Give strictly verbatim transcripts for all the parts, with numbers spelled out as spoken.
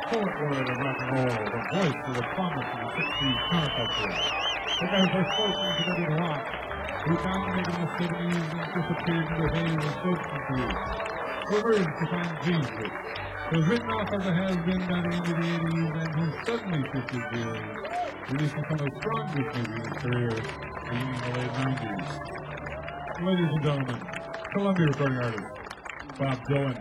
poet word of rock and roll, the voice of the promise of the sixties counterculture. The guy who first spoke in Canadian rock, who dominated in the seventies and disappeared into the haze of substances, who emerged to find Jesus, who was written off as a has-been by the end of the eighties and who suddenly shifted gears, releasing some of the strongest music in his career beginning in the late nineties. Ladies and gentlemen, Columbia recording artist, Bob Dylan.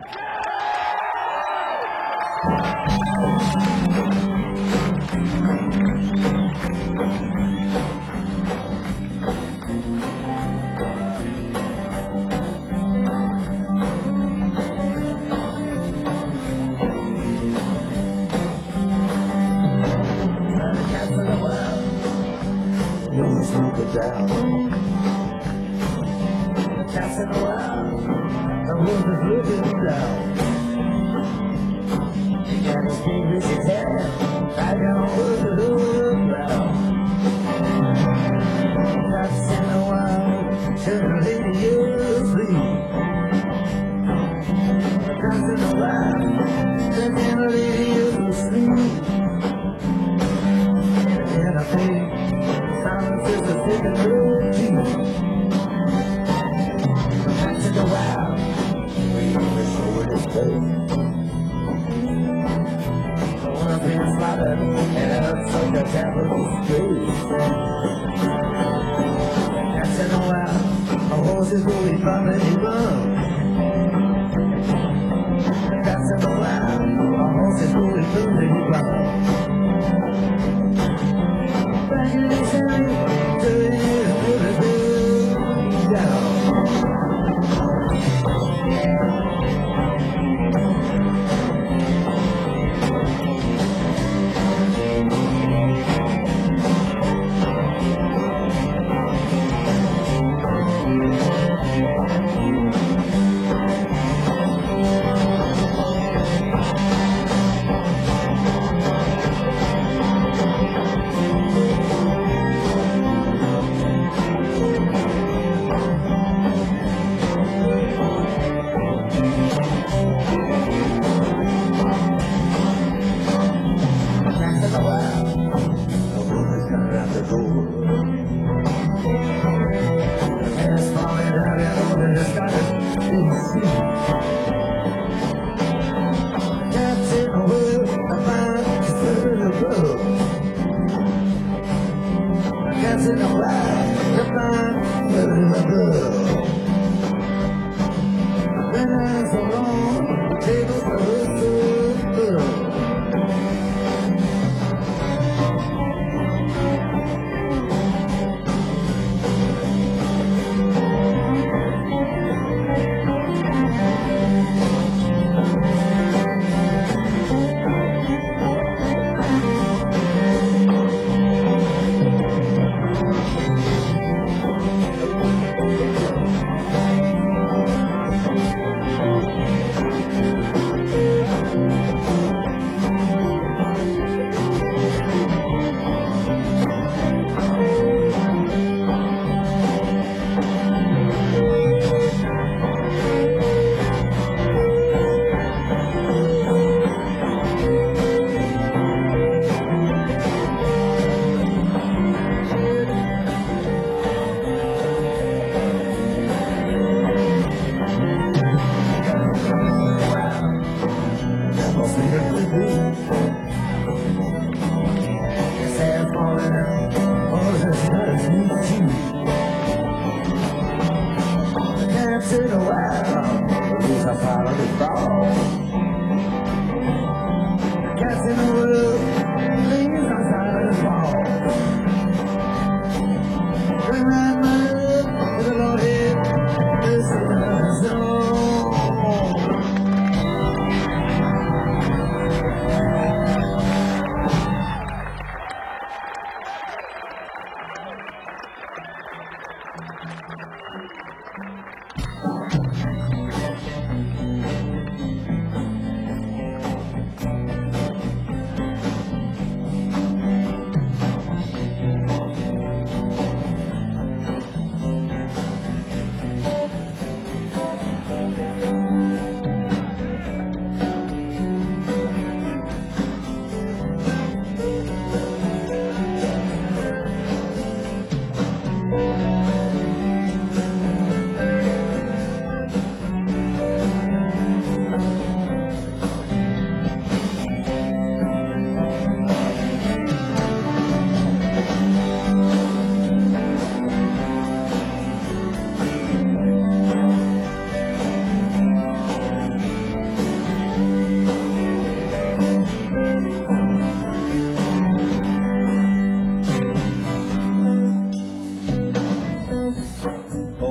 Down. Passing around, the wolf is looking down. He got his fingers in his hand, I got work to look round. Passing around, turn the radio free. Passing around, turn the radio free. And I think silence is a big and little key. Passing around, waiting to show it his face. I wanna be a spider and out like a capital space. Passing around, a horse is going bumping he run. Passing around, a horse is going bumping he run. Back in the city, dirty and beautiful down.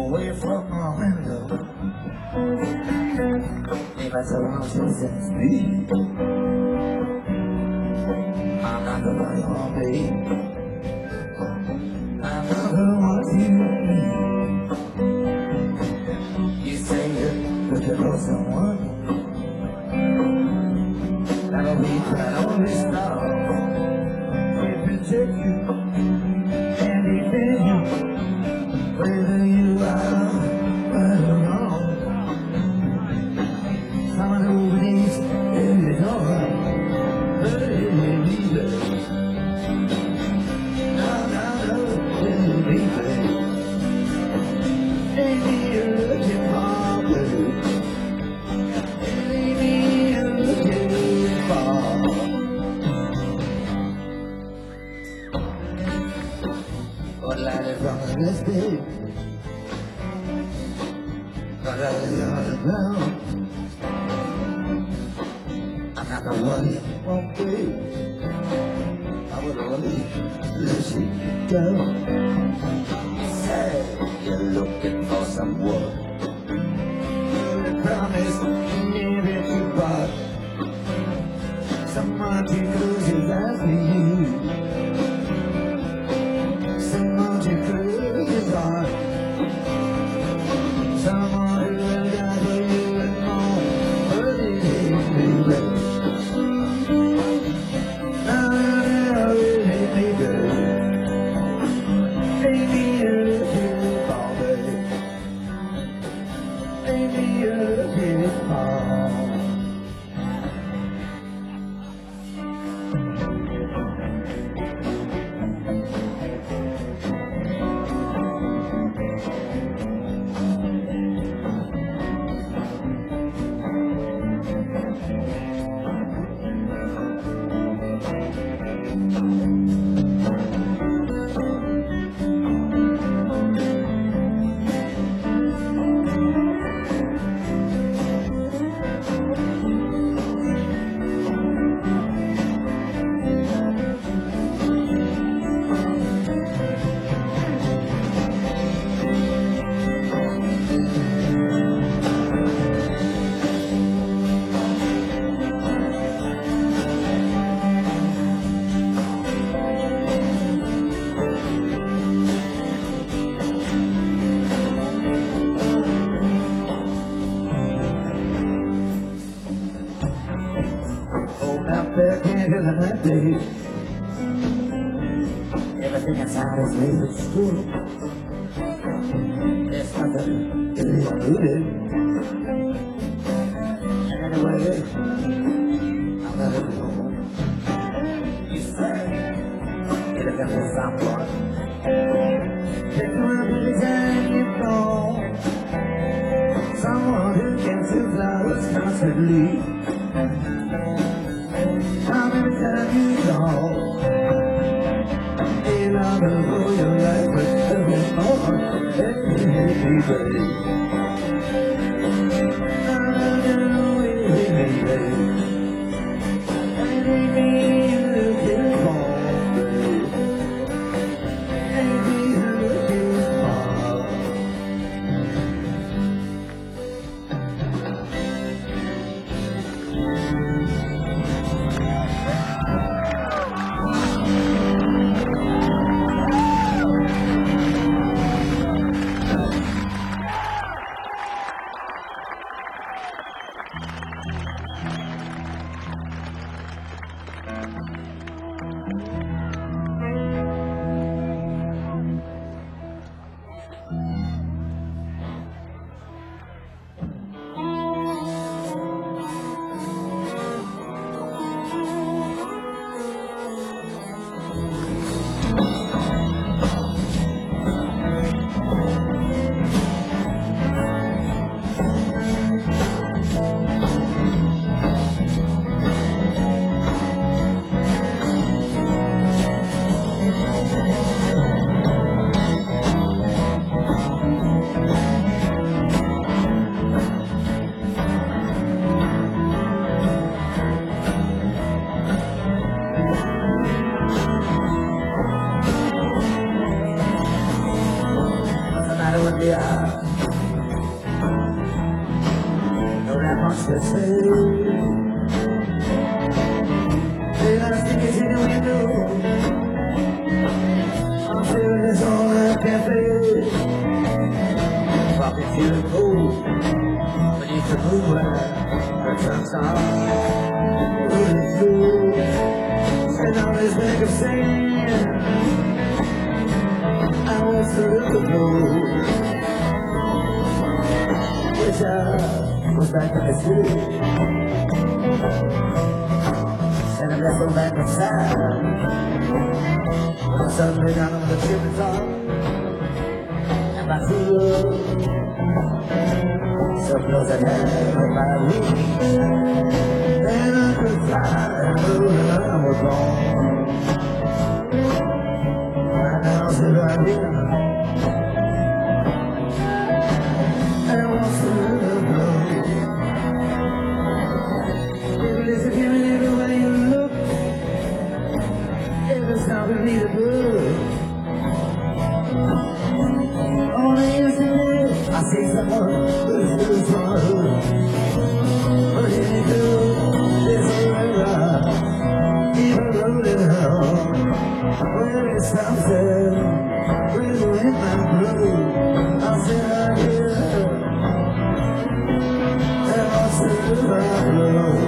away from my window. If I surround yourself me, I'm not the one you'll be. I'm not the one you need. You say you're looking for someone that'll be right on this now. If it take you and defend you, whether you are right or wrong. Some of those days, it's alright. Hey, baby. No, no, no, hey, baby. Baby, you're looking for me. Baby, you're looking for. What light is on this day? What light is on the ground? I'm not the one you won't be. I would only let you go. You said you're looking for someone. You promised me that you brought someone to close his eyes for you. Someone to close his heart. Someone who will die for you and more. But it ain't me, baby. Everything inside is made of steel. There's nothing illegal. And anyway, I'm gonna go. You say you're looking for someone. Take my time, you know. Someone who can see flowers constantly. How many times you know? I'll go for your life with every more. Hey, hey, baby. I'm running away, baby. Baby, you're looking for me. Baby, you're looking for. Columbia. Don't have much to say. They got stickers in the window. I'm feeling this all that cafe. Fucking feeling cold beneath the moonlight. The sun's on, moving through, and on this bag of sand, I was through the road. Wish I was back in the city, and I left them back inside. When suddenly down on the chimney top, and my true love, so close at hand with my wings, and I could fly and know that I was gone. Right now, sit right here, and I want to love. Baby, listen to me everywhere you look, every sound you need a book. Only yesterday, I see someone who's who's from the hood. But if you do, this is where I keep a rolling hell. Where it stops there, really in my blue. I sit right here, and I sit right below.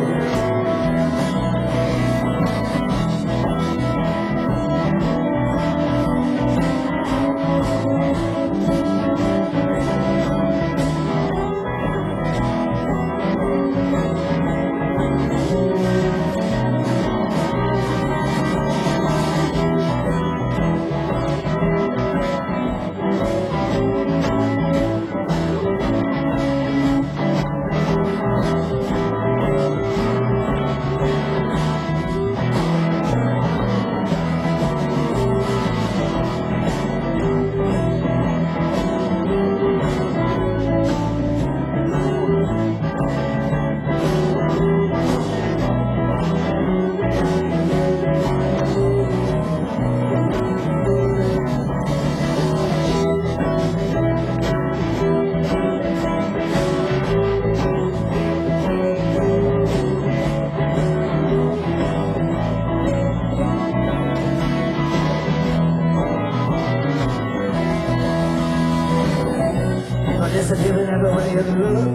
Disappearing everywhere you look.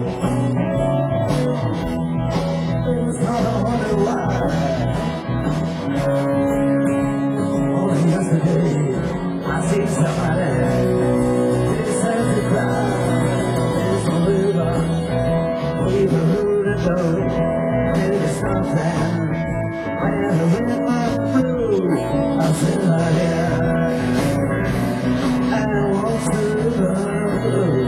It was hard, I wonder why. Only yesterday, I seen somebody deserve to cry. There's no river, people who don't know. Maybe something when the wind might blow. I sit right here and I walk through the road.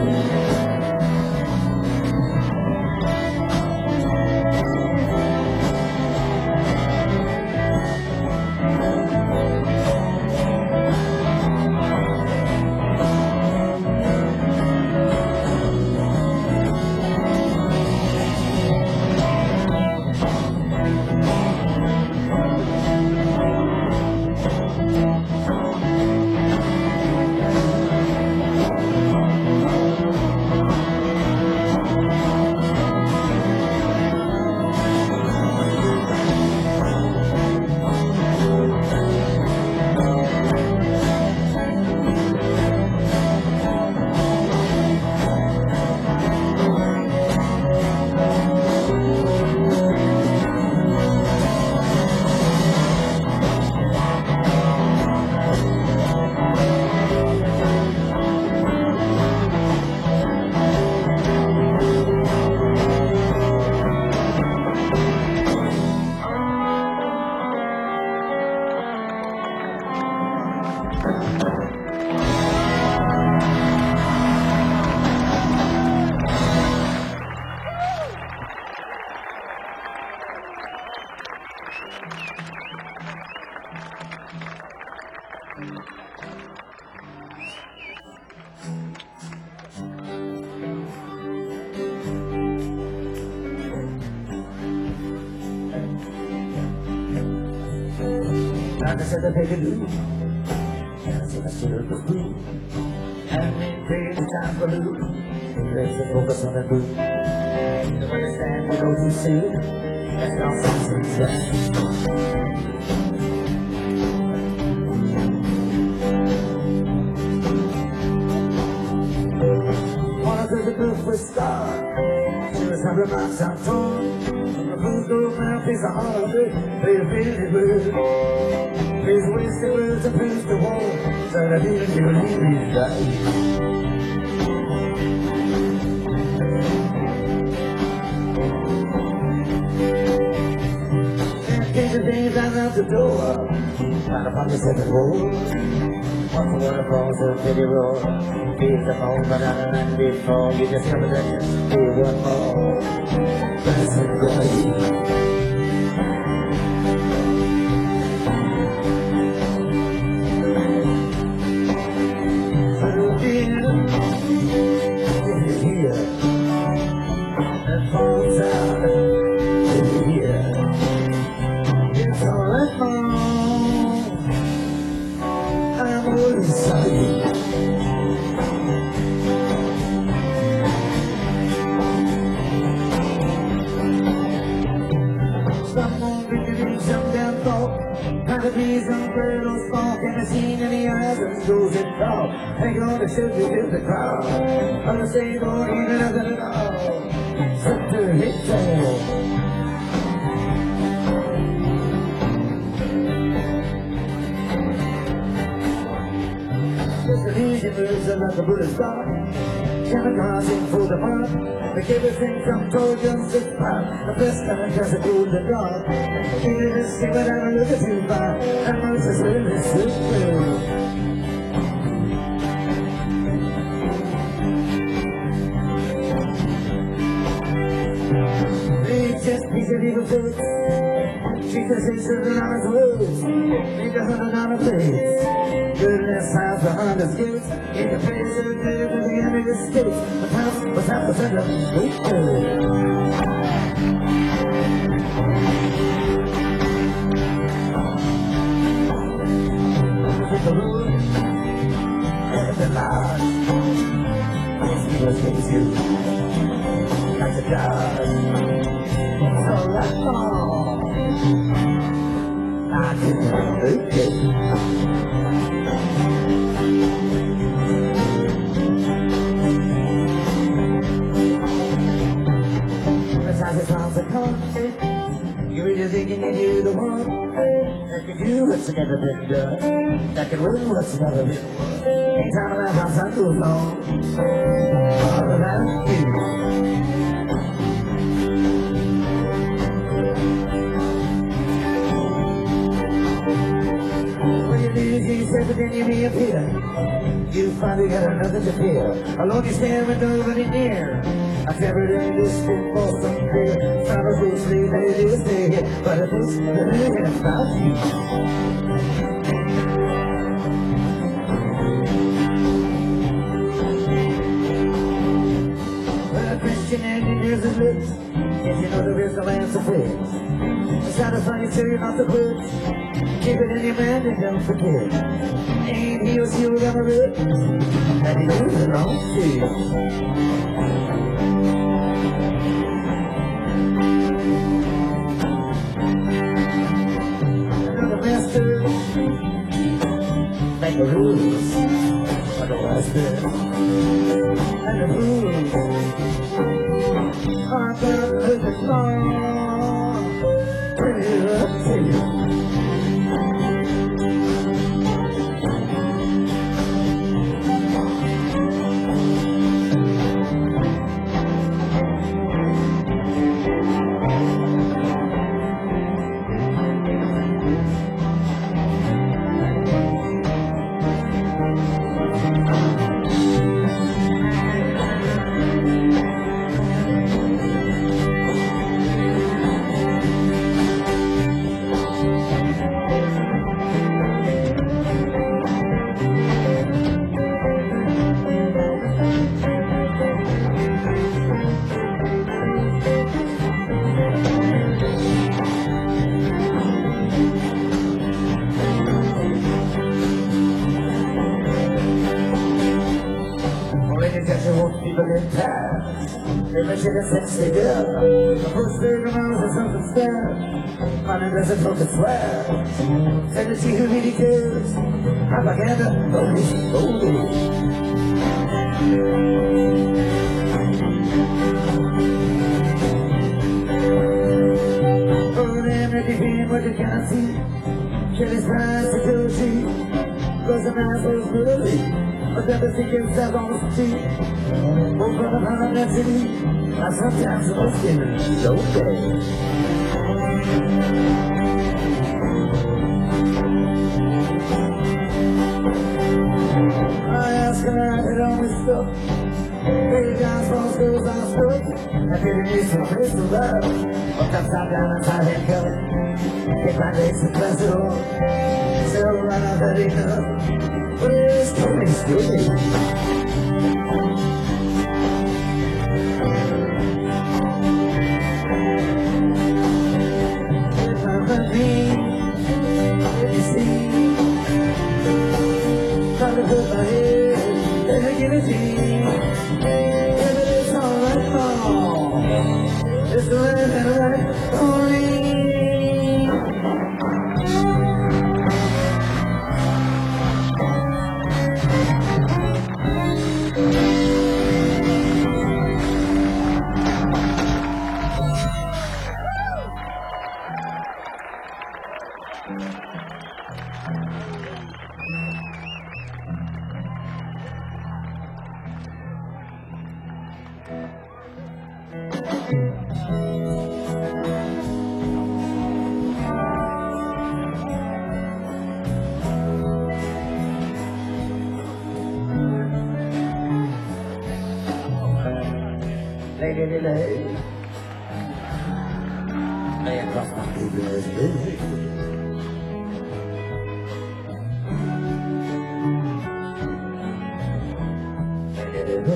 Time to set the paper do. Gotta take a sip of brew. And then take the time. time for loot. Let's focus on the boot. Don't understand the road you see. That's not something that. The proof was scarred. She was having my sound torn. The blues go round, piece of hollow bit, play the faded word. His wasted words are proof to war. So I didn't believe he's right. And came the days I'm out the door. Found upon the second road. Once the waterfalls of Pity Road. Leave the moment on the land before you discover that you do one more. That's it, boy. So dear, if you're here, and falls out, if you're here, it's alright, Mom. I'm always sorry. The trees on birds spark and the scene in the eyes and goes in dark. Hang on to shoot you to the crowd. On the same board, even nothing at all. Center hit tail. Just the legion moves and like the Buddha's start. Kamikaze for the mark. Make everything from Trojans to spot. The best time has a cool the dark. You just see what I'm looking too far. And Moses really super. It's just piece of evil fruit. Jesus is sitting on his woods. Make a hundred on a place. Goodness has the hundred skills. In the face of the day for the enemy escapes. The house was half the center. The road and the lodge. This evil things you like to dodge. So that's all I can do. Besides the clouds that come, you're really thinking that you're the one that can do what's never been done, that can win what's never been won. Ain't time about how sun goes on, all about you. You said, but then you reappear. You finally got another to fear. Alone you stand with nobody near. I've never done this before, some fear. Found a fool's leave, they do stay here. But it was the living about you. Well, a Christian and here's his lips. Yes, you know there is no answer fixed. It's not a funny you're not the bridge. Keep it in your mind and don't forget. Ain't he or she will ever rip. And he knows the wrong shit. Another master. Make the rules. Otherwise good. And the rules aren't gonna put the law. Bring it up to you. most people in town. They mention the sex they do. The first thing around is something style. Money doesn't talk to swear. Send it to you really cares. Propaganda, police, oh. What you can't see, kill his eyes to kill cheap. Cause the man says really, but never think himself on the street. Over the mountain and city, and sometimes the most skinny, so bad. I ask him out, it always stuck. Baby guys from schools on stuck. I didn't need some place to love. But upside down and tied and covered. Get my legs to close the door. So run out of the enough. Please, please, please. If I'm a dream, let me see. Try to put my head, let me give it to you. If it is all right now, it's the way that I only. Lady, lady, lady, lay across my baby's head. Lady, lady,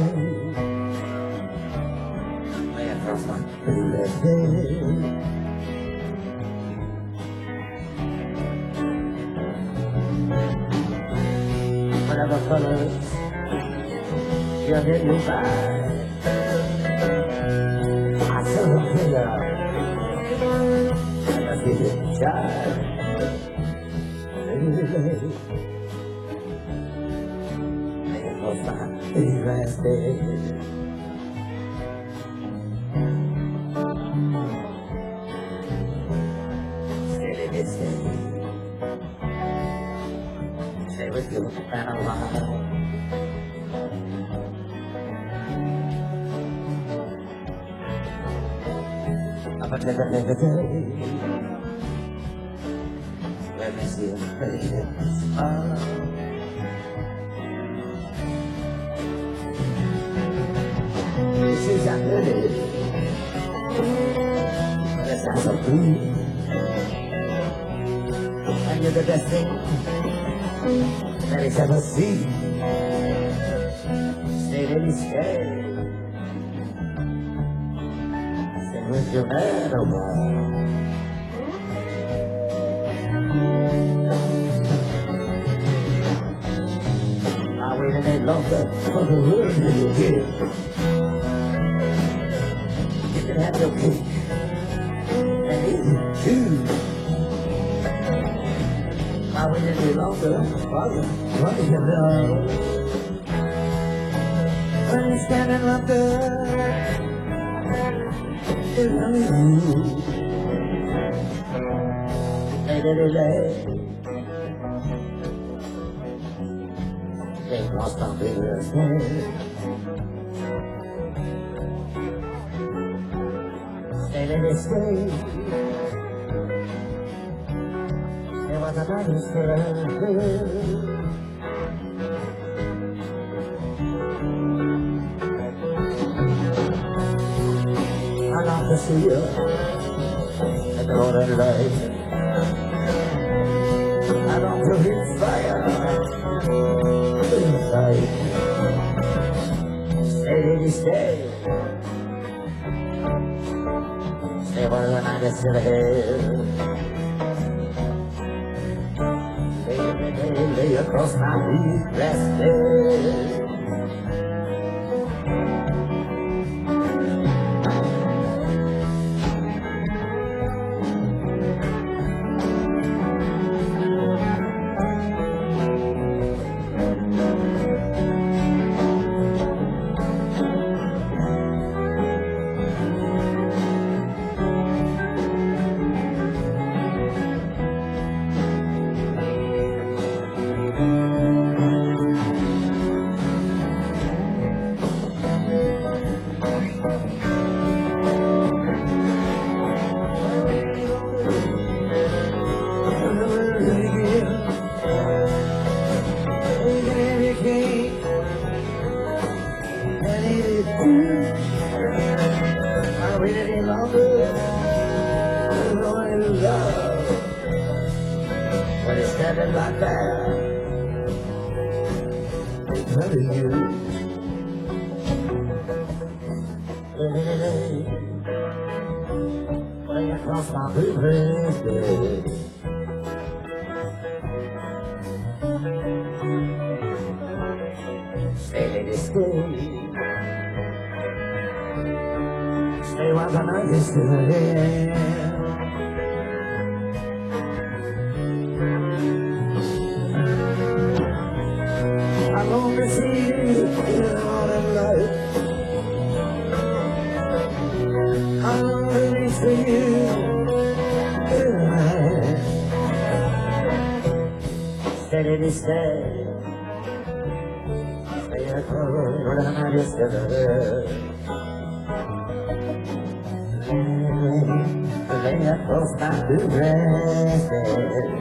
lay across my baby's head. Whatever colors you're getting by. Let's give it a try. Make it go fine. It's last day. Steady this day. Stay with you and a while. But never, never day. Let me see your face. Oh. This is a good. That sounds so good. And you're the best thing that he's ever seen. Stay really scared. With your man or more. I waited any longer for the word that you give. You can have your cake and eat it too. I waited any longer for the what do you know? When you're standing longer. Lady, lady, lady. They lost my baby's head. Stay, lady, stay. There was another stay. I love to see you at the morning light. I long to hit fire inside. Stay, lady, stay. Stay while the night is still ahead. Lay, lay, lay across my deep rest bed. longer knowing love when it's standing like that. Loving you, when you cross my blueprint, stay, lady, stay. Stay while the night is still here. I long to see you in the light. I long to reach for you in the night. Steady to stay. Stay at home when the night is still here. Lay across my bluegrass bed.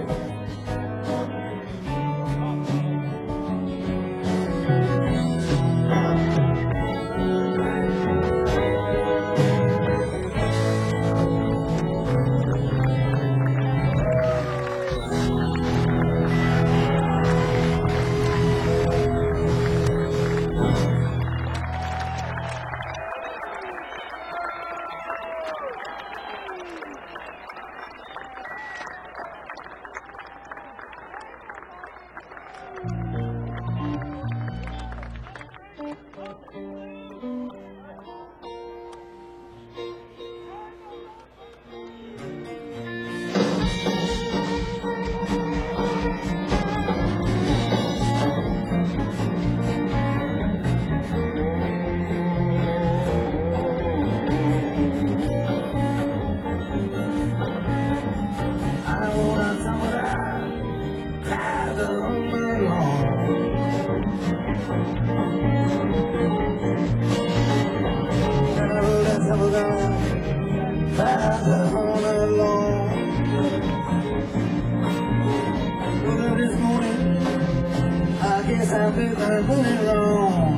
I've been moving wrong.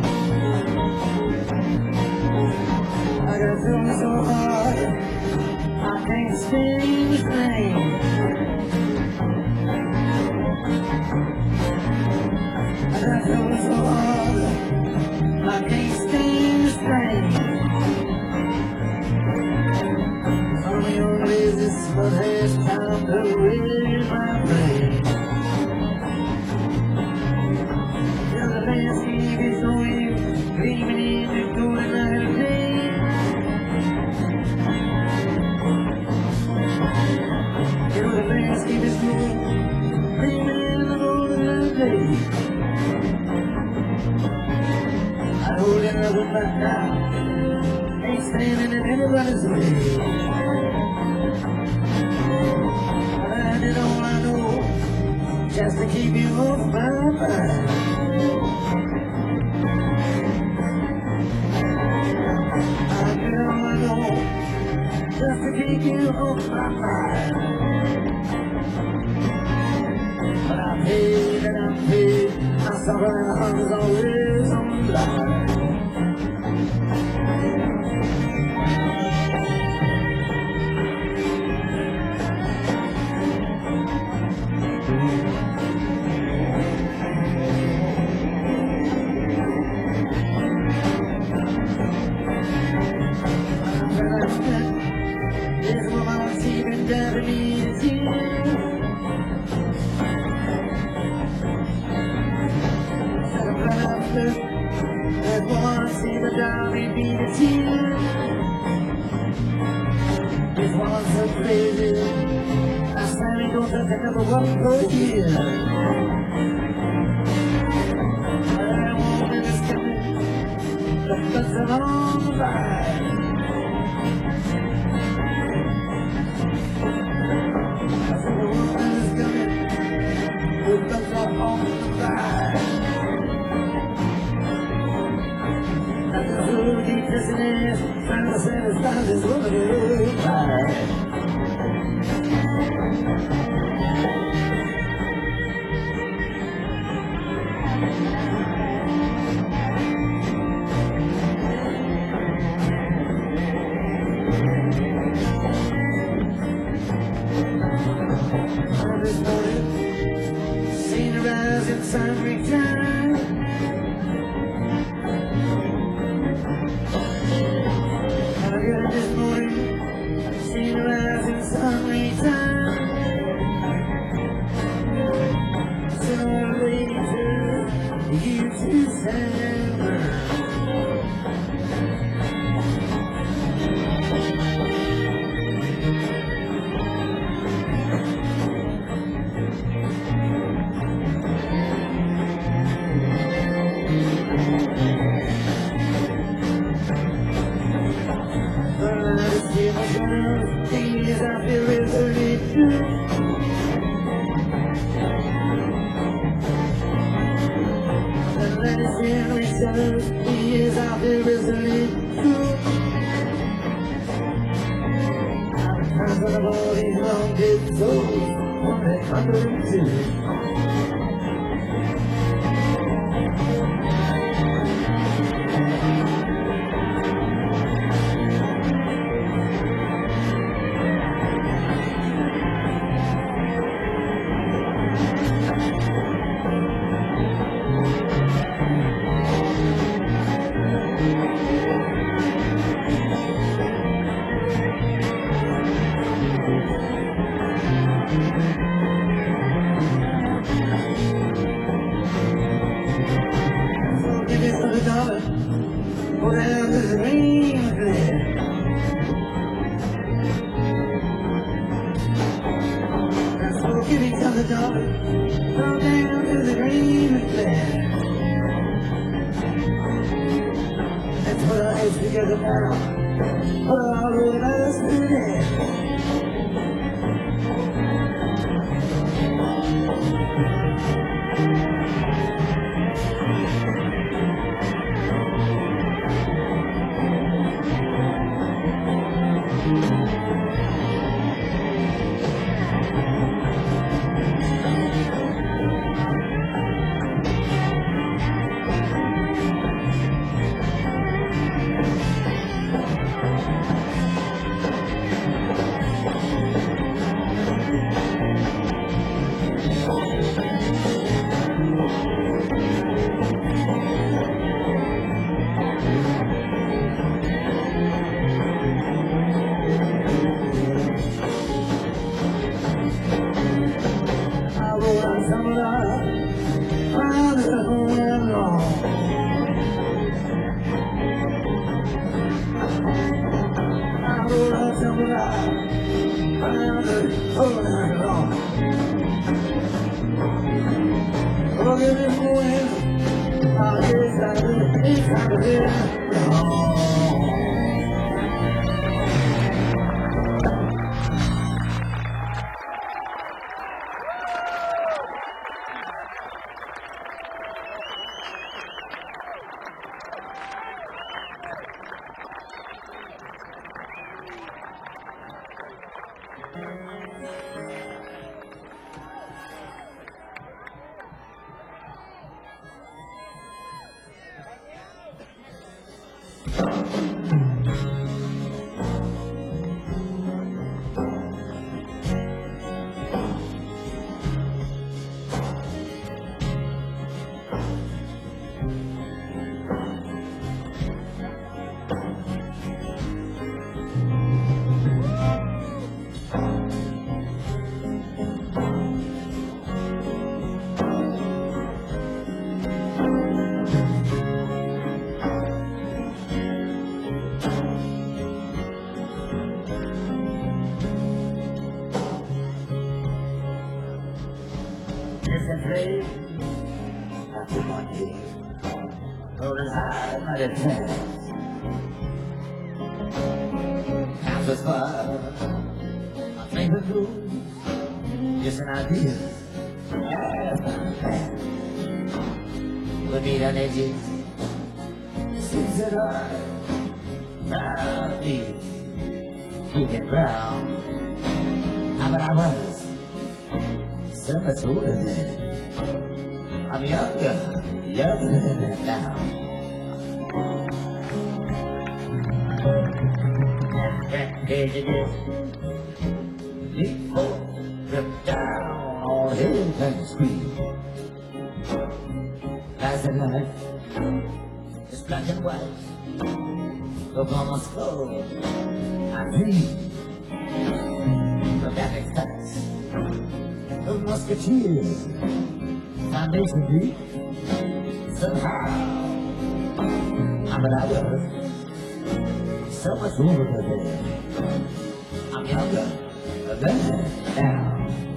I got feeling so hard, I can't stand the pain. I got feeling so hard, I can't stand the pain. On the old basis, but it's time to relieve my brain. Landscape is going, dreaming in the golden light of day. You know the landscape is going, dreaming in the golden light of day. I hold it up back now, ain't standing in anybody's way. But I did all I know, just to keep you off my mind. Just to keep you off my mind. But I paid and I paid, my sorrow and heart is always on blind. There's one see the diamond be the tear. This one's so crazy, I said it goes up another one per year. But I won't in this coming, the best of all the ride. I said the woman is coming, the best of all the ride. Deep listening, trying to satisfy this woman right. this morning, seen the rising sun return. I got up this morning, seen the rising sun return. So later, you to stand. Things I feel really true. And let us hear ourselves. Things I feel really true. I'm tired of all these long dead souls from the country. Go down to the green glen. That's for giving to the dollar. Go down to the green glen. Let's put our heads together now. Put our little us today. Afraid after one day, holding high by the chance. Half as far, I think the blues, just an idea. We need an edges, seems that I, now these, you get brown. How about I was, so much older then. I'm younger, younger than that now. And that day to this, before the down and the screen. As the light is black and white upon my skull, I dream of that effects of musketeers, foundation deep. Somehow, I'm an hour, so much older than I'm younger than now.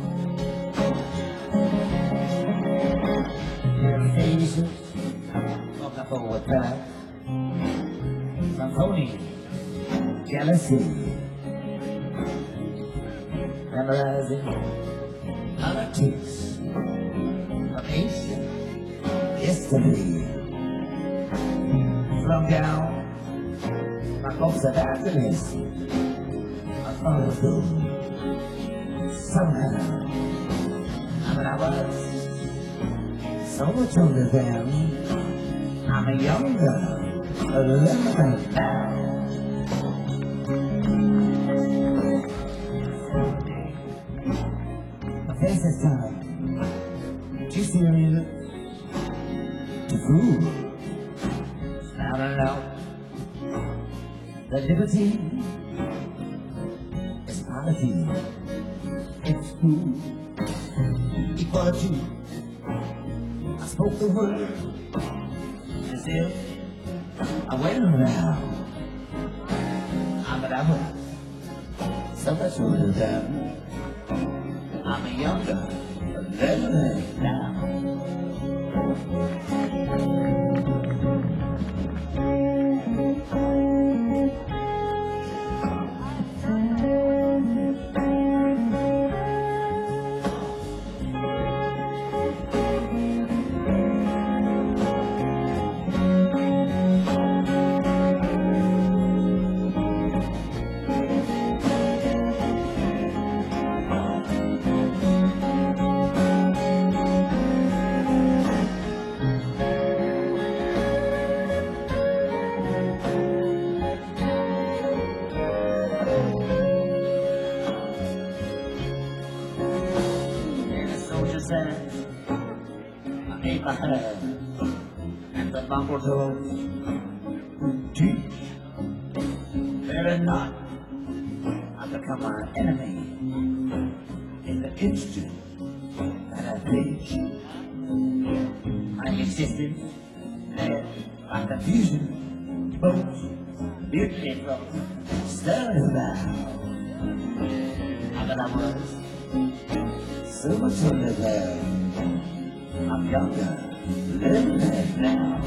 Faces of the forward track, from phony jealousy, memorizing politics of ancient history. Flung down my hopes of happiness, I followed them somehow. I mean, I was so much older than I'm a younger than now. My face is time too serious to fool. Now I know that liberty is polity, it's food, equality. I spoke the word as if I went around. I'm an hour, so much older than I'm a younger than now. I made my hand and the bungle toes teach. Better not, I've become my enemy in the instant that I preach. My existence led by confusion, both beauty from stirring around. I bet I was so much older than I'm younger, living now.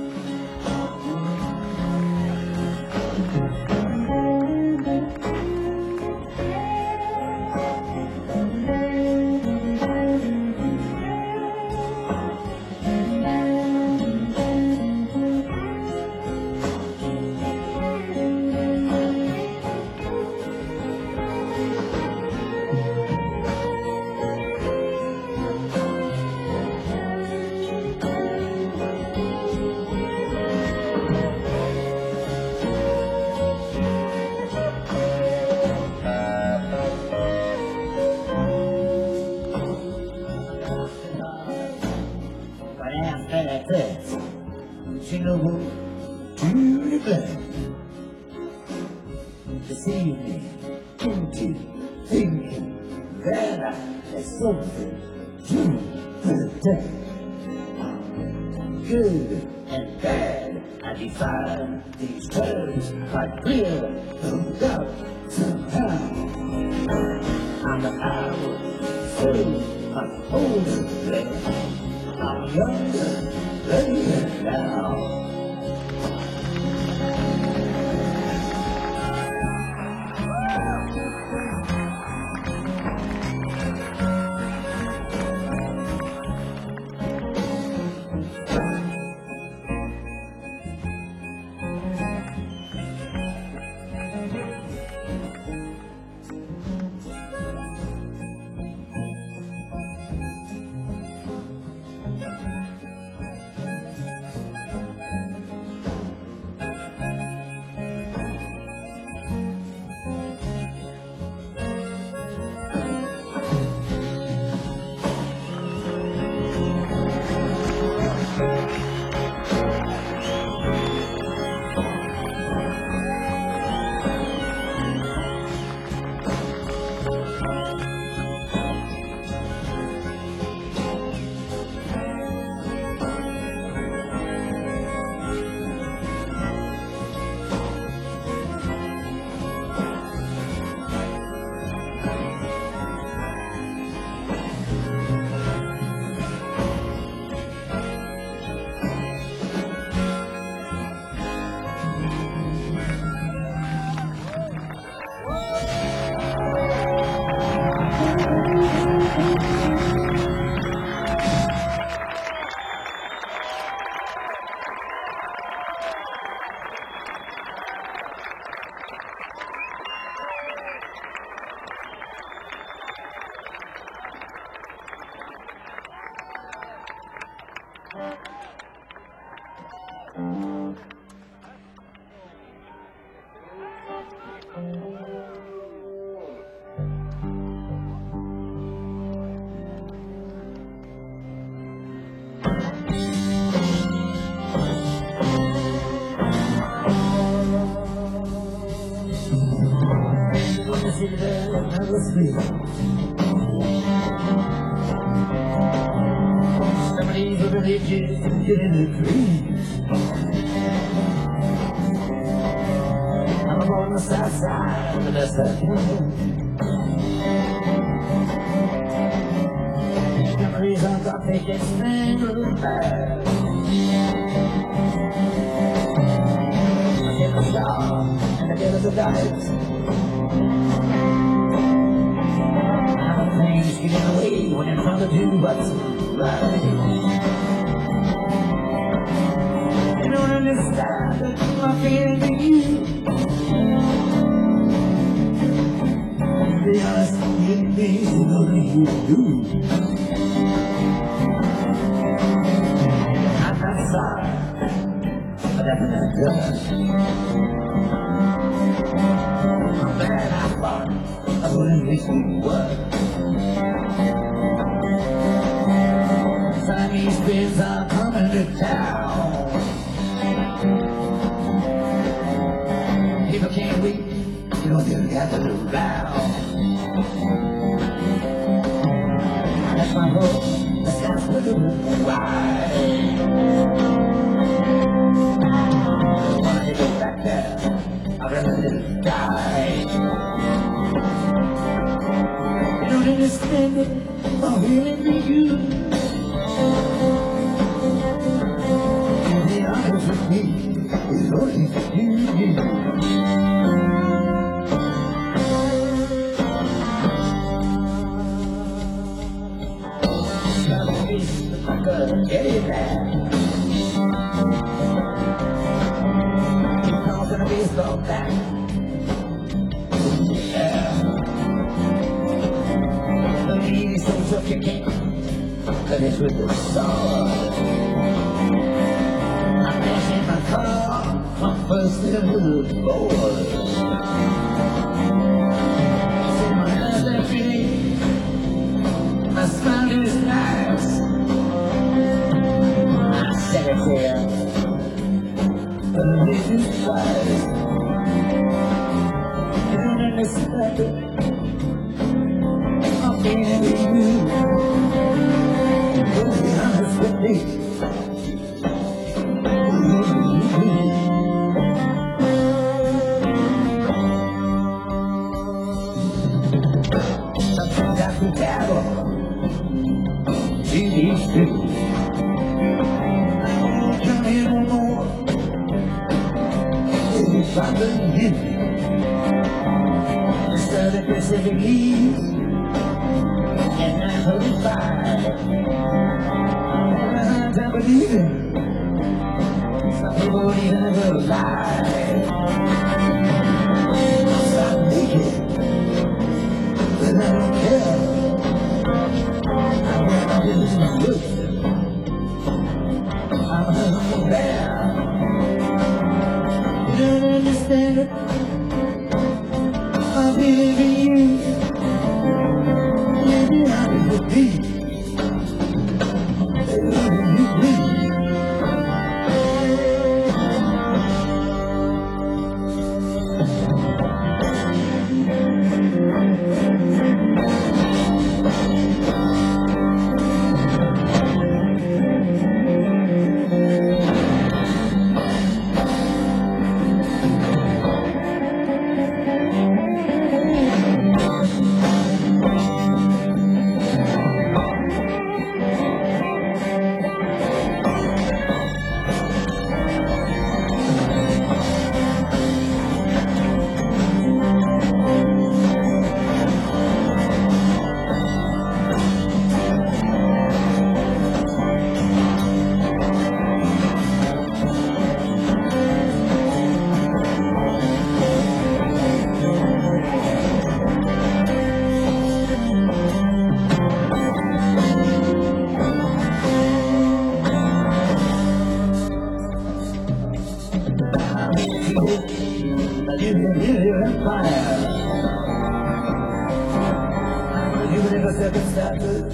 She knows to the back, deceive me into thinking that I have something to protect. Good and bad, I define these terms quite clear, no doubt somehow. I'm the power, so I'm older, I'm younger. Living now. city that never sleeps. Somebody's a religious and getting a dream. I'm on the south side of the best I can. Memories of the biggest thing of the past. I get the star and I get the dice. Now things get in the way when you're trying to do what's right. You don't understand that I'm feeling you. To be honest, it means nothing you do. I'm not sorry, but that's not good. I'm glad I thought I wouldn't wish you were. Chinese friends are coming to town. People can't wait, you don't get gathered around. That's my hope, the sky's blue, wide. I wanna take it back there, I'd rather die. You don't understand it, I'm feeling for you. To be honest with me, it's only for you. Get it back. It's all gonna be so bad. Yeah. The knees so tough you can't cut it with the sword. I'm in my car, my first little boy. See my eyes are pretty, my smile is nice. Here, but this is twice. You don't understand it. I'm feeling you. Don't be honest with me. Sometimes I can tell to these two. Father him instead of Pacific leaves at nine thirty-five. Never had to believe it. Some people won't even ever lie. Stop naked, but I don't care. I want to lose my looks. I'm a humble bear. Don't understand it. I'm feeling for you. Maybe I would be. Circumstances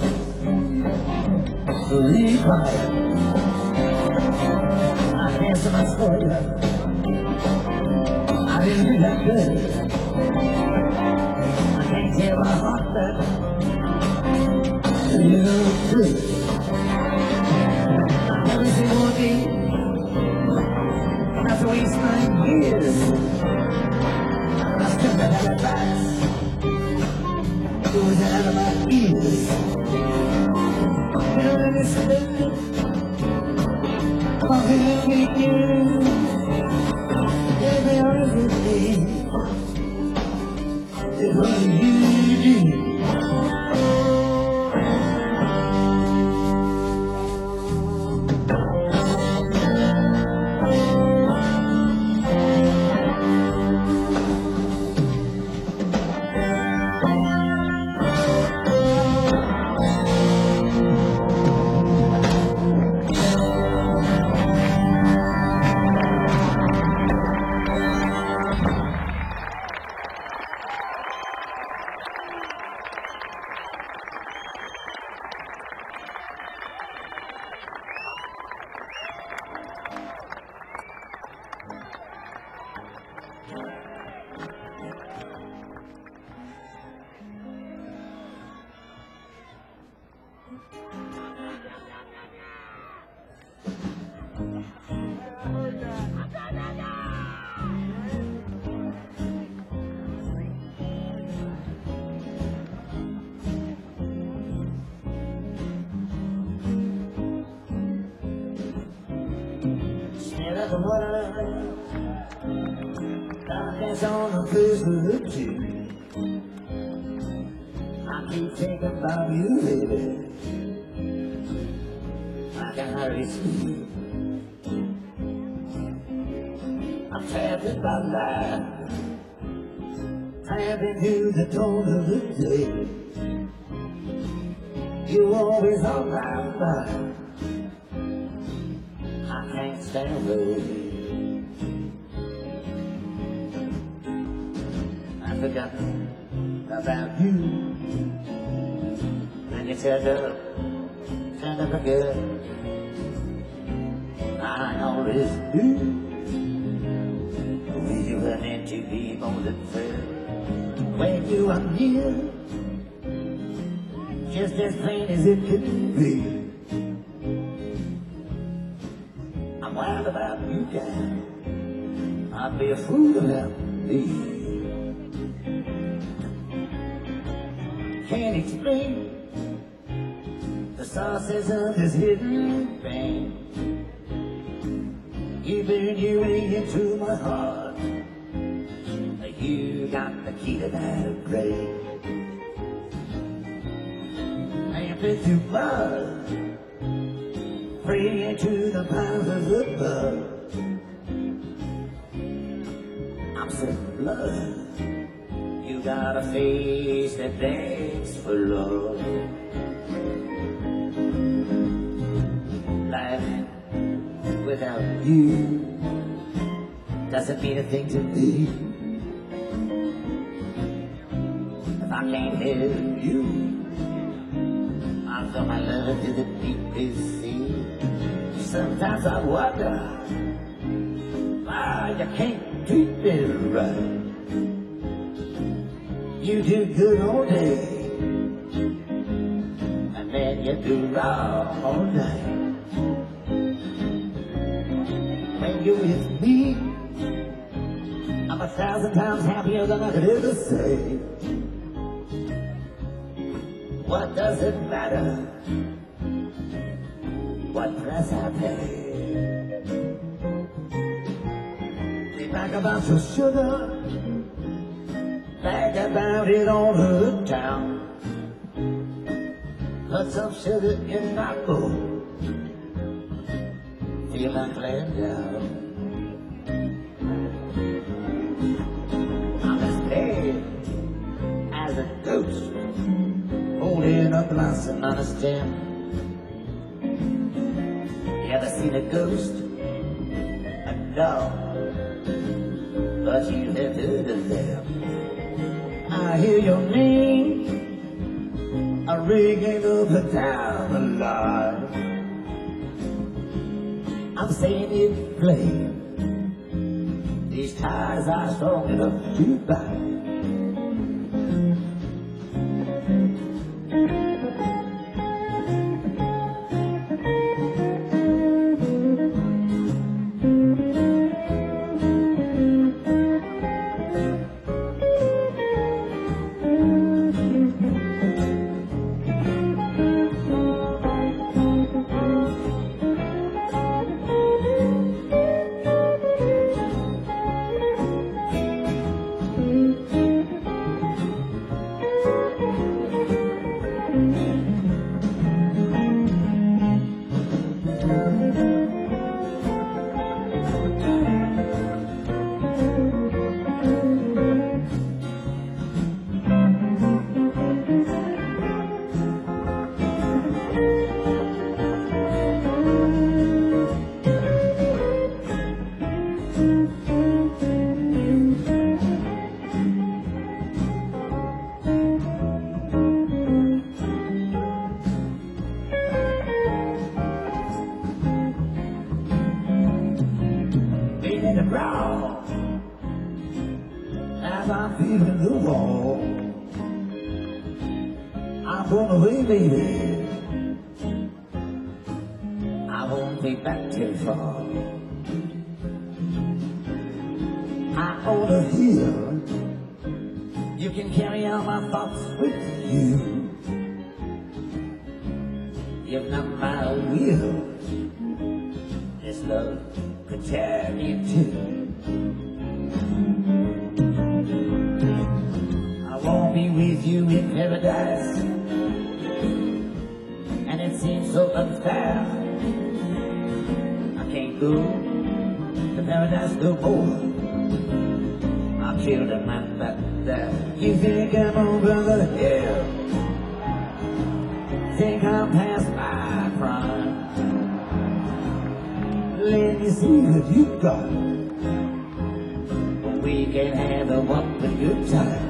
believe quiet. I answer my story. I didn't think that good. I can't tell my heart that you're true. I'll never say one day, not to waste my years. I stuck the Halifax, it was out of my ears. You don't understand about feeling you. Every other day, it's what you do. The water, darkness on the face of the tree. I keep thinking about you, baby. I can hardly sleep. I'm trapped in my life, trapped into the dawn of the day. You're always on my mind. I can't stand away. I've forgotten about you. And you turned up, turned up again. I always do. We were meant to be more than friends. When you are near, just as plain as it could be. I'm wild about you, guys. I'd be a fool without me. Can't explain the sauces of this hidden pain. You burn your way into my heart. You got the key to that grave. I've been too far. Free into the powers above. I'm sick of blood. You got a face that begs for love. Life without you doesn't mean a thing to me. If I can't help you, I'll throw my love to the deepest sea. Sometimes I wonder why you can't treat me right. You do good all day, and then you do wrong all night. When you're with me, I'm a thousand times happier than I could ever say. What does it matter what price I pay? Think back about your sugar, think about it all the time. Put some sugar in my bowl, feel like laying down. I'm as dead as a ghost, holding a blossom on a stem. You ever seen a ghost? A dog, but you have heard of them. I hear your name, a ringing up and down the line. I'm saying it plain, these ties are strong enough to bind. In the ground, as I'm feeling the wall, I'm going away, baby. I won't be back too far. I order here, you can carry all my thoughts with you. You're not my will, this love could tear me too. I won't be with you in paradise, and it seems so unfair. I can't go to paradise no more. I killed a man back there. You think I'm over here? Think I'm past my prime? Let me see what you got. We can have a whopping good time.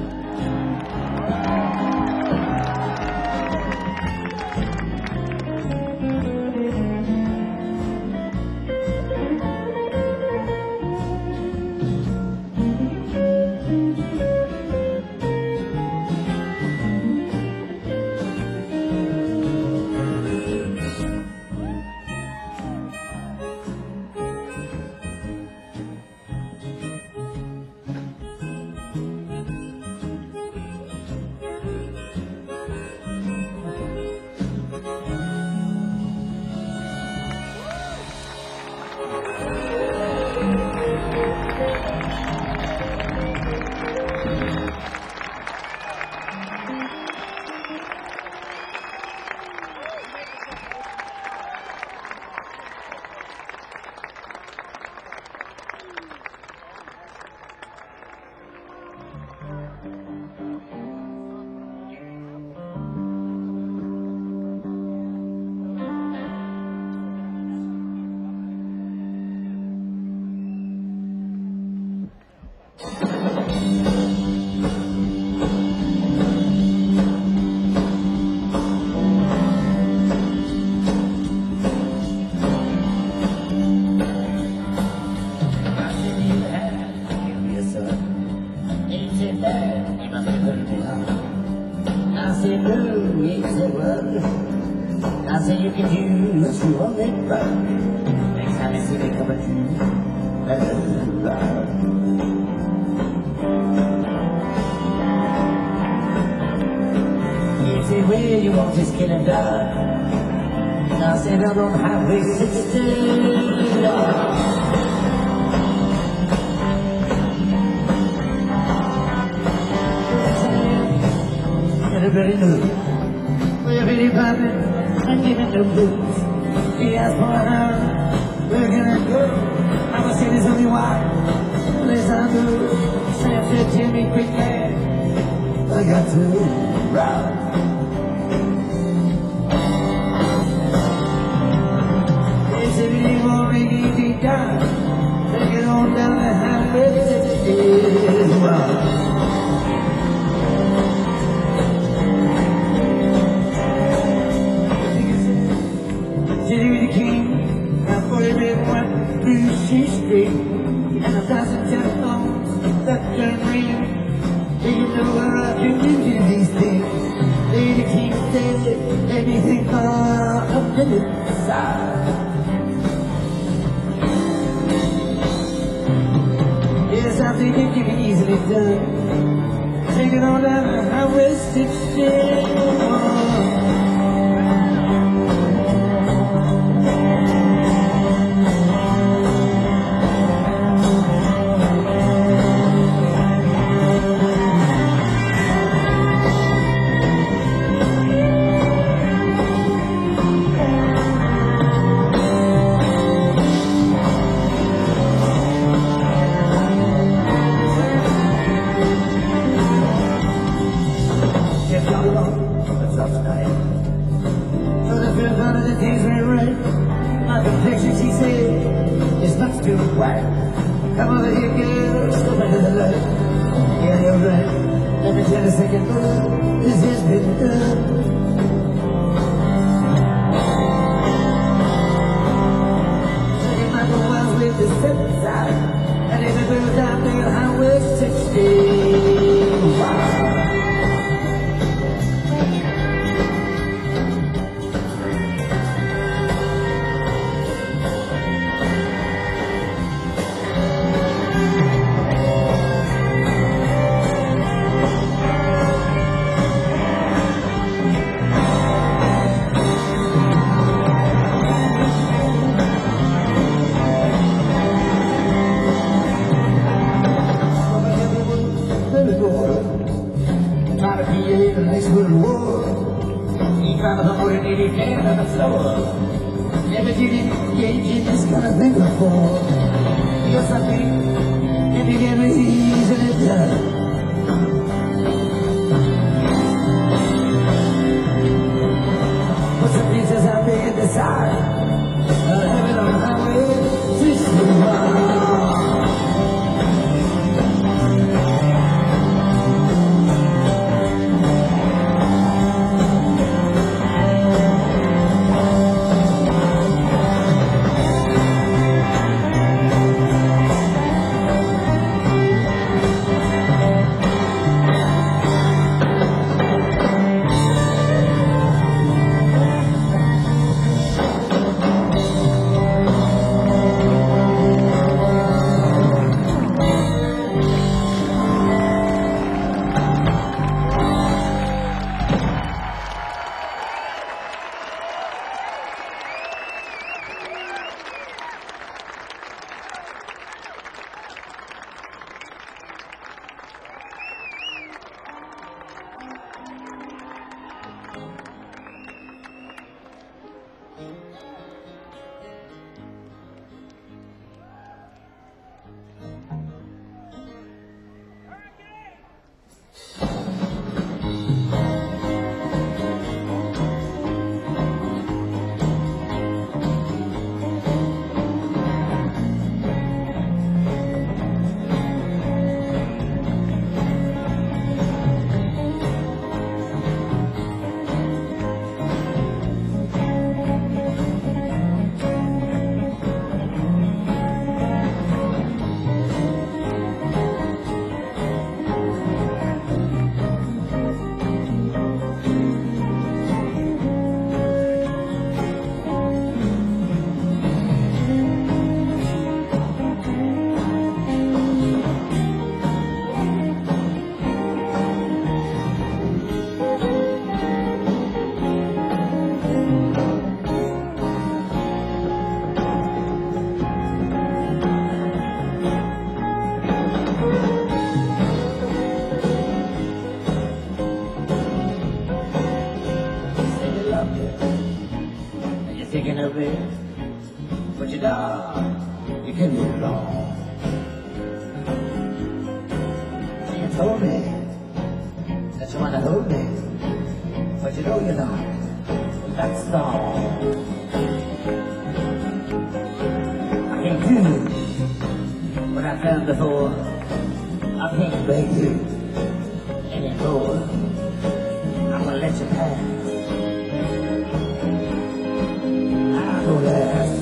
I said, no, he said, well, I said, you can use your own leg back. Next time you see me coming through, let it ride. He said, well, you want this kid and die. I said, I'm on Highway sixteen. Everybody knows, everybody, I'm giving the blues. He asked for an hour, where can I go? I must say there's only one place I know. Sam said, tell me quickly, I got to ride. They said, it ain't already be done. Take it on down the highway sixteen. Street, and a thousand times can you do these things? Lady King said, anything for a minute side. Yes, I think it can be easily done. Take it on down the highway sixty-one. Come over here, girl, step into the light. Yeah, you're right. Let me tell you a second, this has been done. Taking my wild with the set side, and if it goes down the highway sixty. Wow. The next good war. He found the more than eighty can on the floor. Never did engage in this kind of thing before. Because I think if you get me easily done. Put some pieces out there in the side. I'll have it on highway sixty-one. Thinking of it, but you know, you can move along. You told me that you want to hold me, but you know you're not. That's all. I can't do what I've done before. I can't beg you anymore. I'm gonna let you pass. Last.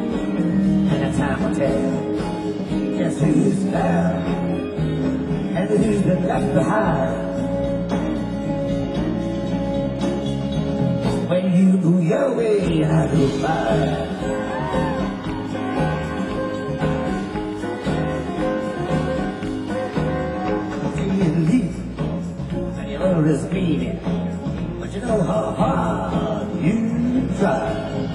And the time will tell just who's down and who's been left behind. When you go your way and I go mine. You leave and you know this meaning, but you know how hard you try.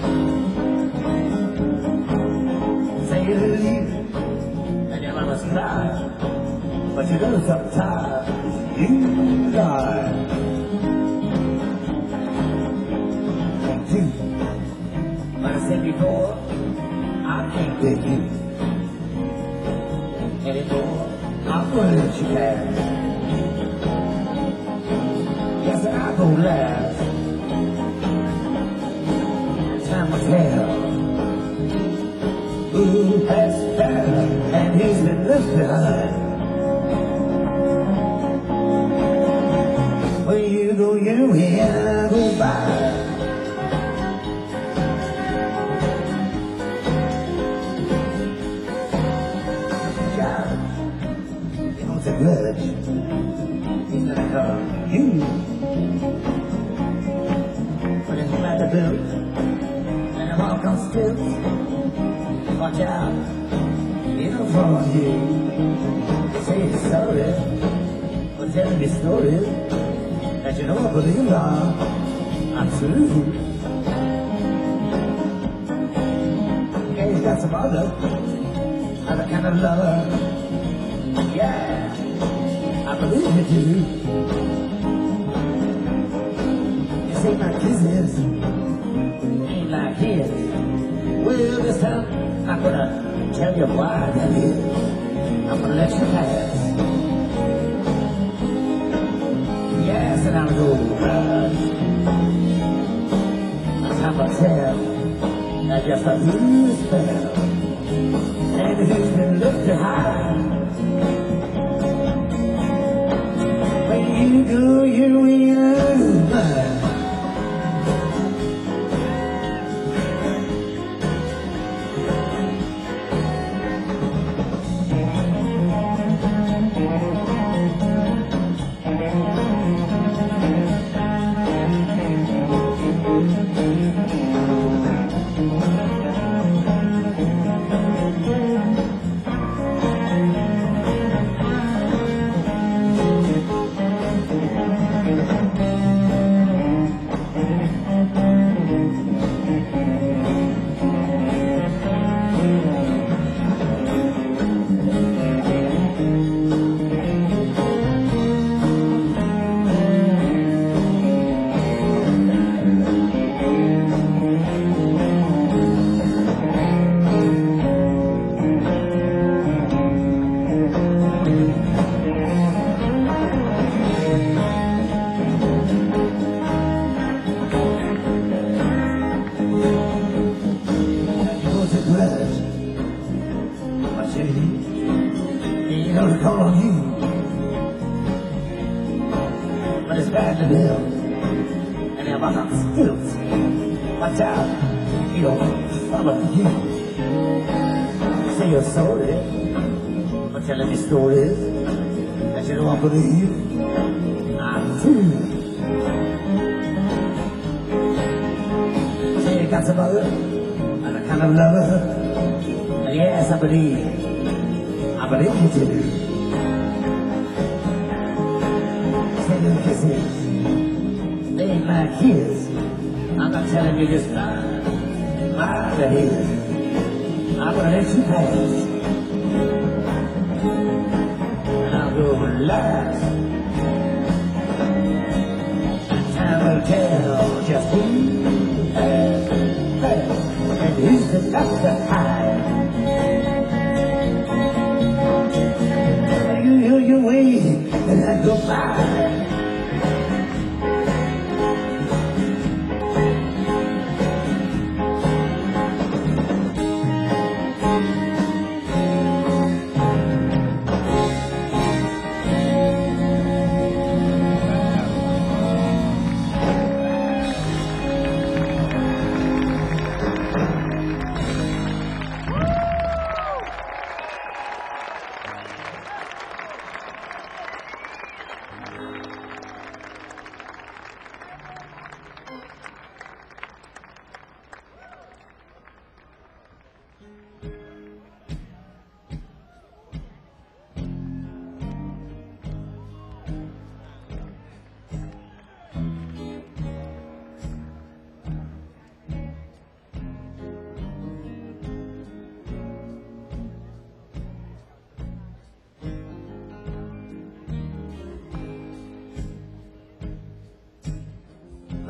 Say you leave and your mama's cry, but you know sometimes you lie. Like I said before, I can't get you anymore. I'm gonna let you pass. Yes, I'm gonna last. Time will tell who has died and who's been left behind. When you go your way and I go by. The grudge, he's gonna call you. But it's like the boots, and it all comes still. Watch out, it'll fall on you. Say you're sorry, or telling me stories that you don't believe are. I'm true. Yeah, he's got some other, other kind of lover. Yeah, I believe you do. You see my kisses ain't like his. Well, this time I'm gonna tell you why that is. I'm gonna let you pass. Yes, and I'm gonna run. I'm gonna tell that just a loose spell. And who's been left behind. You do your will. You know to call on you, but it's bad to live, and if I'm not still, watch out, you don't follow you. Say you're sorry, but telling me stories that you don't believe. I'm true. Say you got some other, and I kind of love her, and yes, I believe. I believe you do. Say them kisses, they ain't like his. I'm not telling you just mine, mine that is. I'm gonna let you pass, and I'll go last. And time will tell just who has passed and who's been left behind. You, you wait, and I go by.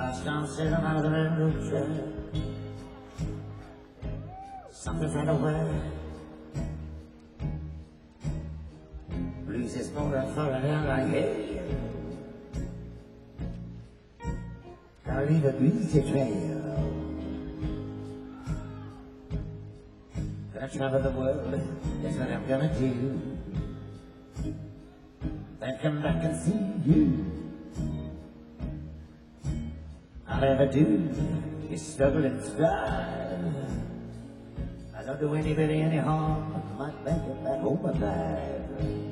Touchdown, sitting out of the railroad track. Something's out of where. Blues is more for an air like hey. Gotta leave a greasy trail. Gonna travel the world, that's what I'm gonna do. Then come back and see you. All I ever do is struggle and strive. I don't do anybody any harm, I might make it back home alive.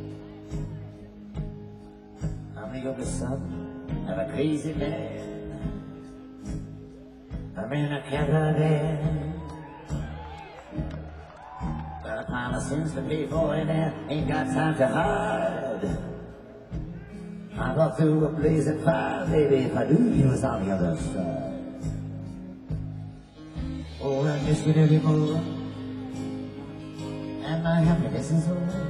I'm the youngest son of a crazy man. I'm in a caravan. Got a pile of sins to pay for and I ain't got time to hide. I walk through a blazing fire, baby, if I knew you was on the other side. Oh, I miss you anymore, and my happiness is over.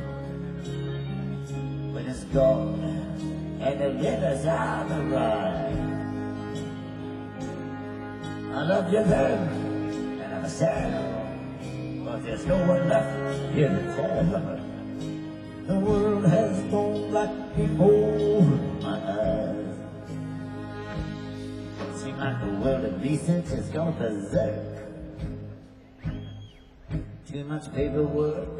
When it's gone, and the river's on the ride. I love you then, and I'm sad, but there's no one left here to tell. The world has gone black before my eyes. Seems like the world of decent has gone berserk. Too much paperwork.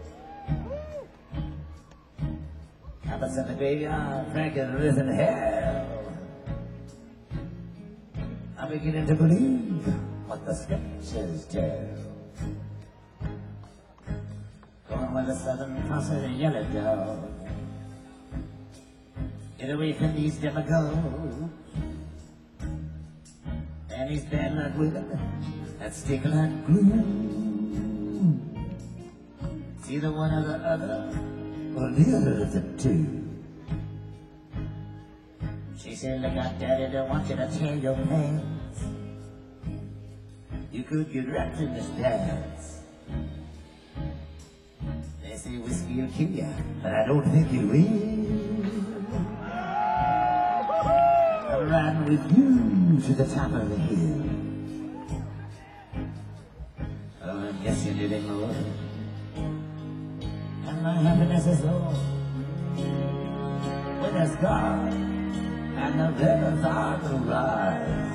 Habits in the graveyard, drinking risen hell. I'm beginning to believe what the scriptures tell. Going where the southern crosses a yellow dog. Get away from these demagogues and these bad luck women that stick like glue. It's either one or the other, or neither of the two. She said, look out, Daddy, don't want you to tear your pants. You could get wrapped in this dance. They say whiskey will kill you, but I don't think it will. I'm riding with you to the top of the hill. Oh, I guess you did it more. And my happiness is low. When it's gone, and the rivers are to rise.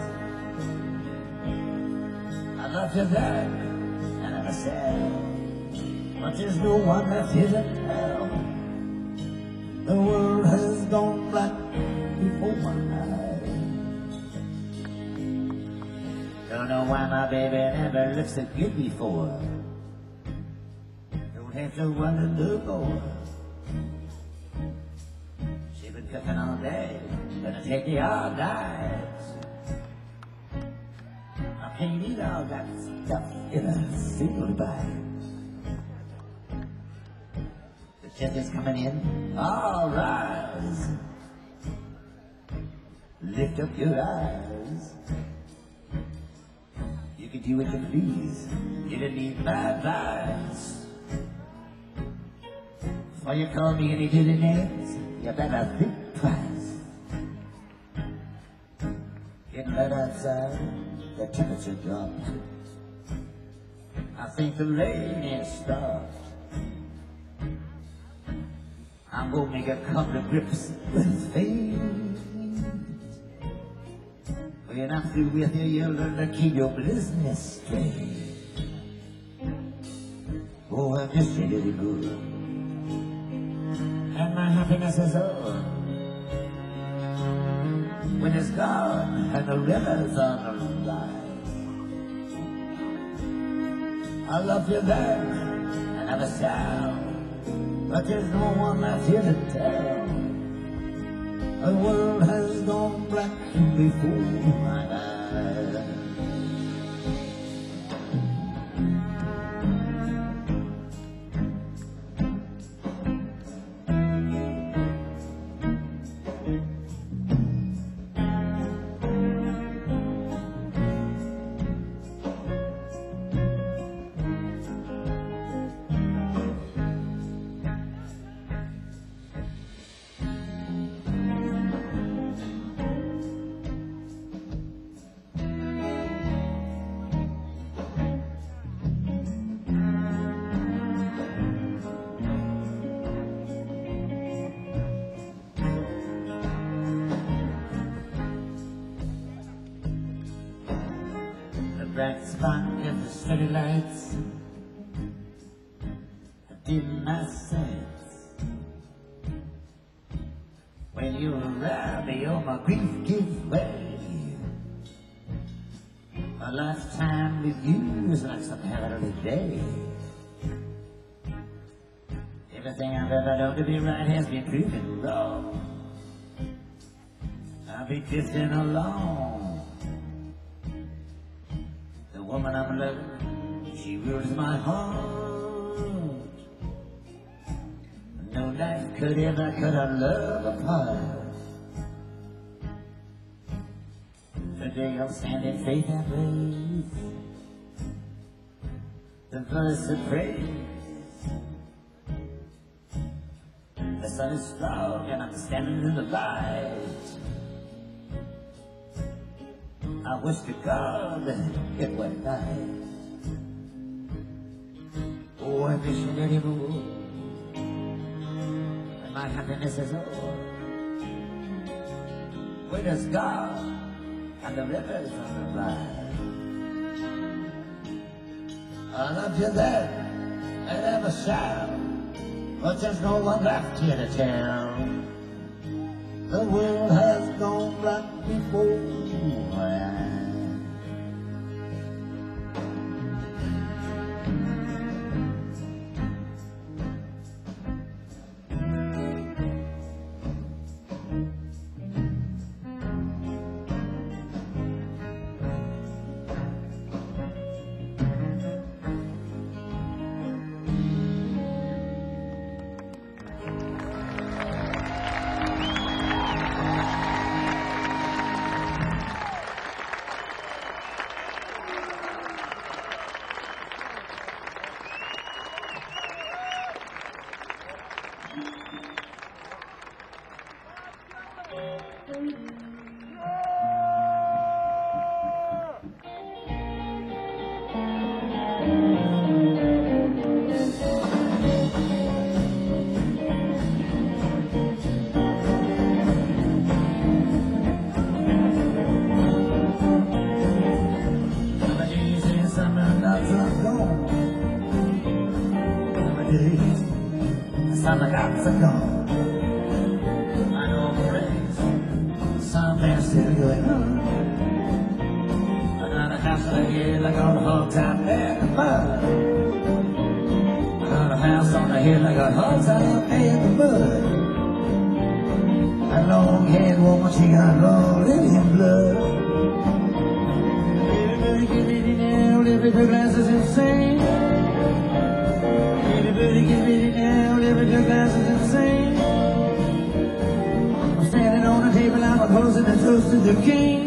I love you then, and I'm sad. But there's no one left here to tell. The world has gone black before my eyes. Don't know why my baby never looked so good before. Don't have to wonder no more. She been cooking all day, gonna take the hard nights. I can't eat all that stuff in a single bite. Chef is coming in, all rise. Lift up your eyes. You can do what you please. You don't need my advice. Before you call me any dirty names, you better think twice. Getting right outside, the temperature dropped. I think the rain is stopped. I'm gonna make a couple of grips with fate. When I'm through with you, you'll learn to keep your business straight. Oh, I'm just really good, and my happiness is over. When it's gone, and the river's on the rise. I love you then, and I'm a sound. But there's no one left here to tell. The world has gone black before my eyes. bright spot of the city lights did my sense. When you're around me, all my grief gives way. A lifetime with you is like some heavenly day. Everything I've ever known to be right has been proven wrong. I'll be drifting along. The woman I'm loving, she rules my heart. No knife could ever cut our love apart. Today I'll stand in faith and praise the voice of praise. The sun is strong and I'm standing in the light. I wish to God it were night. Oh, I wish it anymore. My happiness is over. Where does God and the rivers on the ride? I love you then, I never shall, but there's no one left here to tell. The world has gone right before my eyes. Summer nights are gone. I know praise. Something's still going on. Another house on the hill, I got a hog time in the mud. Another house on the hill, I got hog time in the mud. A long-haired woman, she got long in blood. Everybody get ready now, every glass is insane. Everybody get ready now, every glass is insane. I'm standing on the table, I'm opposing the toast to the king.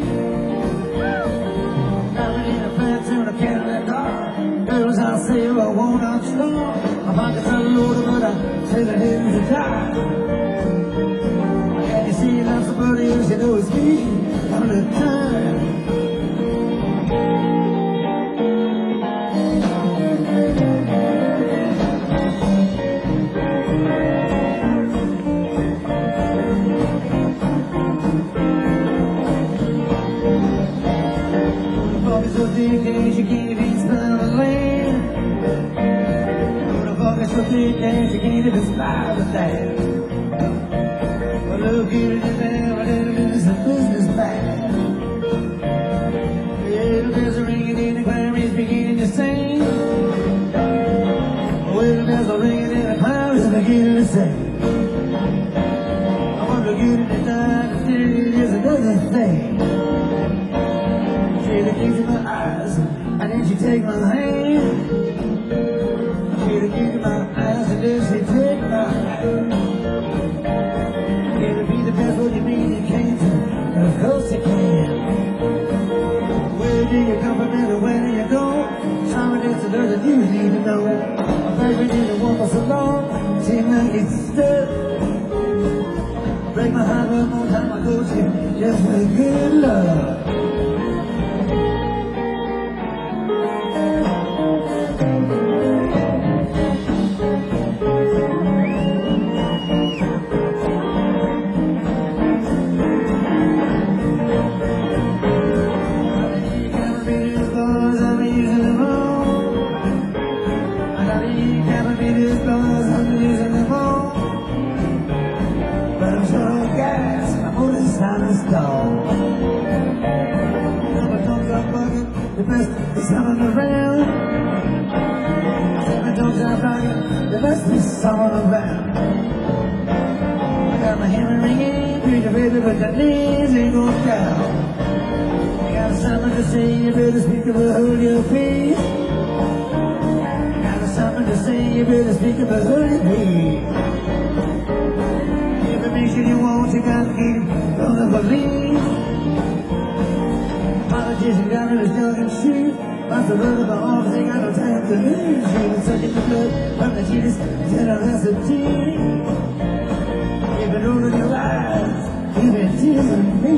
Now in a flat tune, a Cadillac car. Girls, I say, I won't outstar. My pockets are loaded, but I say the head is a die. And you see, lots of somebody else, you know it's me all the time. So thick that you can't even smell the land. Oh, the fog is so thick that you can't even smell the land. Well, look at it now, a little bit is a businessman. Yeah, the bells are ringing and the choir is beginning to sing. Well, the bells are ringing and the choir is beginning to sing. I want to get it tonight, and it is another thing. The gaze in my eyes, and then she take my hand. I feel the gaze in my eyes, and then she take my hand. Can it be the best what you mean you can't? Of course you can. Where do you come from and where do you go? Something that's another you need to know. I'm baby in the one for so long, seem like it's stuck. Break my heart one more time, I go to just with good love. Cause gone. Never don't stop bugging, the best is coming around. Never don't stop bugging, the best is all around. I got my hammer ringing, pretty baby, but the knees ain't going down. I got something to say, you better speak up or hold your peace. I got something to say, you better speak up or hold your peace. Information you want, you gotta keep, don't believe. Politician got me stuck in shoes. Lots of love in my arms, ain't got no time to lose. Even sucking the blood from the Jesus, tell her that's a team. If it over your eyes, you've been teasing me.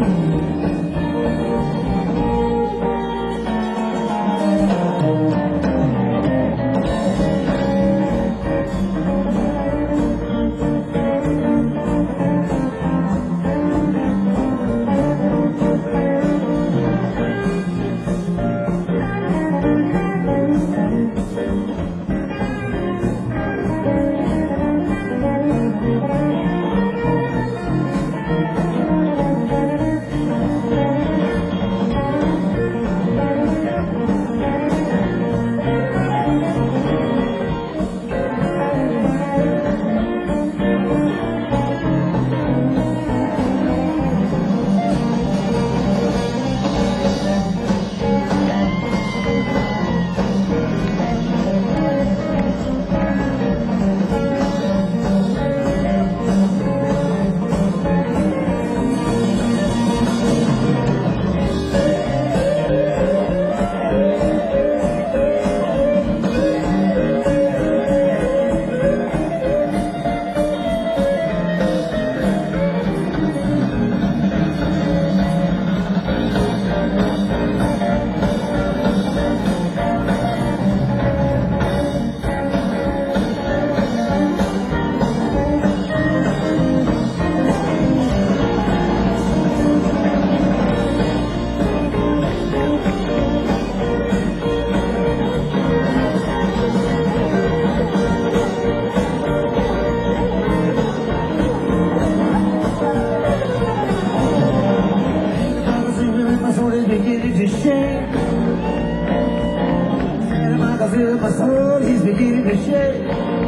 My soul, he's beginning to shake.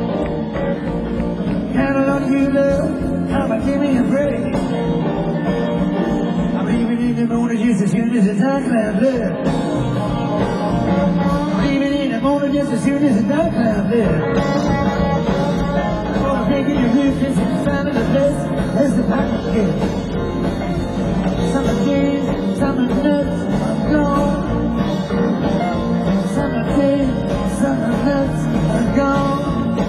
Count on you, love, come and give me a break. I'm leaving in the morning just as soon as the dark cloud left. I'm leaving in the morning just as soon as the dark cloud left. I'm gonna take in your roof just in front of the place. There's the pocket gift. Summer days, summer nuts, I'm gone. Summer days, summer nuts are gone.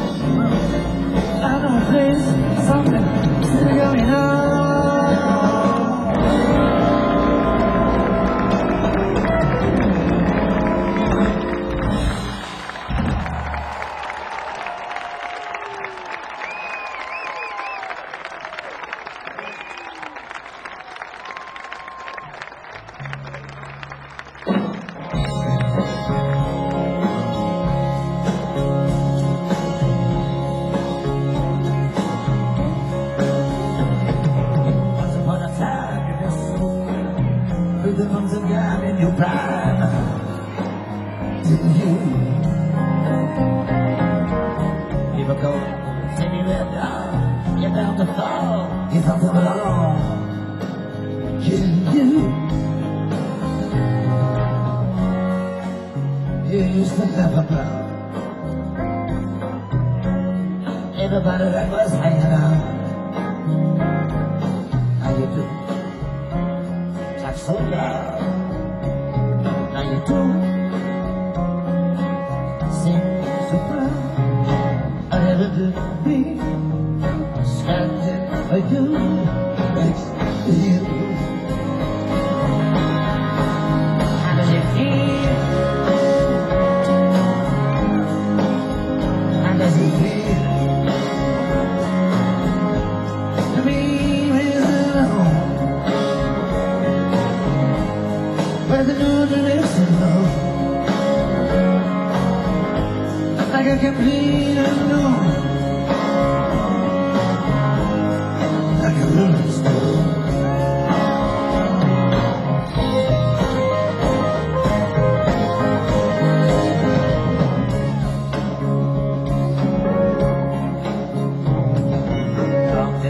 I know a place, something still going on. The arms of God in your prime, didn't you? People go, take me left down, you're bound to fall. You thought them along, didn't you? You used to laugh about everybody that was hanging out. How you do? So loud, now you do seem so proud. I never did be standing for you, next to you. How does it feel? How does it feel to be with alone? Where the new direction goes, like a complete unknown, like a rolling stone.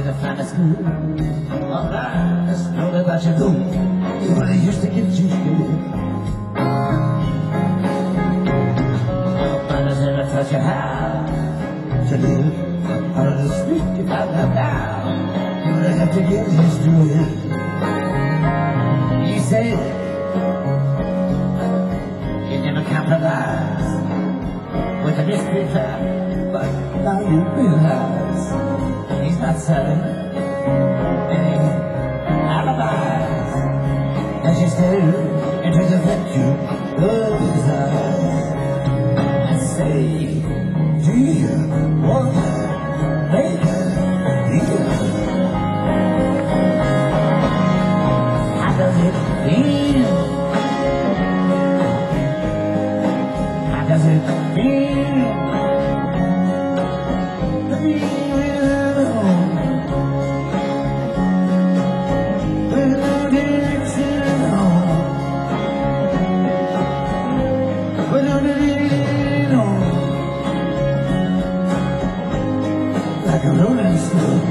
to find a school. Alright, let's know about your goal. You really used to get you good. But I never taught you how to live on the street. You found out now. You would have to get used to it. You said you never compromise with a mystery trap, but now you realize he's not selling any alibis as you stare into the vacuum of his eyes and say, do you want to make it here? How does it feel? How does it feel? To be alone with no direction home, with no direction home, like a rolling stone.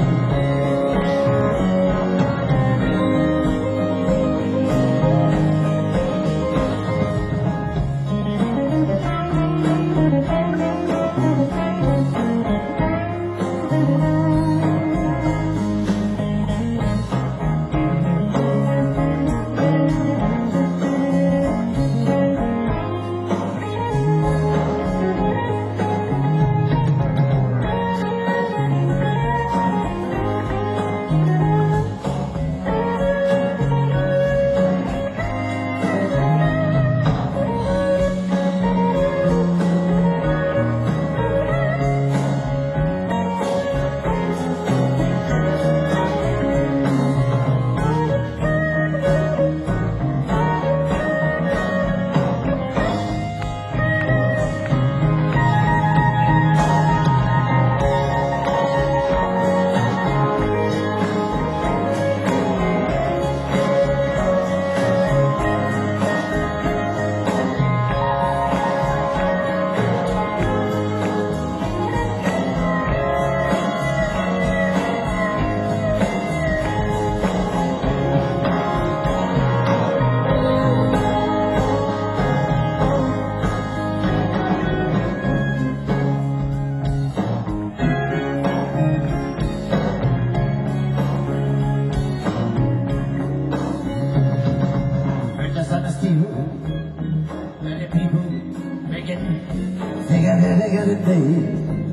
Many people make it think of it, think of it, babe.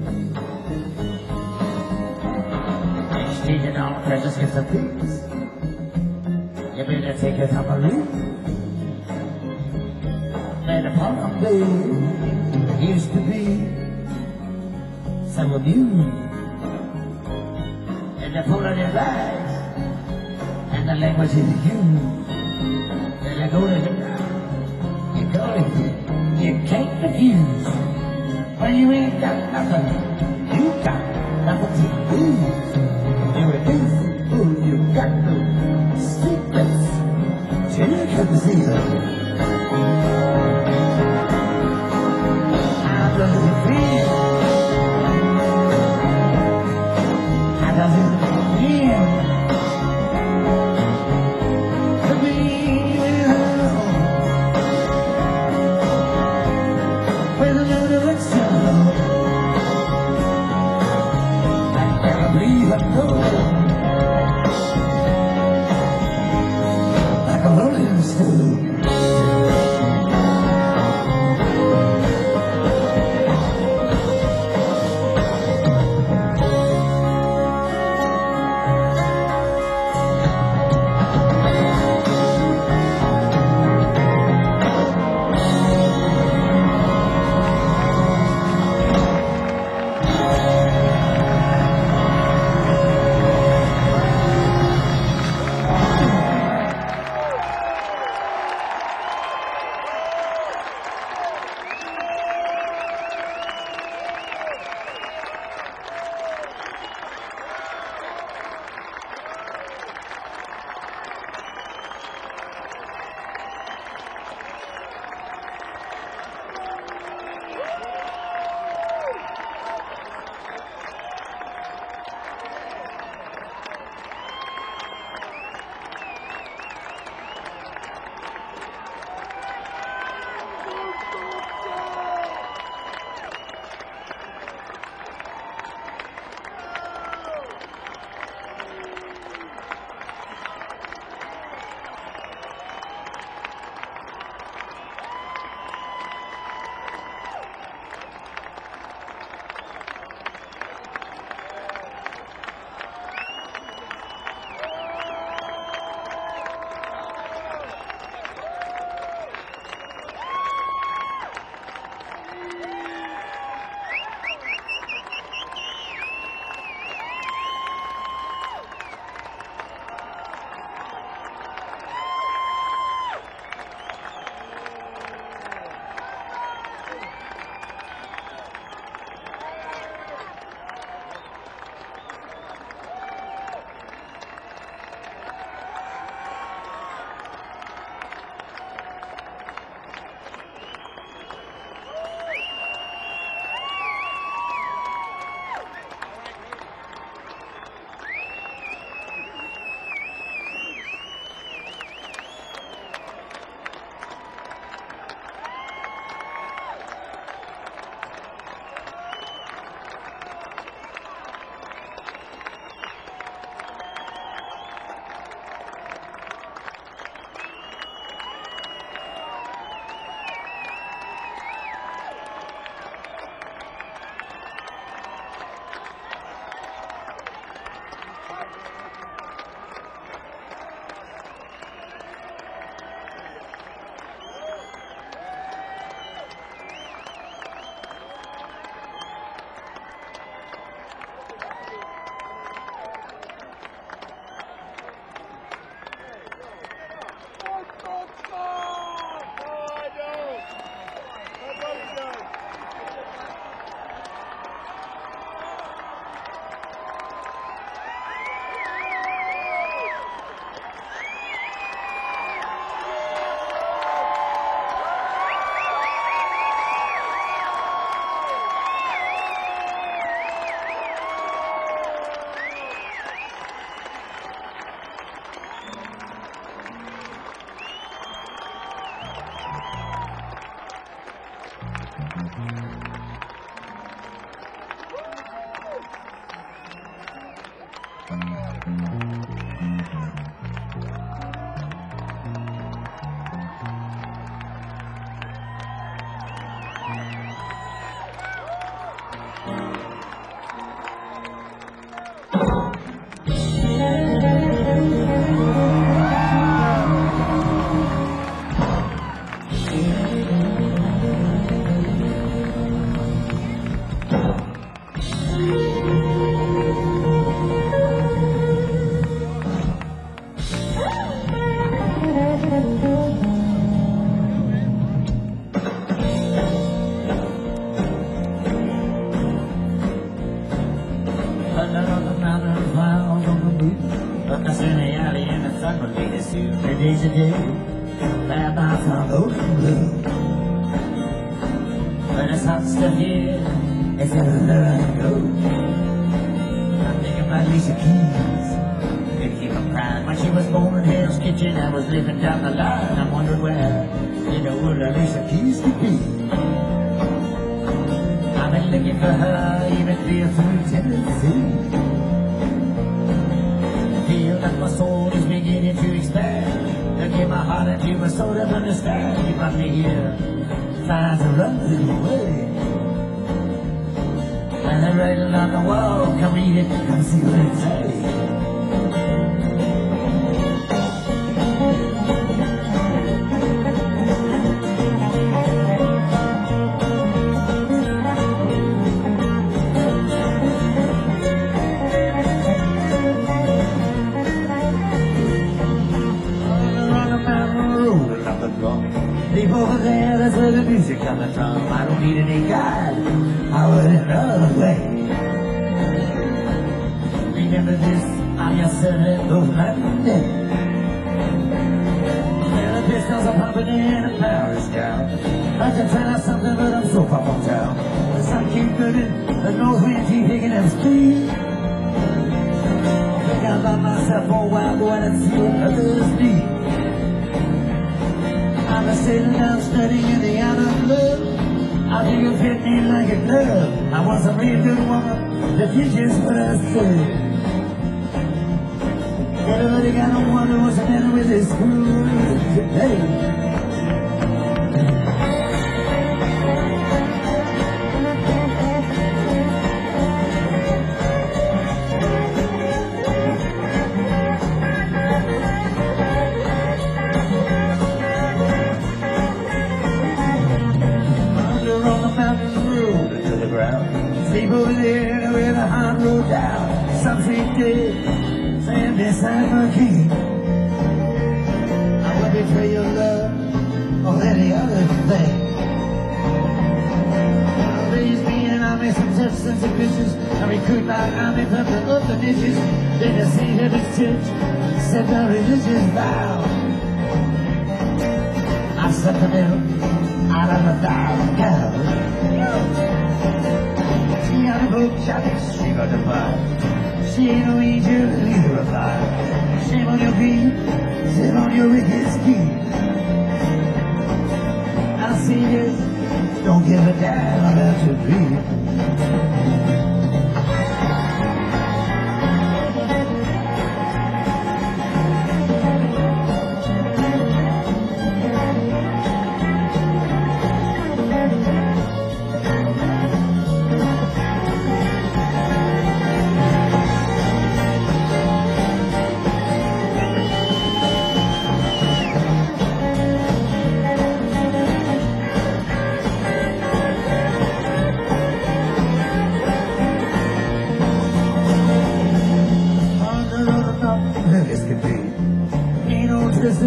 Sneaking on precious gifts of peace. You better take it up a leap. Let a punk babe used to be some of you. And the pull of your eyes and the language is you. Then I go to him now. You go to him. You can't refuse. When you ain't got nothing, you got nothing to lose. You refuse. Ooh, you got no secrets. You can see them. How does it feel? How does it feel? To be alone with no direction. I never believe I know. Like a rolling stone.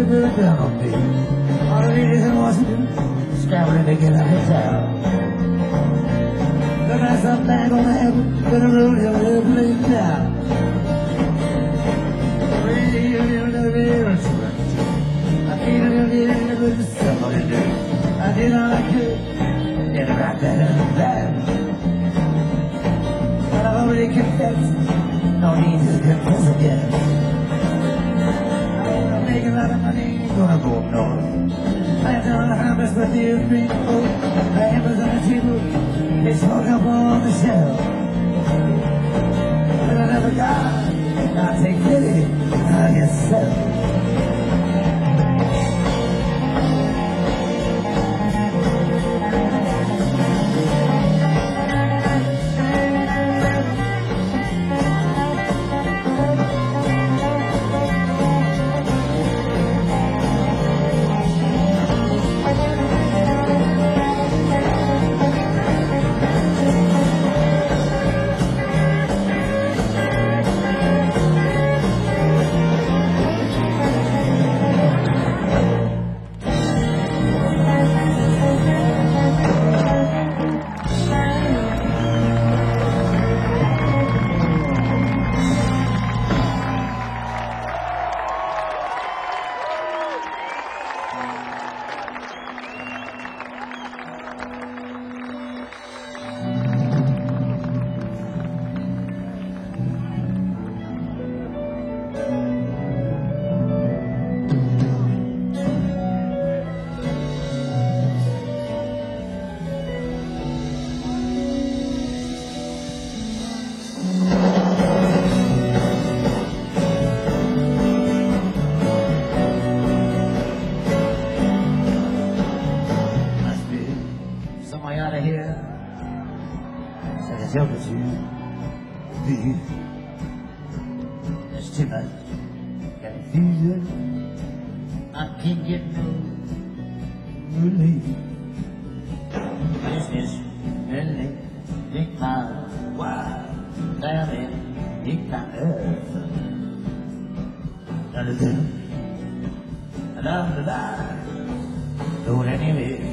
to do it down on me. All the ladies in Washington scrambling to get out of town. Look like something bad gonna happen to the rodeo will play down. Radio, little bit of I need a little bit of somebody to do. I did all I could, did right that and that. But I've already confessed, no need to confess again. I'm gonna make a lot of money, ain't gonna go up north. I don't know how much but the drink, oh, the hammers on the table, they smoke up on the shelf. But I never got, I take pity on yourself. Joke at you, be there's too much confusion. I can't get no relief. Business really big time, why? Damn it, big time earth. None of them, and I'm the line, don't anyway.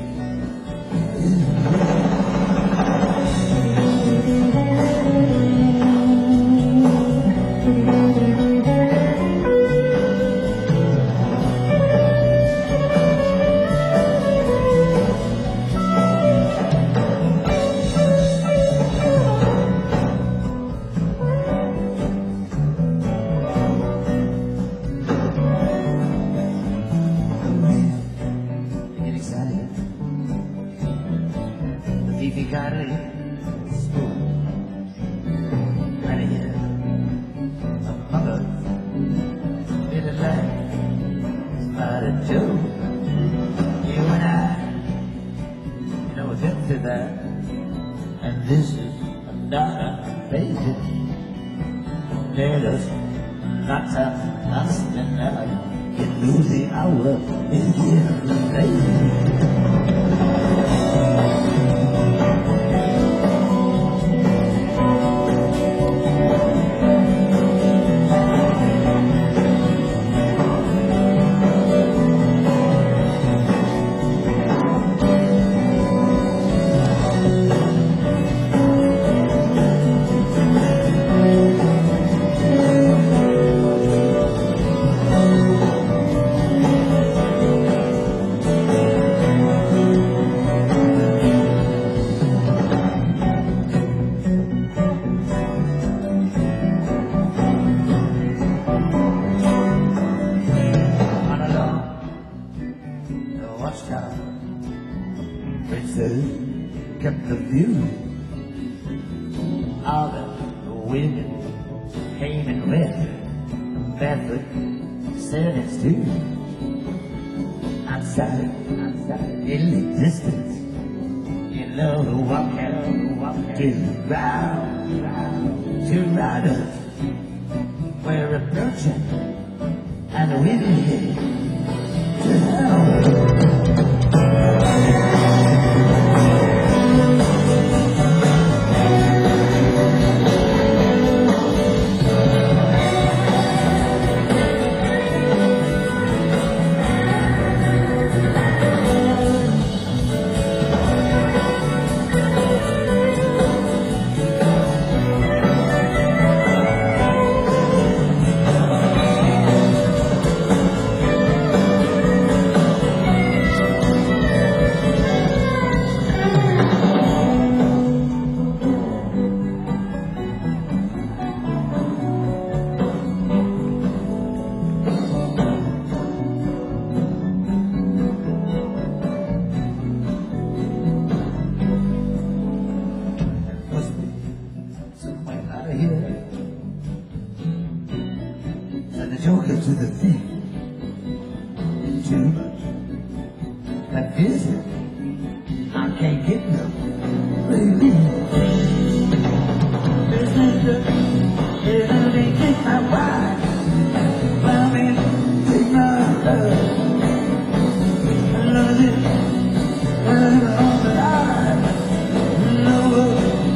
And this is not a basis. Let us not have nothing that I can lose the hour in here, baby. Kept the view of the women came and went, barefoot servants too. Outside, outside, in the distance, you know who walk out to round, round, to riders, we're approaching, and we're headed to hell. joker to the thief. Too much. But visit, I can't get no relief. This is the, this is the kiss my wife. Love me, take my love. I love it, love it all the time. Love it,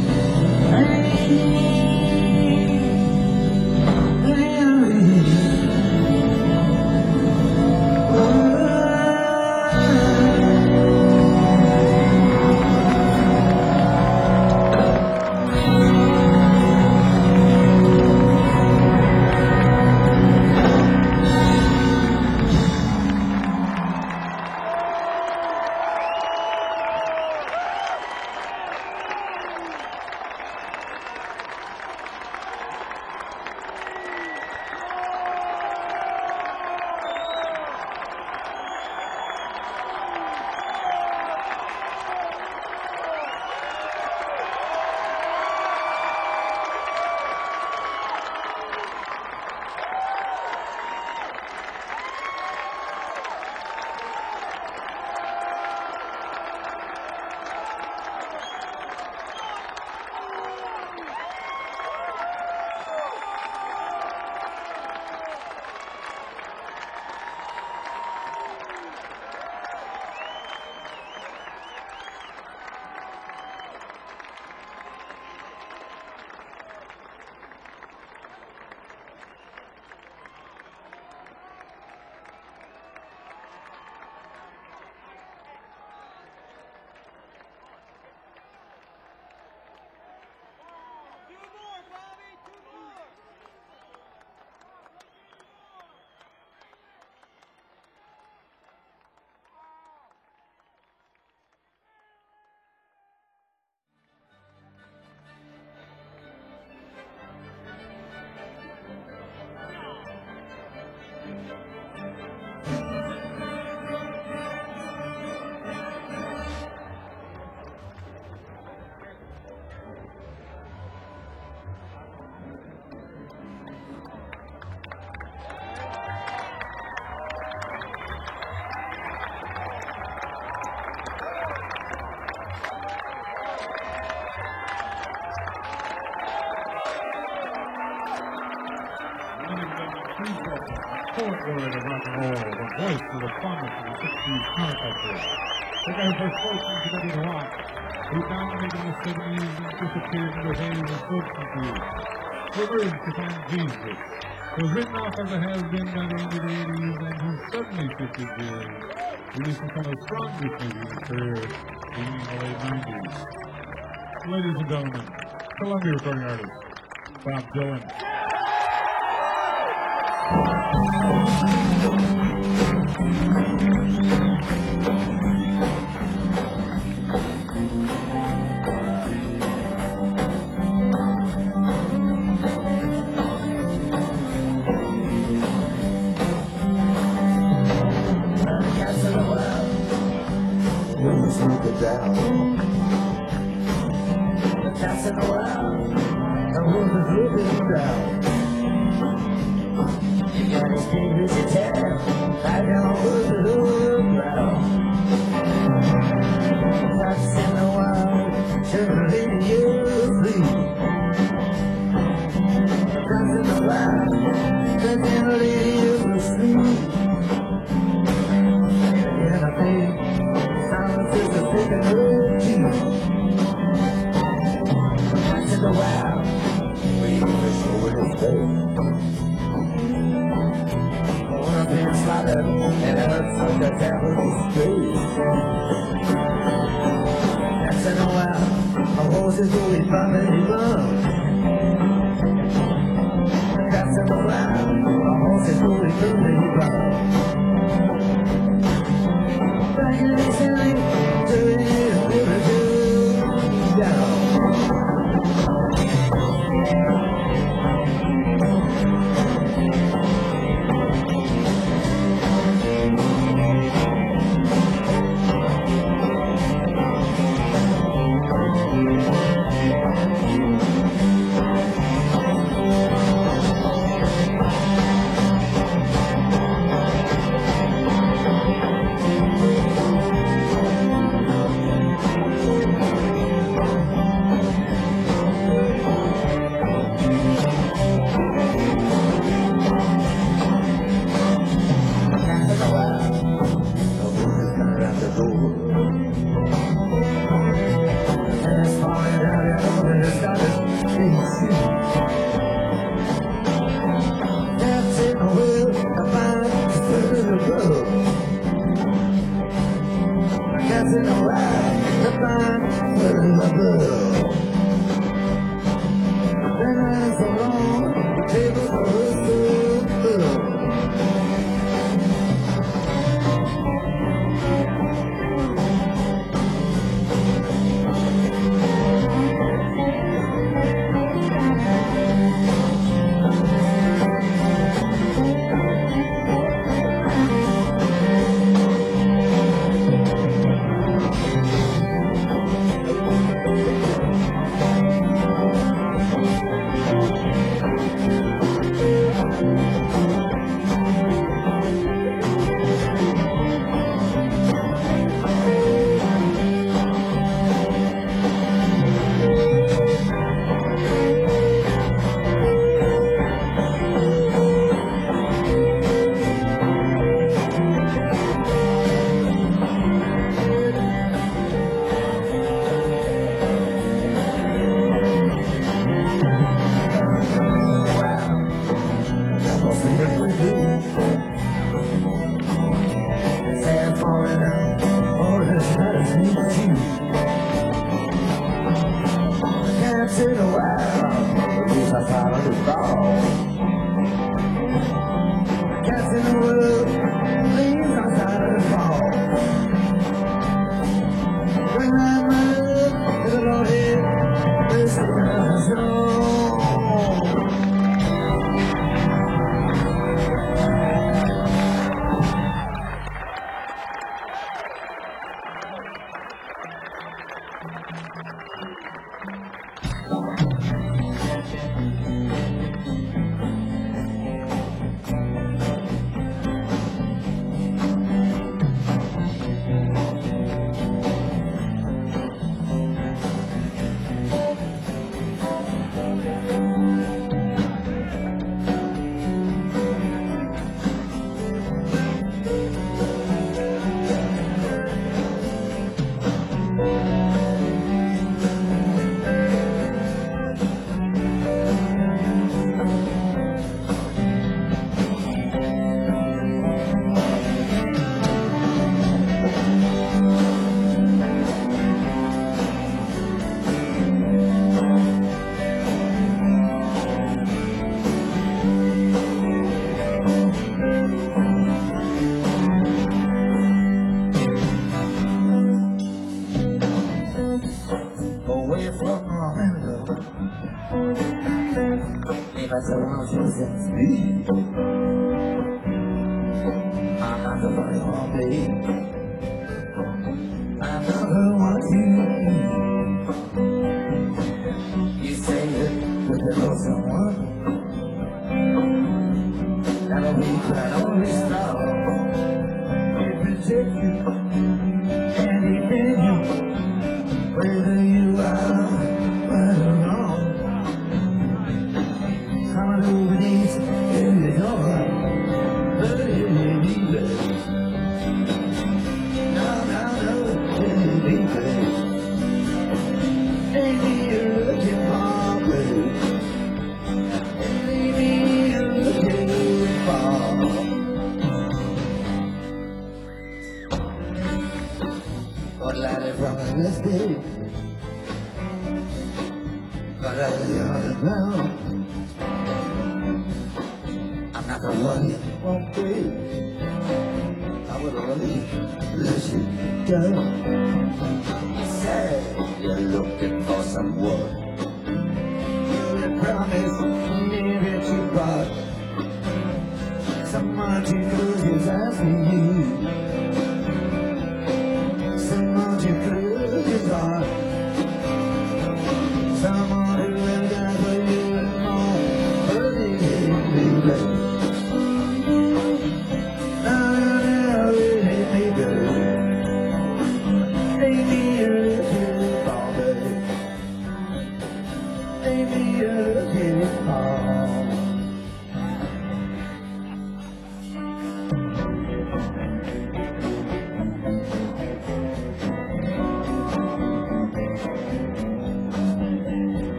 Word of rock and roll, the voice of the promise of the sixties counterculture. The guy who first spoke into the rock, who dominated the seventies and disappeared into haze and substitute. Emerged to find Jesus, was written off as a has-been by the end of the eighties, and who suddenly shifted gears, releasing some of the strongest music in his career, beginning in the late nineties. Ladies and gentlemen, Columbia recording artist, Bob Dylan. Sneak it down. The cat's in the well, the wolf is looking down. You got his fingers in tail, I don't put the hook around. The cat's in the wild, turn leading you free. The cat's in the wild, turn leading you free. And I think silence is a big and little key. That's in the wild, we fish over his face. When I'm being slaughtered, and it hurts like the devil's face. That's in the wild, a horse is always family love. That's in the wild, a horse is always family love. Back in the city, doing it, doing it, down. world. I can't see no right to find where in the world. Been running so long, the tables are so full. In a while, lose our side of the ball. Cats in the world, leaves our side of the ball. Bring that money to the Lord here, this is the show. Away from Orlando, if I said one she says me, I'm not the one who won't be. I'm not the one you. You say that with the love someone, that'll be quite always stop. It protect you and defend you. Whether you are right or wrong, coming over these in the door, but it may be blessed. No, no, no, it may be blessed. Ain't me looking for place. Ain't me looking for. What light from a mistake? But I on the ground. I'm not the one you won't be. I would only let you go. Say you're looking for someone. You promise me that you got someone to do is asking you. Someone to prove his heart. Someone who will die for you and more. But it ain't me, baby. No, no, no, it ain't me, baby. Ain't me you're looking for, baby. Ain't me you're looking for.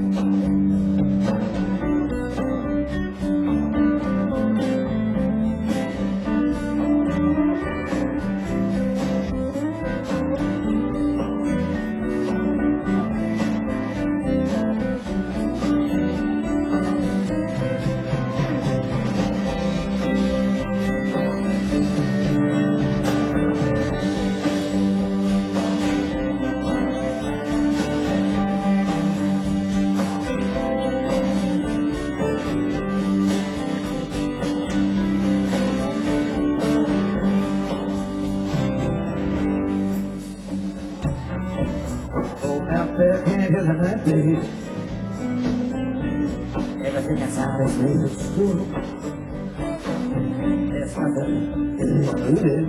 Everything inside is leaving true. There's nothing included.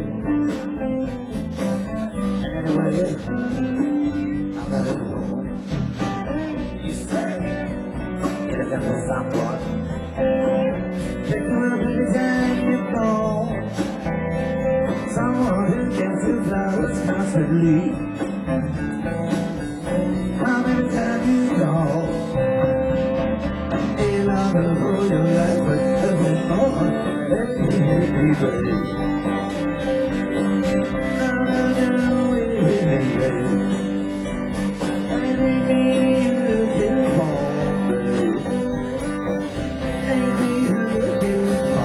And anyway, I'm not alone. You say, you're looking for someone. Pick you up anytime you're gone. Someone who can feel flowers constantly. How many times you gone? Ain't I'm gonna rule your life with nothing more. Let me hear you, baby. No, no, no, wait, wait, wait, wait. Anything you're looking for, baby. Anything you're looking for.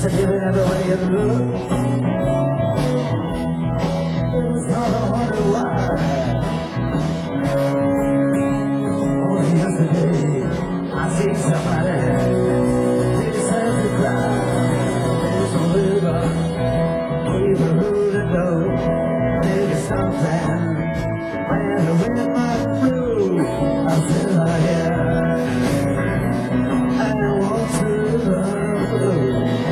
disappearing everywhere you look. It was hard to wonder why. Only yesterday I see somebody deserve to cry. There's a river, even who to know. Maybe something when the wind might blow. I'm still here. I want to love.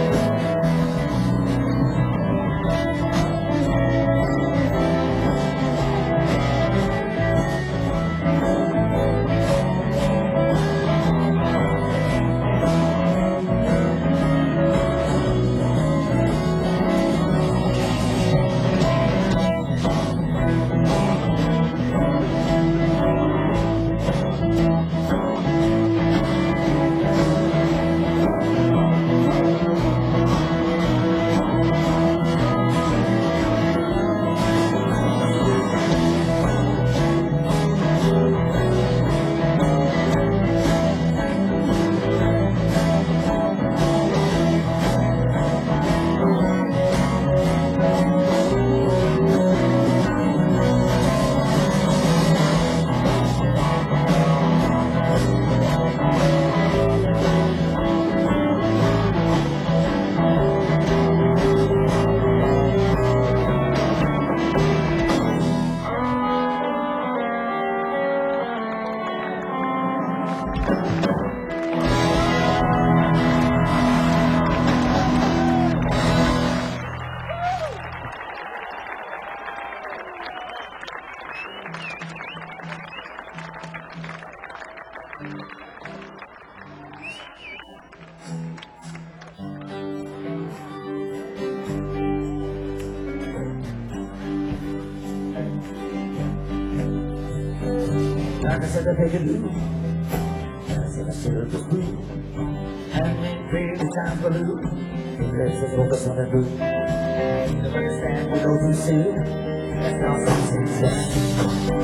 Like I said, I take it loose. I said, I said, it was blue. And then crazy time for blue. Let's just focus on the blue. Don't understand, we go too soon. That's not something success.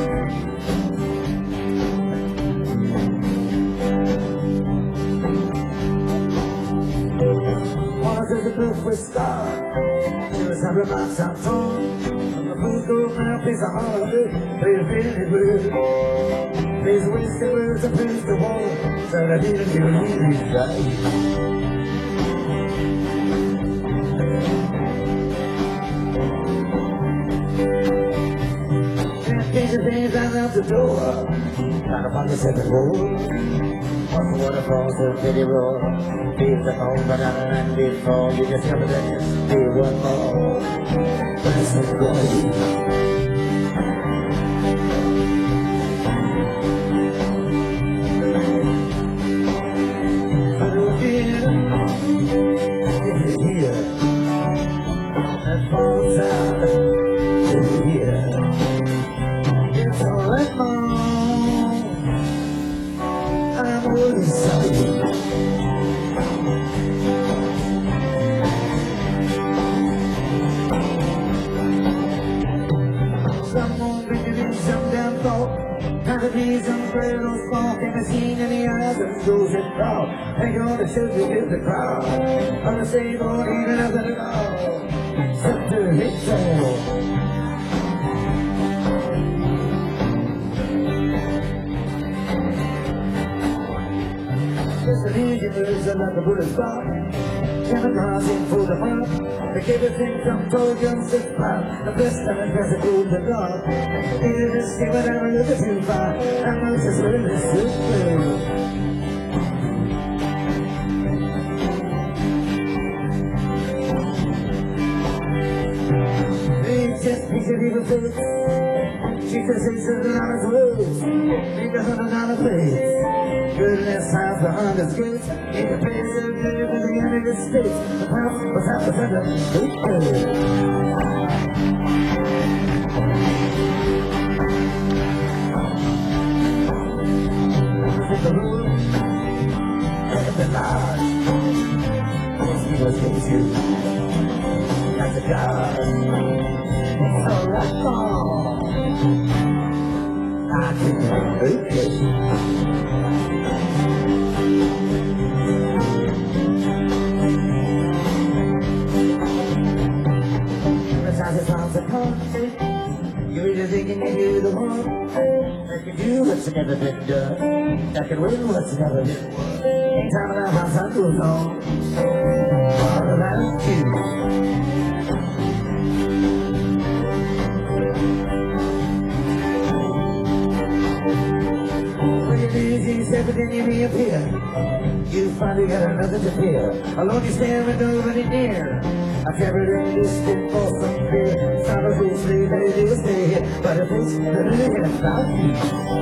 Mars is a proof we start. There is every box I'm torn. The food goes now, piece of holiday. Please feel it blue. These wasted words are pleased to war, so that he didn't even need his right. Can't change the things out of the door, trying to find the second floor. Once the water falls, the city roar. Leave the home, but on the land before you discover that there's still one more. That's the glory. Seen in the eyes of those that crawl. They gonna shoot you in the crowd. On the same old even nothing at all. Except to hit soul. Just an engineers are like a bullet spot. Chemicals in for the month. They gave us things from told young six five. The best time is press it cool to God. Needed to see whatever look at too far. And I was just really super. Just piece of evil face. She says it's a lot of words. Make a hundred dollar place. Goodness has the hundred skates. In the place of live in the United States. The house was half a center. In the room, at the lodge. He was with you. That's a god. So that's all. I can make it. heart. You really thinking you're the one that can do what's never been done, that can win what's never been won. Ain't time about how sun goes on, all about you. Then you reappear. You finally got another to fear. Alone you stand with nobody near. I carried a distant for some fear. Some of who's leave that it is stay here. But if it's really about you.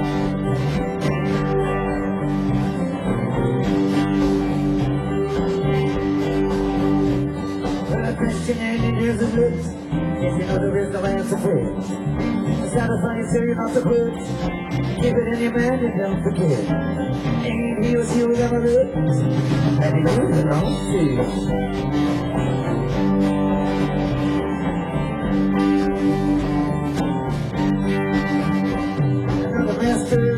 Well, a question and it is a blitz. If you know there is no answer for it. It's not a funny so you're not the bitch. Keep it in your mind and don't forget. Ain't he was you ever looked? And he knows it all too. Another master.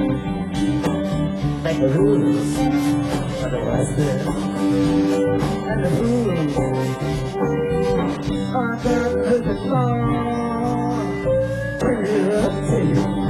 Make the rules. Otherwise then. And the rules are gonna look at more. Bring it up to you.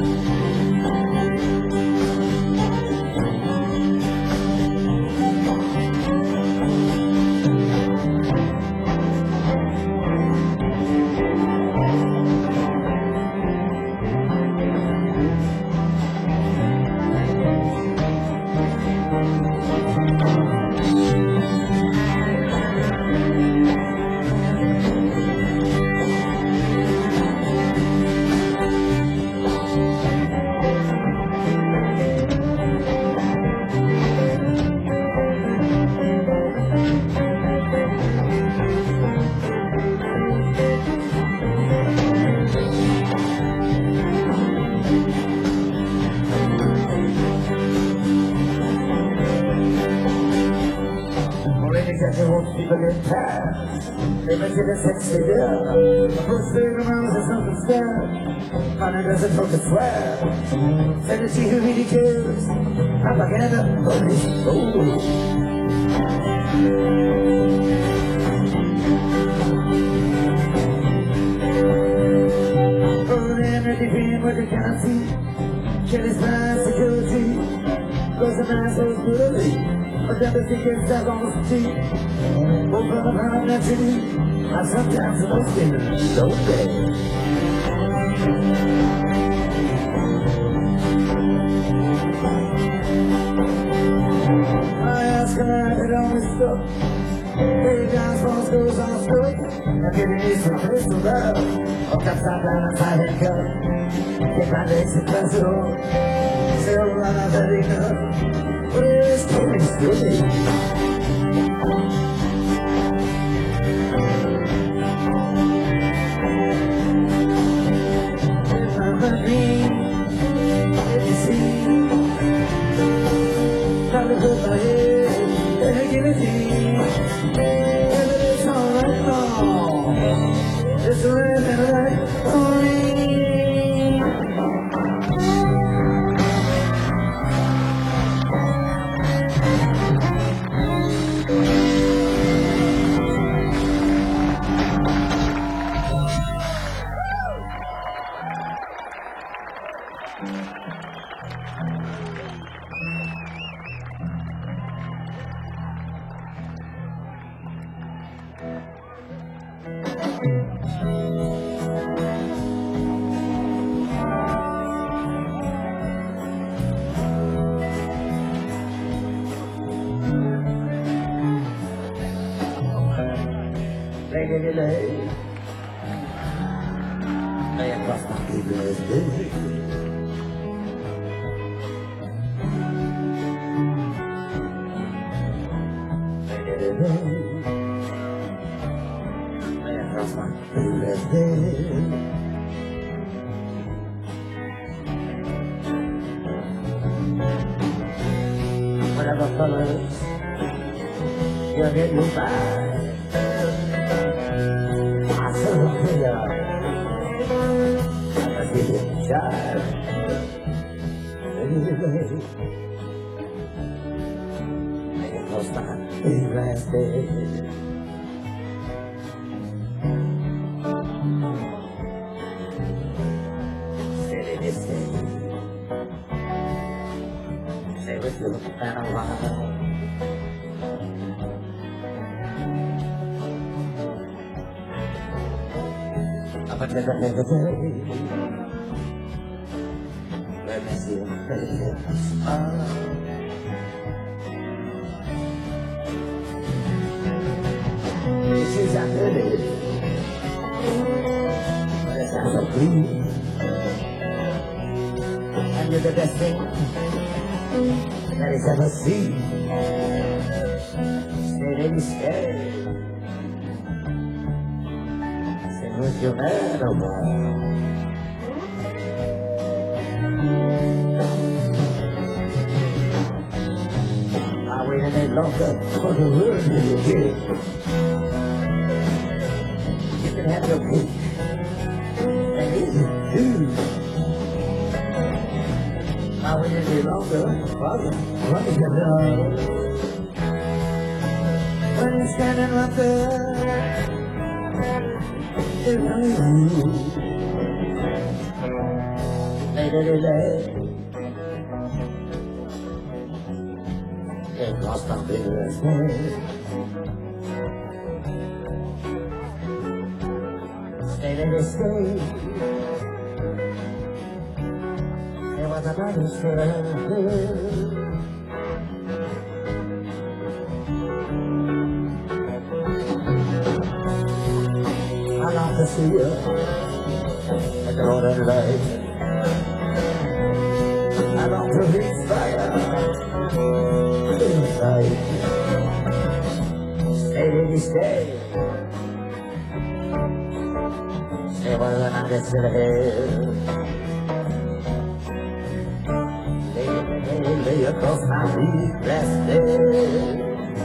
People get tired. They make it a sexy girl. The first thing around is something scared. Honey doesn't talk to swear. Say that she who really cares. Propaganda, police, oh. Oh, then if you feel what you can't see. Kill his mind, security. Cause the man so brutally. But then the secret stuck on the street. Open up around that city. I sometimes those things don't pay. I ask her if it always stuck. Every time phone goes on straight. I'm getting used to place to love. Up upside down inside that cup. Get my legs and press it on. Still run out that enough. But it is totally stupid. If I'm a dream, if you see, try to put my head and give it to me. If it is alright now, it's really right for me. Lady, lady, I am lost my people's day. Lady, lady, I am lost my people's day. Whatever colors you're getting by. I give it a shot. Anyway, I can post my big last day. with you and a while. Up until the end of the day, let me see your face. Oh. This is a good but it's not so clean. And you're the best thing that he's ever seen. Stay in stay. Sing with your man a while. I waited any longer for the word you did. You can have your cake and eat it too. I waited any longer for the word you did. When you're standing right there, it's only you. Lady, lady, it lost my business. Stay, lady, stay. There was another stay. I long to see you at the golden light. I long to reach fire inside. Stay, baby, stay. Stay while the night is still ahead. Lay, lay, lay, lay across my deep blessed bed.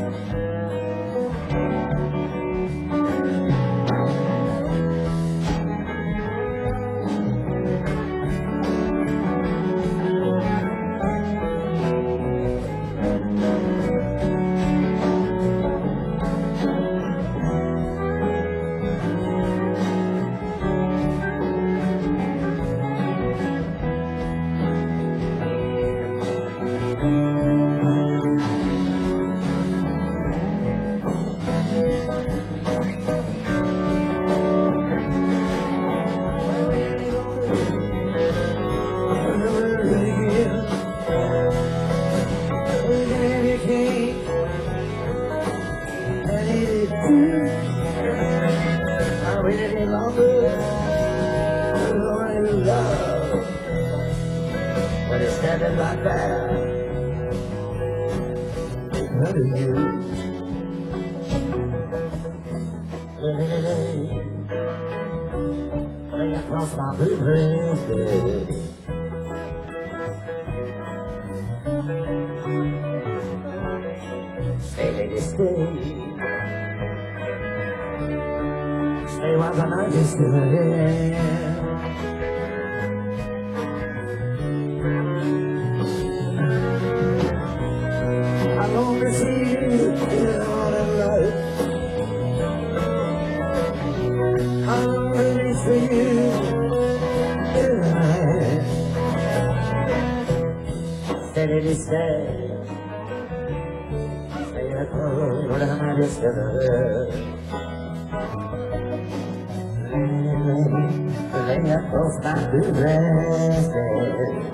I waited any longer, Lord, love. When it's standing like that, none of you. Lay across my bluegrass bed. Stay, lady, stay. Stay while the night is still here. I long to see you in all the light. I long to reach for you in the night. Stay, lady, stay. Stay at home while the night is still here. Lay across my bluegrass bed.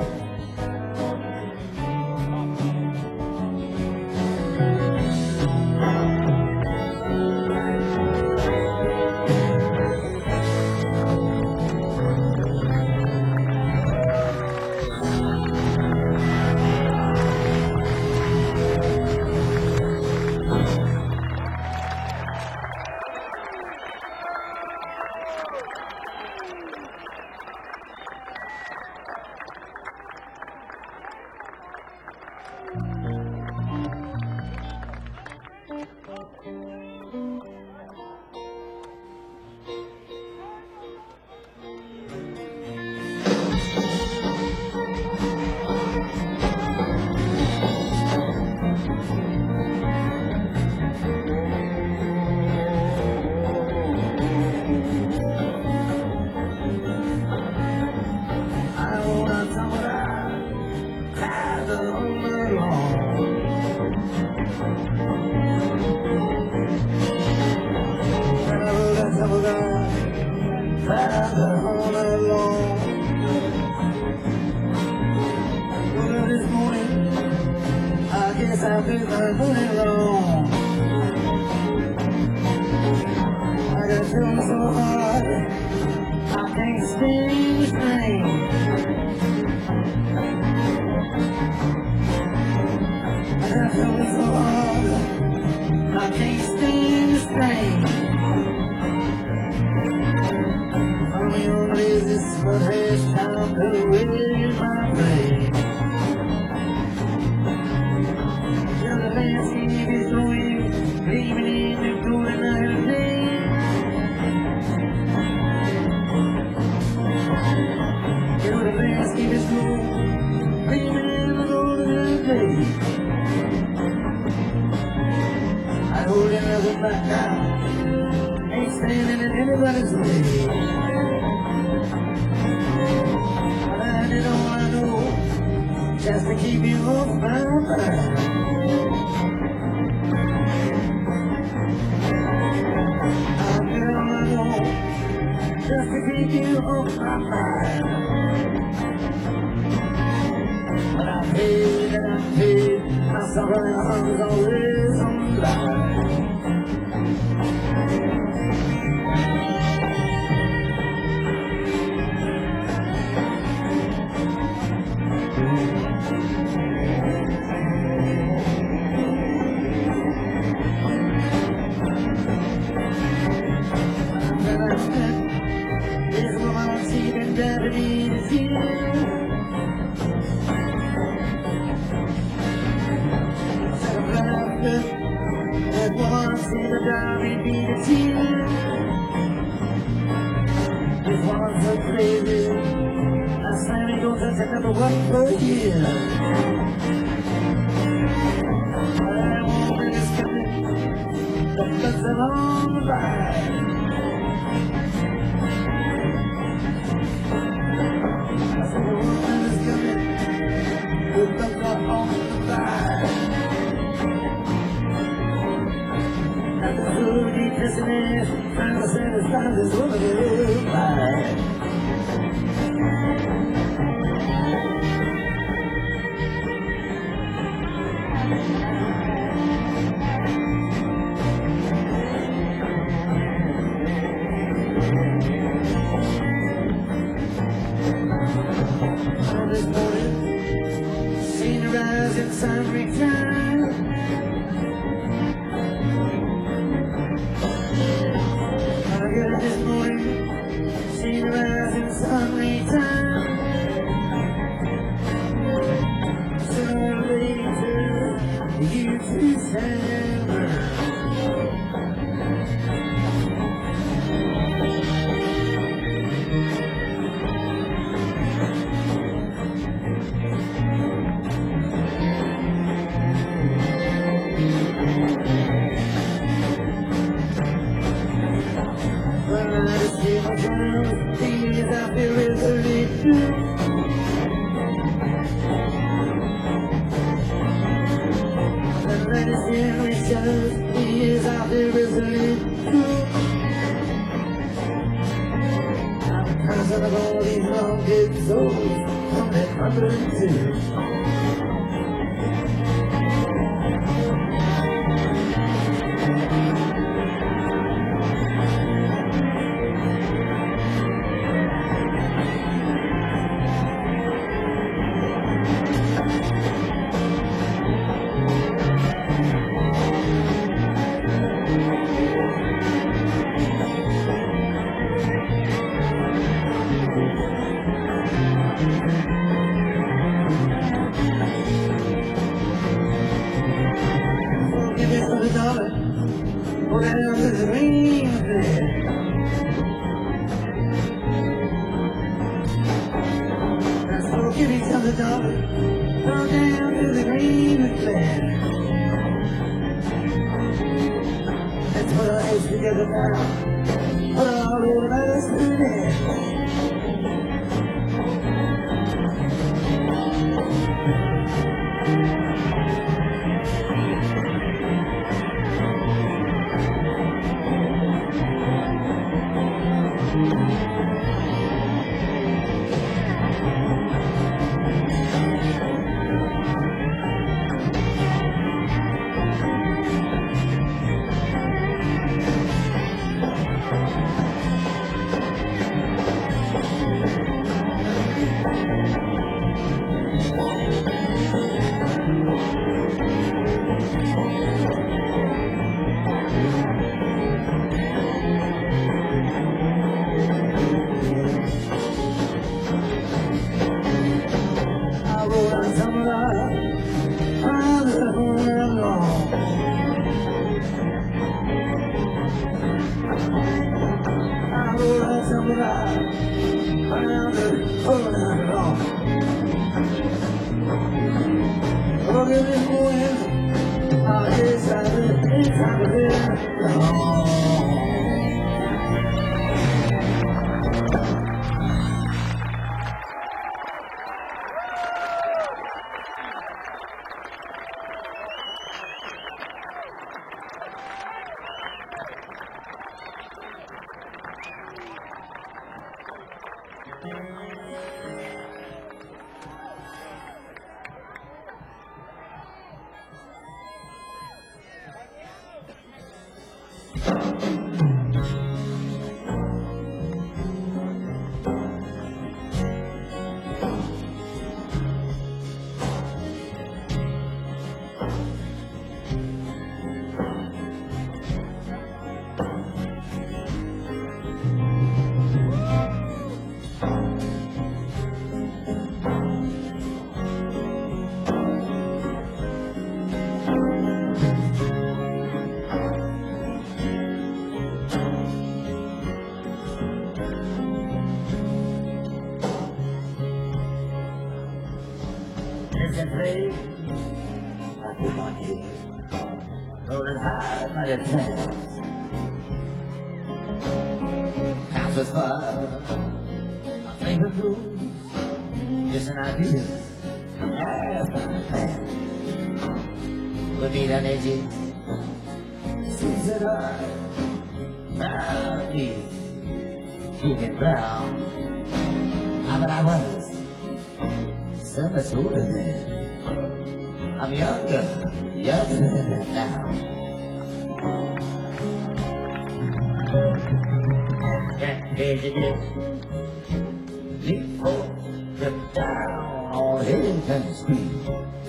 guess I've been doing wrong. I got thrown so hard, I can't stand the strain. I got thrown so hard, I can't stand the strain. I'm your business, but there's time to win my brain. Till the landscape is going, leaving in the golden light of day. Till the landscape is going, leaving in the golden light of day. I hold it nothing back now, ain't standing in anybody's way. But I did all I know, just to keep you off my mind. I did all I know, just to keep you off my mind. But I paid and I paid, my suffering heart is always on the line. This woman, she been driving me to tears. Said I'm right after that woman, she been driving me to tears. This woman's so crazy, I slam it goes as another one for a year. But I won't be coming, the best along the line. Trying to satisfy this woman is mine. On this morning, seen the rising sun recline. This morning, seen the rising sun time. Sooner or later, you too shall burn. When I just see my girls, things I feel is really true. When I just see my girls, things I feel is really true. I'm conscious of all these long dead souls from that hundred and two. Whatever the rain there. That's for kitty to the dollar. Go down to the green there. Let's put our heads together now. Put our little us through there. living well. Oh, yes, I live, yes, I live. Oh. Listen, please. I put my head rolling high by the fence. House was fire. My finger moves. Just an idea. Half my plan. We'll meet on edges. Seas that I found me. Chicken brown. How about I was? So much older than I'm younger, younger than that now. That day again, leap forth, rip down on Hillington Street.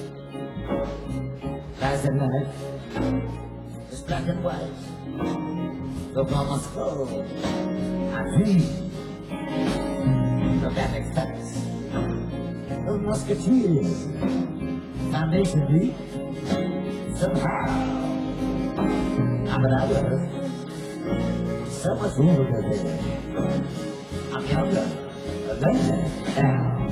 Last night, it's black and white, look on my skull, I dream of that next tax. The Musketeers, Foundation League, somehow, I'm an other, so much older than I'm younger than now.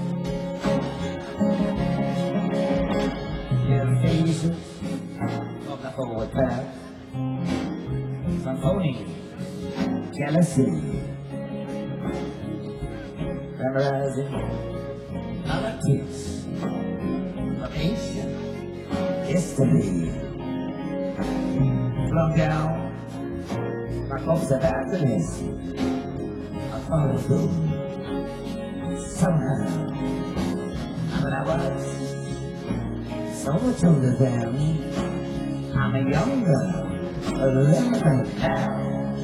Their faces of the forward path, some phony jealousy, memorizing politics of ancient history. Flung down my hopes of happiness. I followed them somehow. I mean, I was so much older than I'm a younger than now.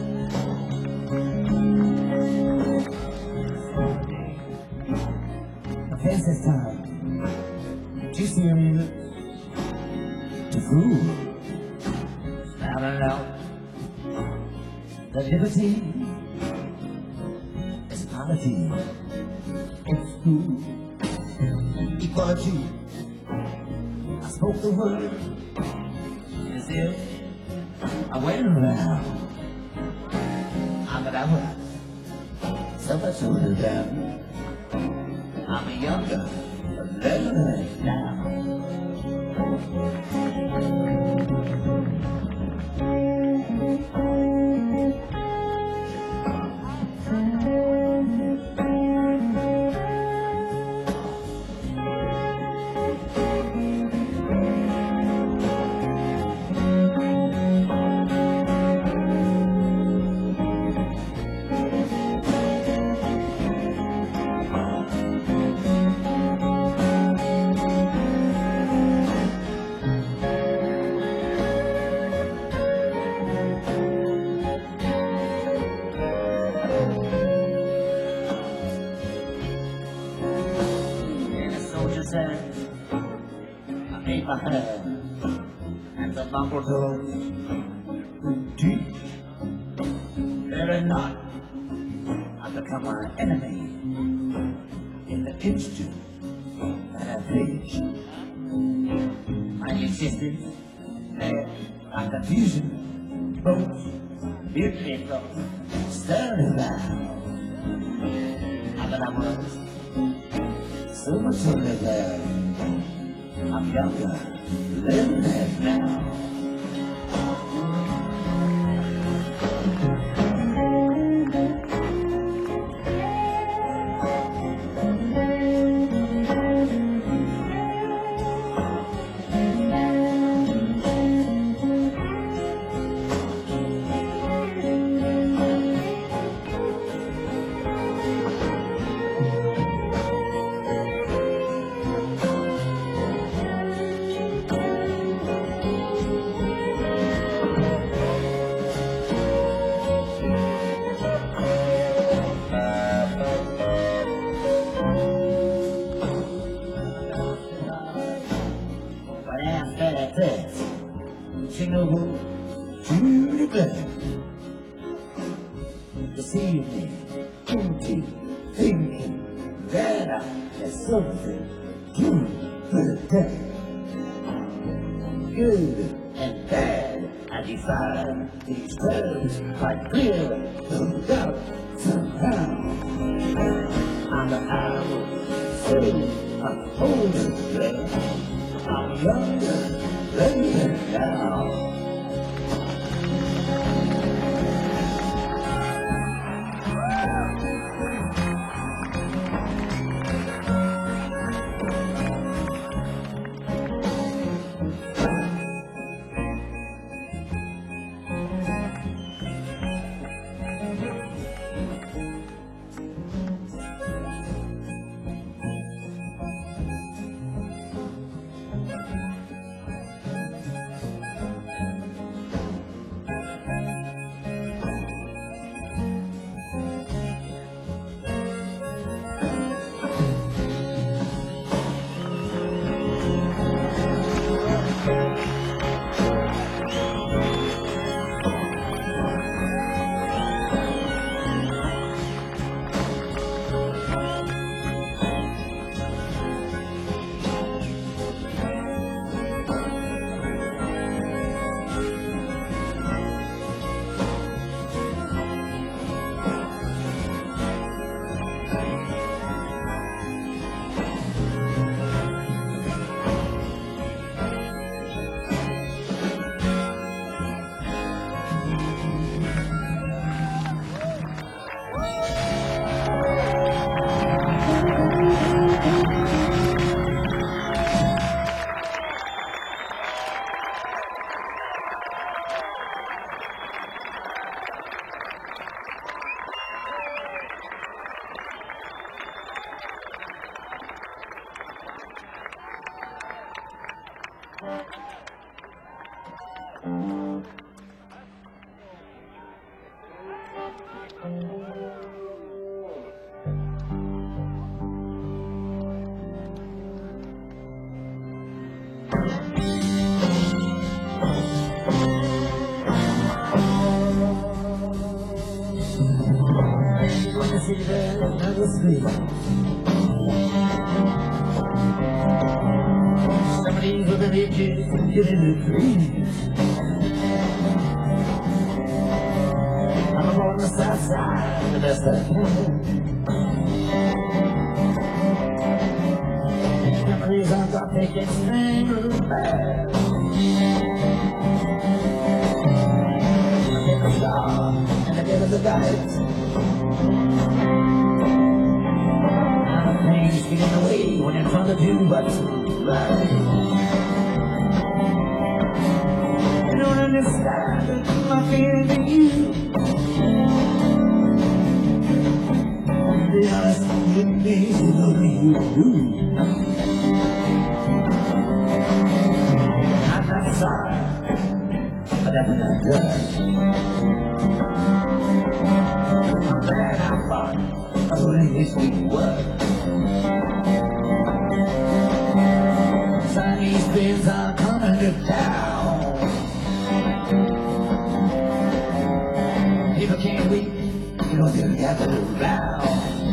Guess it's time to serious to fool. Spouting out the liberty is polity. It's true. Equality. I spoke the word as if I went around. I'm an hour, so much older than I'm a younger than now. I made my hand and the mumble tones deep. Very not, I've become my enemy in the instant that I faced. My insistence, that my confusion, both beauty from staring down. How that I was so much older than I'm younger, living it now. Judy Glenn, this evening, thinking, thinking that I had something good for the day. Good and bad, I define these terms quite clearly, no doubt, somehow. I'm the owl, so I'm holding there. I'm younger, later now. Somebody's with an itches and getting the trees. I'm on the south side, the best I can. Memories I've got taking strangle bad. I take a star and I get the dice. Things get in the way when you're trying to do what's right. You don't understand my feeling for you. Be honest with me, what do you do? I'm not sorry, but that's not good. I'm glad I fought over this sweet word. Chinese things are coming to town. People can't wait, you know they'll gather around.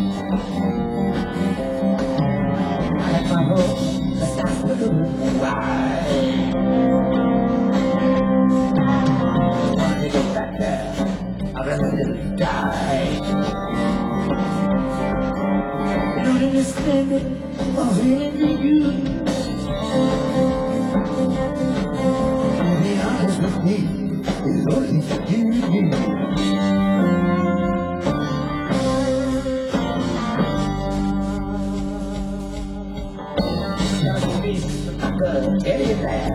I had my hope, but that's the good ride. When you get back there, I'd rather than die. You don't understand it, I'm feeling for you. Teddy bear.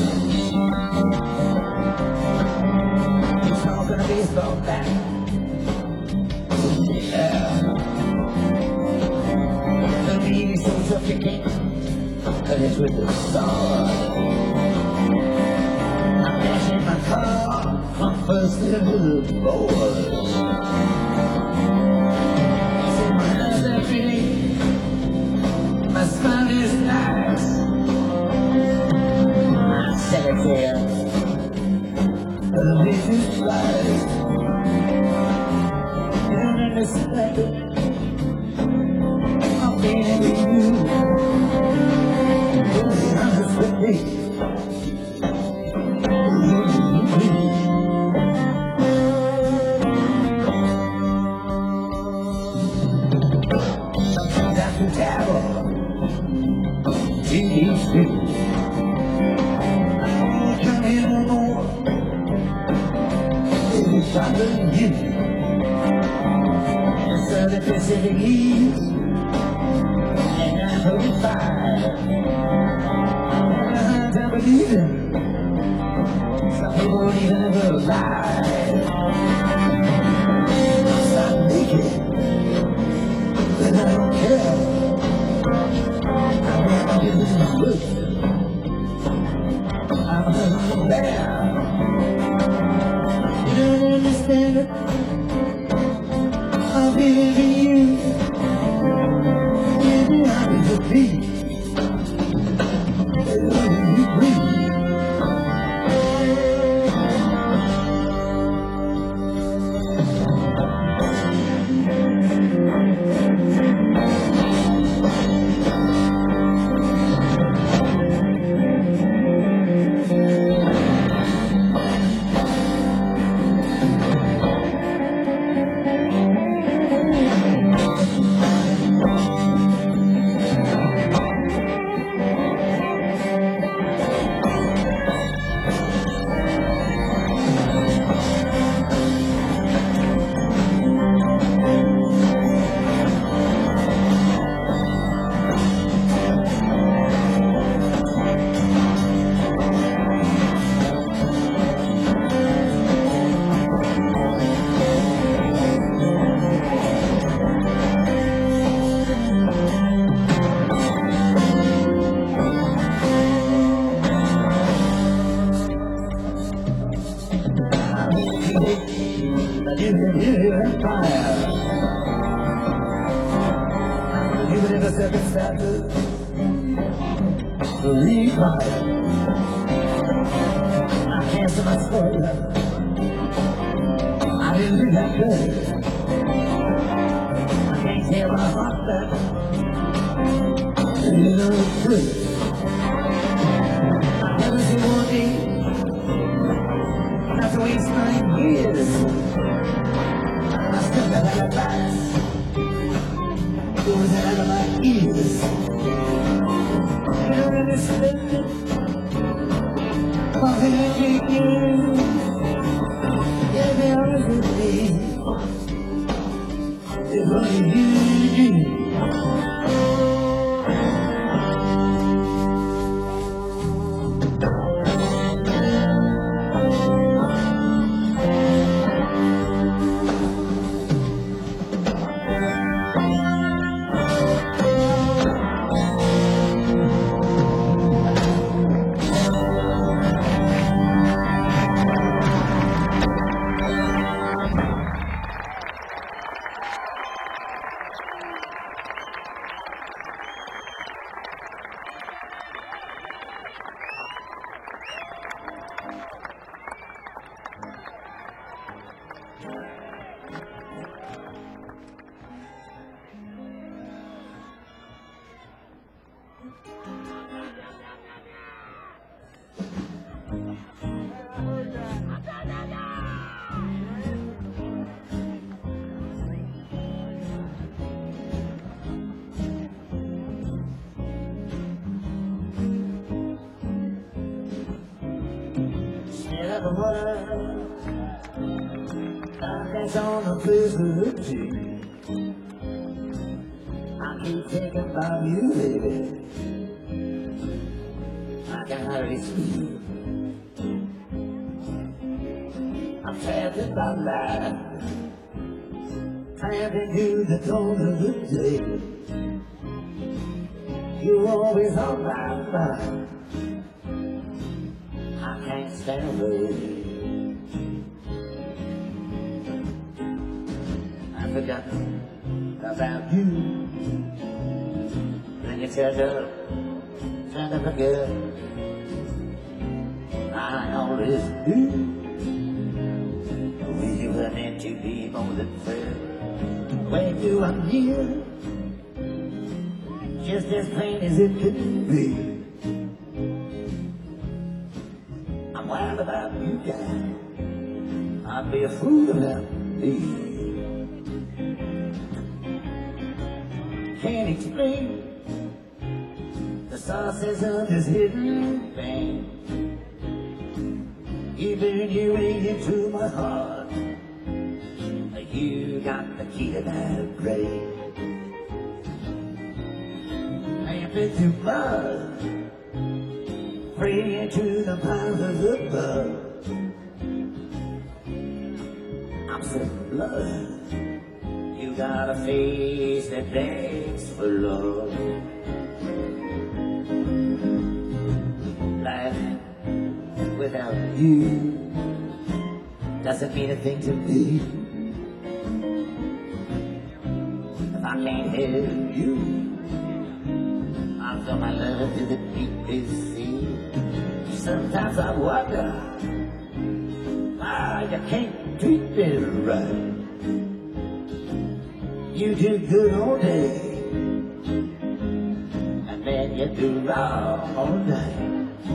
It's all gonna be so bad. Yeah. The beat is so suffocating, cut it with the sword. I'm dashing my car from first to the board. See my hands are feeling, my smile is nice. Secretary, the business lies. You don't understand it. I'm being with you. You don't understand me. Sometimes I can tell. It's so the Pacific East, and I hope it's fine. I don't believe it. Some people won't even ever lie. I'll stop naked, but I don't care. I'm gonna give this a look. I'm a bear. You don't understand it. I'll be with you. Baby, I'll be the beat. That's on the face of the tree. I keep thinking about you, baby. I can hardly sleep. I'm trapped in my life, trying to do the dawn of the day. You're always on my mind. I can't stand away. I've forgotten about you. When you turned up, trying to forget. I always do. When you were meant to be more than fair. When you are near, just as plain as it could be. I'm wild about you guys. I'd be a fool about me. Can't explain the sauces of this hidden pain. Even you ain't into my heart. You got the key to that brain. Lamp into blood, pray into the powers above. I'm sick of blood. You got a face that begs for love. Life without you doesn't mean a thing to me. If I can't help you, I'll throw my love to the deepest sea. Sometimes I wonder why you can't treat me right. You do good all day, and then you do wrong all night.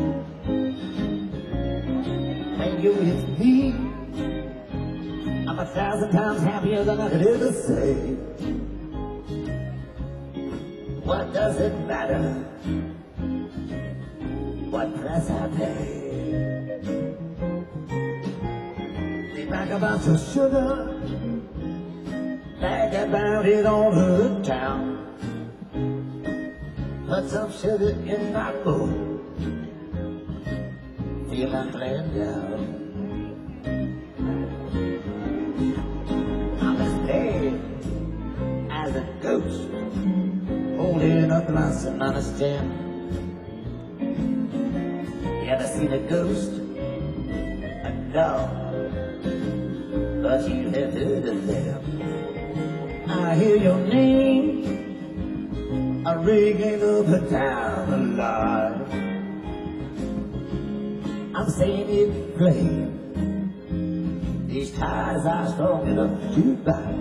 When you're with me, I'm a thousand times happier than I could ever say. What does it matter what price I pay? They brag about your sugar, brag about it all the town. Put some sugar in my bowl, feel like laying down. I'm as dead as a ghost, holding a blossom on a stem. You ever seen a ghost? A dog, but you have heard of them. I hear your name, a ringing up and down the line. I'm saying it plain, these ties are strong enough to bind.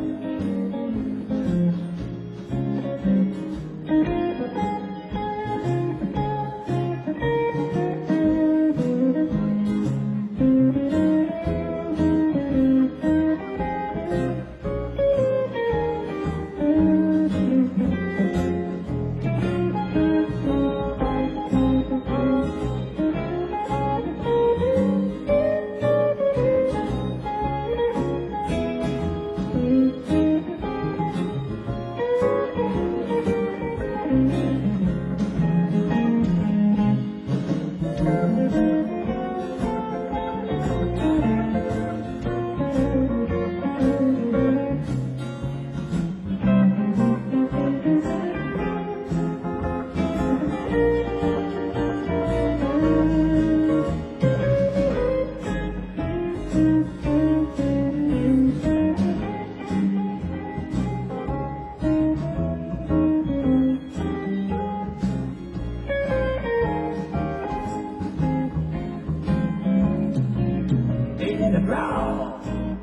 The ground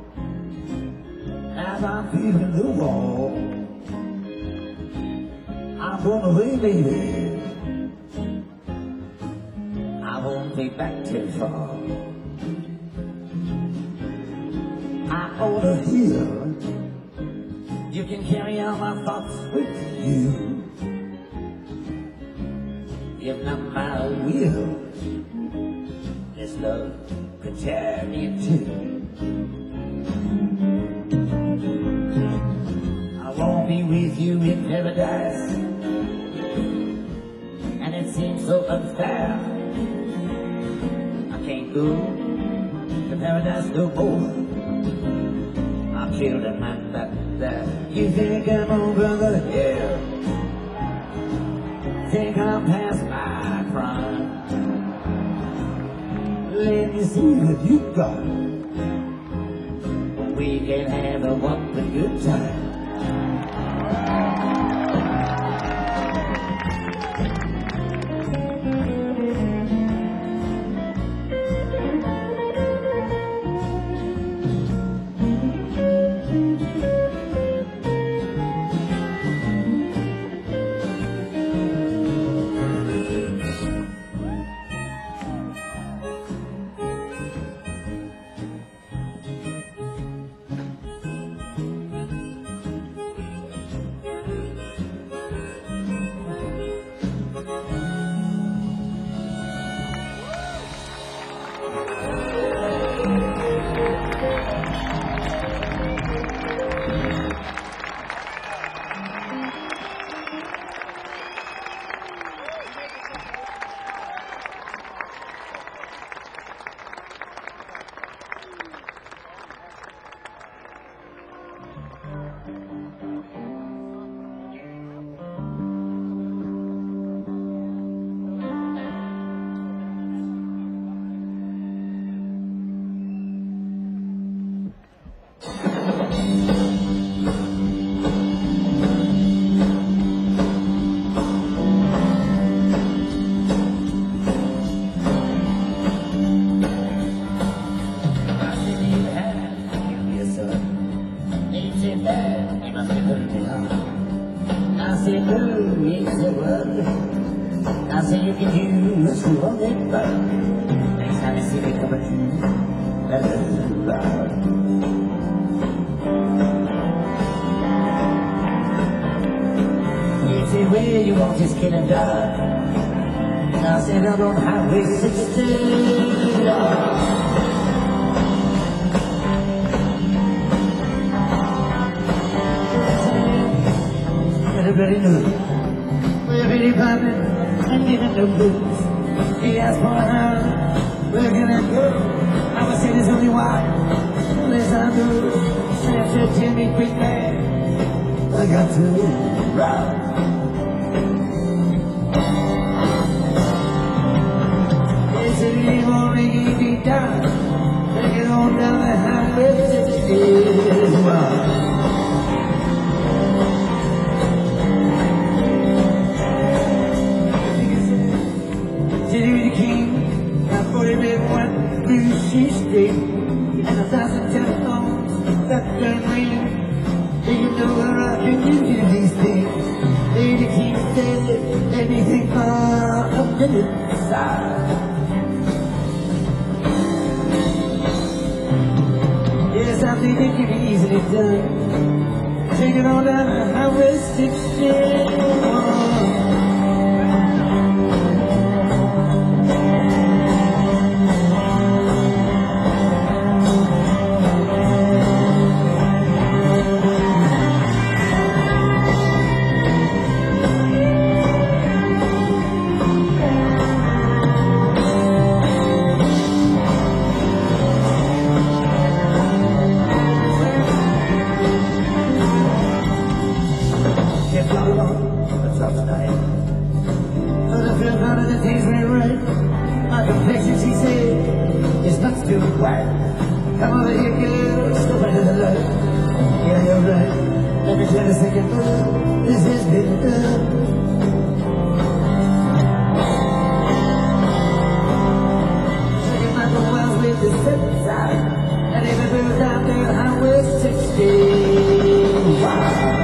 as I'm feeling the wall. I'm going away, baby. I won't be back too far. I oughta hear you can carry all my thoughts with you. If not my will, this love could tear me in two. with you in paradise, and it seems so unfair. I can't go to paradise no more. I killed a man back there. You think I'm over the hill? Think I'm past my prime? Let me see what you got. We can have a whopping good time. I said, oh, it's a word. I said, you can use to hold it back. Next time you see me coming through, let it loud. You say, where you want this kid and die? I said, I'm on Highway sixteen. Everybody knew, everybody poppin', and didn't know blues. He asked for a house, where can I go? I would say there's only one, unless I do. Sam said, Jimmy, quick man, I got to ride. They said, he ain't gonna make it deep down. Take it on down the highway sixteen. Wow. She Street, and a thousand telephones that can ring. Do you know where I can do these things? Lady King said anything for a minute side. Yes, I think it can be easily done. Take it on down the Highway sixteen. Come over here, girl, step into the light. Yeah, you're right. Let me tell you second through. This is getting done. Second Michael Wells with the set side. And even through down there, Highway sixteen. Wow.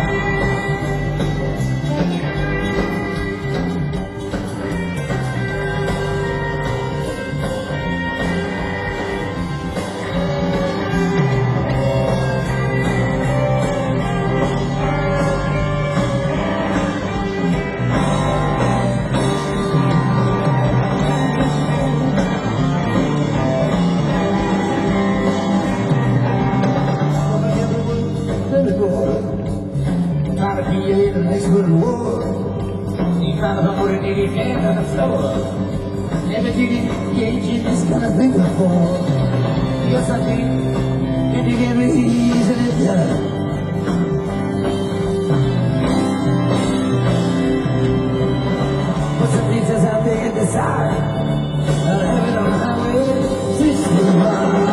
floor. Never did engage in this kind of thing before. Yes, I did. Did you get me easily done? What's the pieces out there in the side? I'll have it on my way to sleep.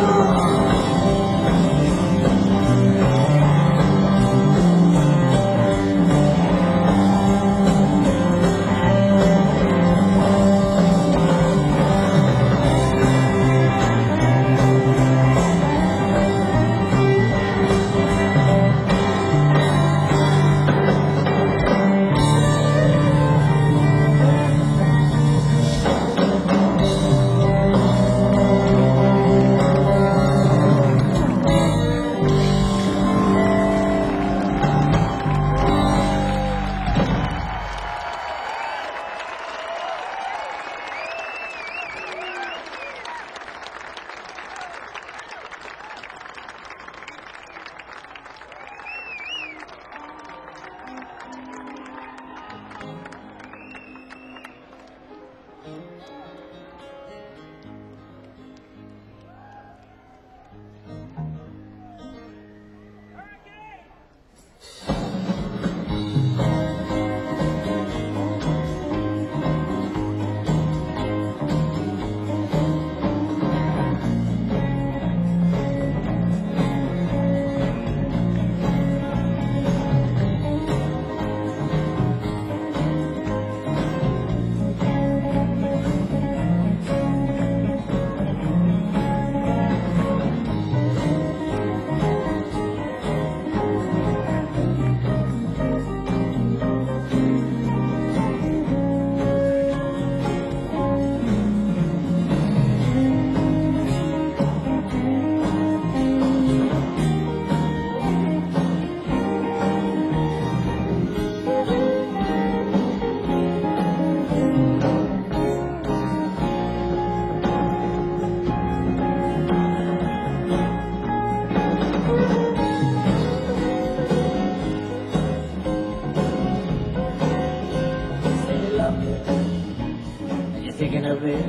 Thinking of it,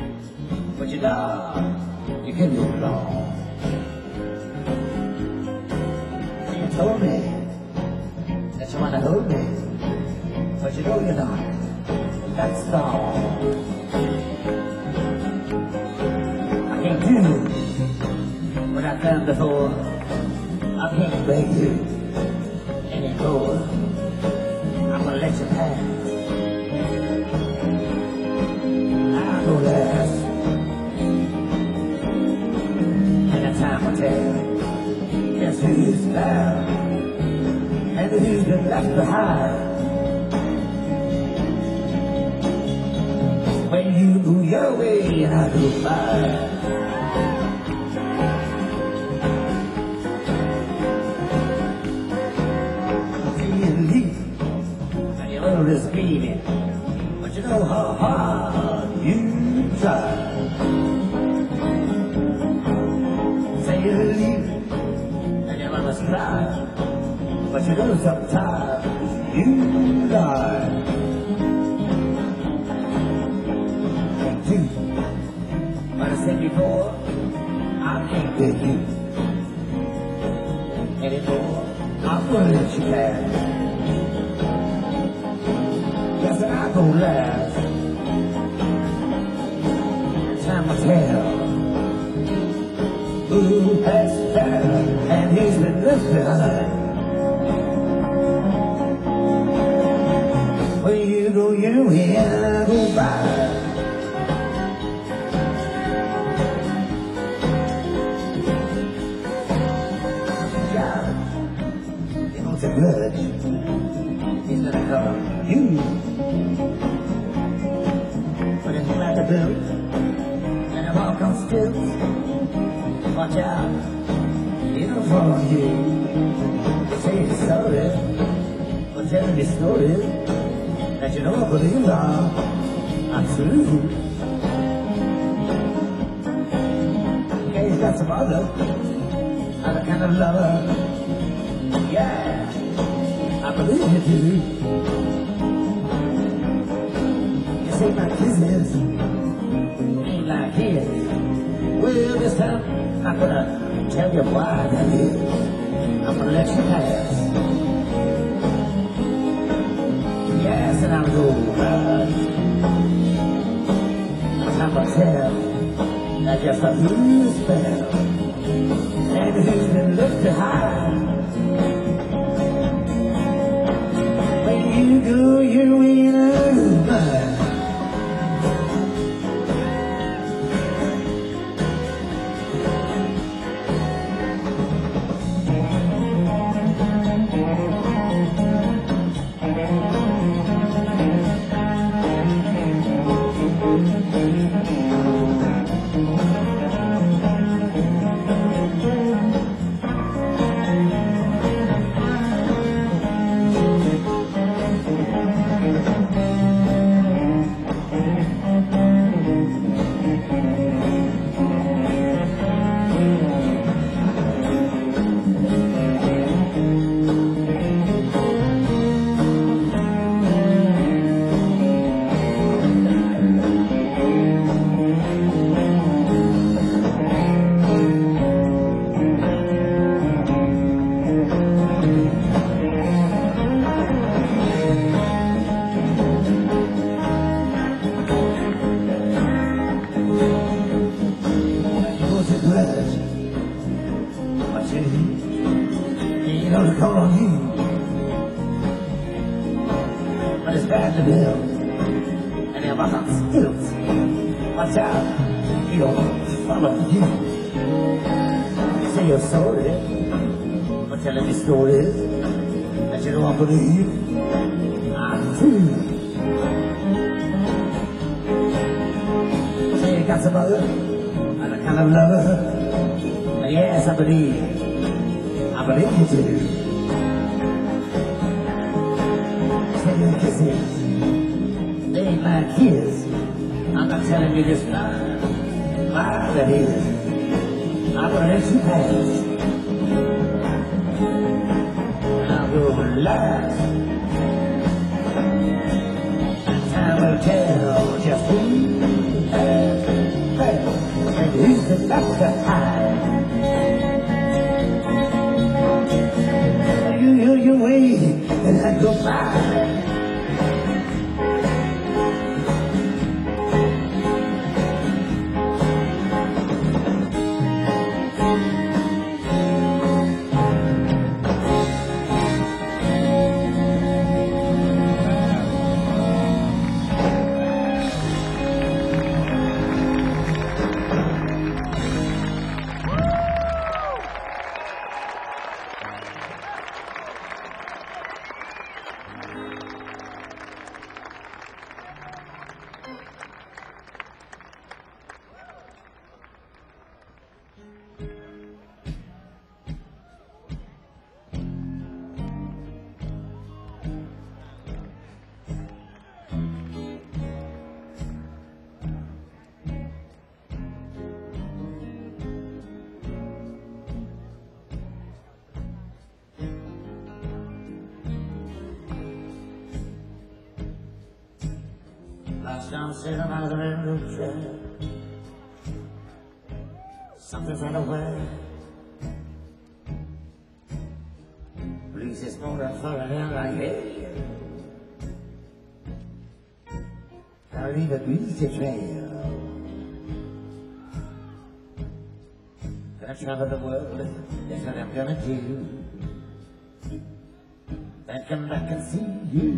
but you know you can move along. You told me that you wanna hold me, but you know you're not. That's all. I can't do what I've done before. I can't beg you anymore. I'm gonna let you pass. Last. And the time will tell just who's found and who's been left behind. When you go your way and I go mine. See you leave and your world is beaming, but you know how hard you try. Say you're leaving and your mama's crying, but you know sometimes you lie. Can't do what I said before. I can't with you anymore. I'm gonna let you pass. Yes, and I'm gonna last. Time will tell who has found and who's been left behind. When you go your way and I go by. God, you know it's a grudge. He's gonna cover you. But if you like to build and the walk on stilts, watch out, it'll fall on you. Say you're sorry, or telling me stories that you don't believe are, are true. Okay, he's got some other, other kind of lover. Yeah, I believe you do. Yes, say my kisses ain't like his. Well, this time I'm gonna tell you why that is. I'm gonna let you pass. Yes, and I'm gonna run. I'm gonna tell that just a few spell. And who's been lifted high. When you go your way now. You know to call on you, but it's bad to build, and they're about skills. Watch out, you don't follow you. Say you're sorry, but telling me stories that you don't believe. I'm true. Say you got some other, and a kind of lover. But yes, I believe. I believe you do. Say your kisses, they ain't my kids. I'm not telling you this lie, lie that is. I'm gonna let you pass. And I'll go last. And time will tell just who has failed and who's the left behind. You, you, you wait, and I go by. Last time sitting out of the window chair, something's in the way. Breeze is moving further in like hey. Gotta leave a greasy trail. Gonna travel the world, that's what I'm gonna do. Then come back and see you.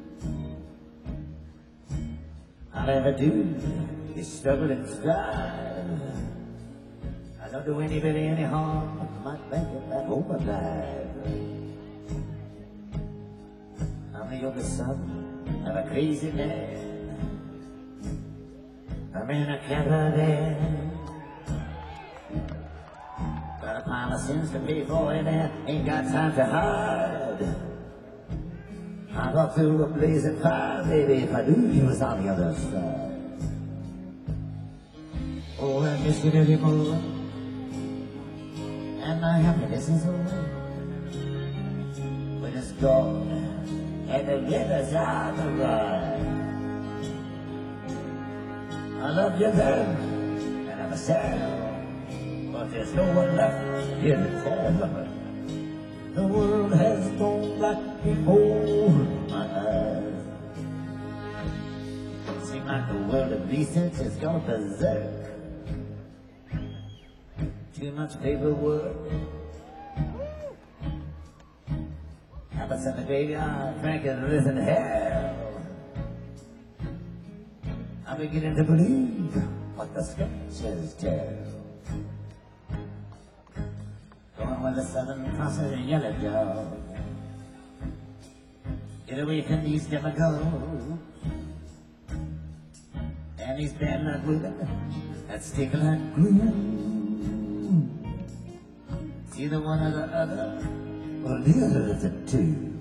I'll never do is struggle and strive. I don't do anybody any harm, I might make it back home alive. I'm the youngest son of a crazy man. I'm in a caravan. Got a pile of sins to pay for in there, ain't got time to hide. I got through a blazing fire, baby, if I knew you was on the other side. Oh, I miss you anymore, and my happiness is over. When it's gone, and the river's on the run. I love you then, and I'm sad, but there's no one left here to tell. The world has gone black before my eyes. Seems like the world of research has gone berserk. Too much paperwork. Habits in the graveyard, Frank is risen hell. I'm beginning to believe what the scriptures tell. Going where the Southern Crossers and Yellow Dog. Get away from these demagogues and these bad luck women that stick like glue. It's either one or the other, or the other is a two.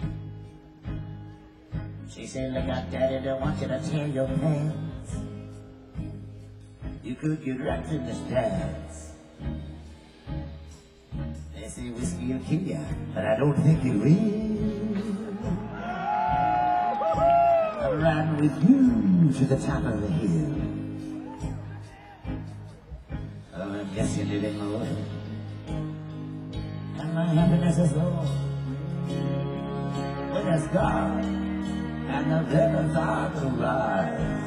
She said, look out, Daddy, don't want you to tear your pants. You could get wrecked in this dance. They say whiskey will kill you, but I don't think it will. I'm riding with you to the top of the hill. Oh, I guess you're living more. And my happiness is low. When it's gone, and the rivers are to rise.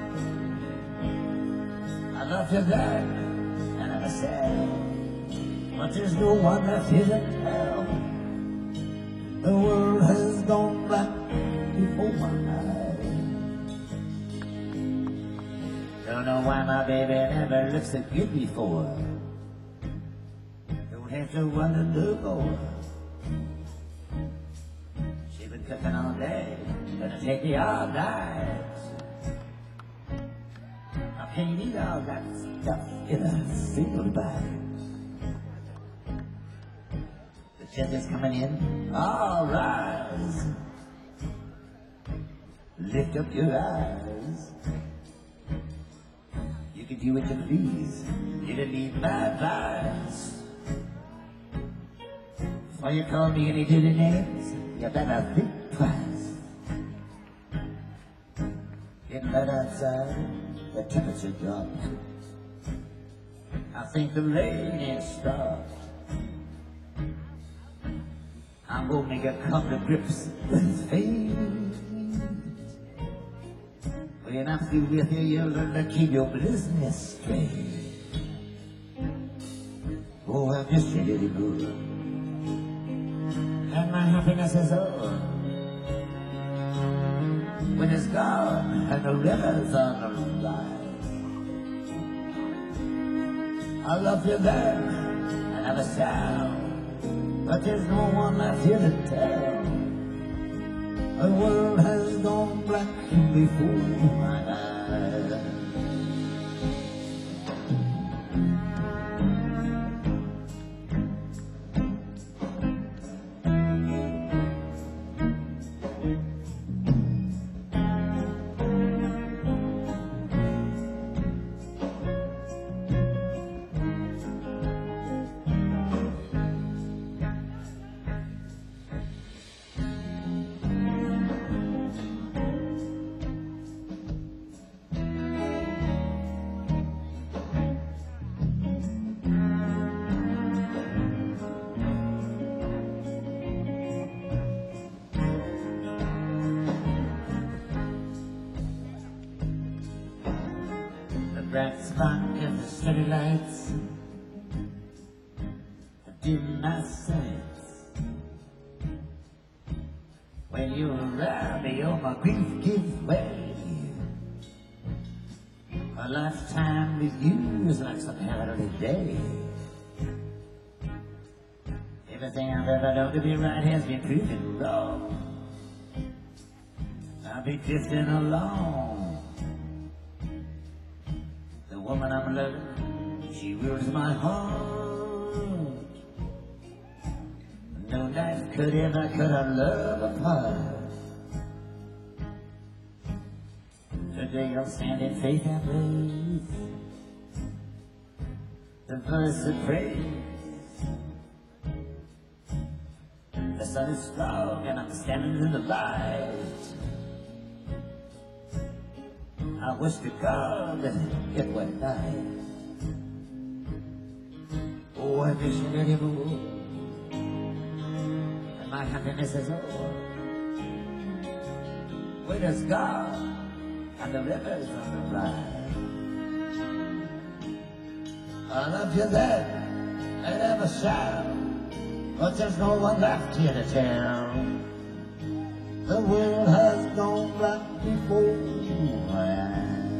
I love you then, and I'm sad, but there's no one left here to tell. The world has gone black before my eyes. Don't know why my baby never looked so good before. Don't have to wonder no more. She been cooking all day, gonna take me all night. I can't eat all that stuff in a single bite. The chef is coming in, all rise. Lift up your eyes. You can do what you please, you don't need my advice. Before you call me any dirty names, you better think twice. Getting light outside, the temperature dropped. I think the rain ain't stopped. I'm gonna make a couple of grips with his face. When I'm through with you, you'll learn to keep your business straight. Oh, I miss you, little girl, and my happiness is over. When it's gone and the river's on the rise. I love you then, and have a sound, but there's no one left here to tell. The world has gone black before my eyes. Bright spot of the city lights dim my sights. When you're around me, all my grief gives way. A lifetime with you is like some heavenly day. Everything I've ever known to be right has been proven wrong. I'll be drifting along. The woman I'm loving, she rules my heart. No knife could ever cut our love apart. Today I'll stand in faith and faith, the voice of praise. The sun is strong and I'm standing in the light. I wish to God that it would die. Oh, I wish it anymore. And my happiness is over. Where does God and the rivers of the blood? I love you then, and never shall. But there's no one left here to tell. The world has gone black before my eyes.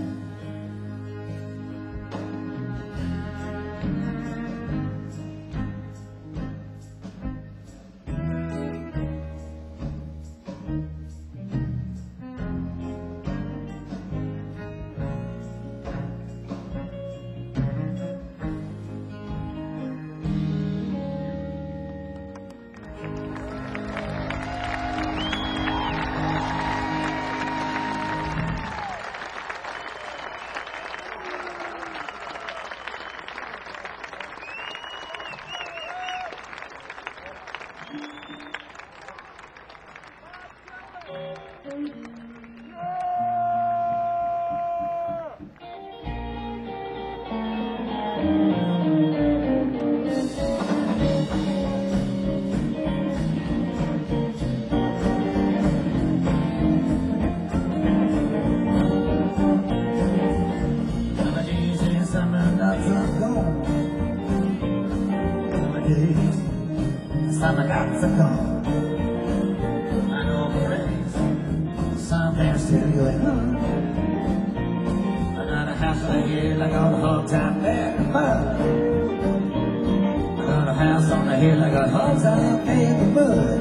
Summer nights are gone. I know a place somewhere still you at home. Another house on the hill, I got a hard time there to mud. Another house on the hill, I got a hard time there to mud.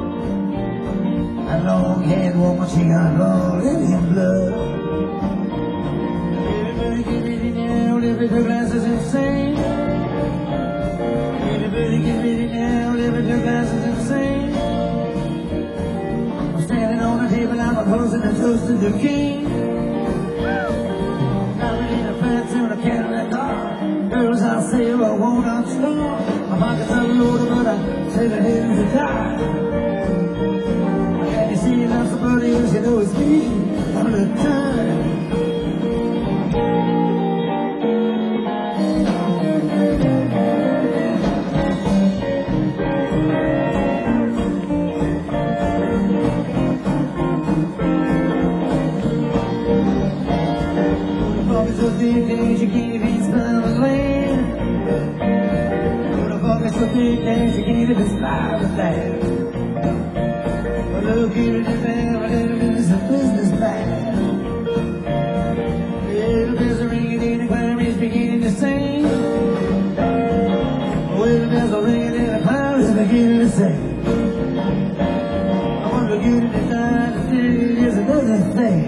A long-haired woman, she got all in blood. Everybody give me the now, every two glasses insane. Everybody give me the now, every two glasses insane. I'm standing on the table, I'm a closing and toasting the king. Got in a fancy on a Cadillac car. Girls, I'll say I won't outstar. My pockets are loaded, but I say the head is a die. And you see you love somebody else, you know it's me all the time. So big days you can't even smell the land. Oh, the fuck is so big days you can't even smile the land. Well, look here at the man, a little bit is a businessman. Little bells are ringing in the choir is beginning to sing. Little bells are ringing in the choir is beginning to sing. I want to get it tonight and see it is another thing.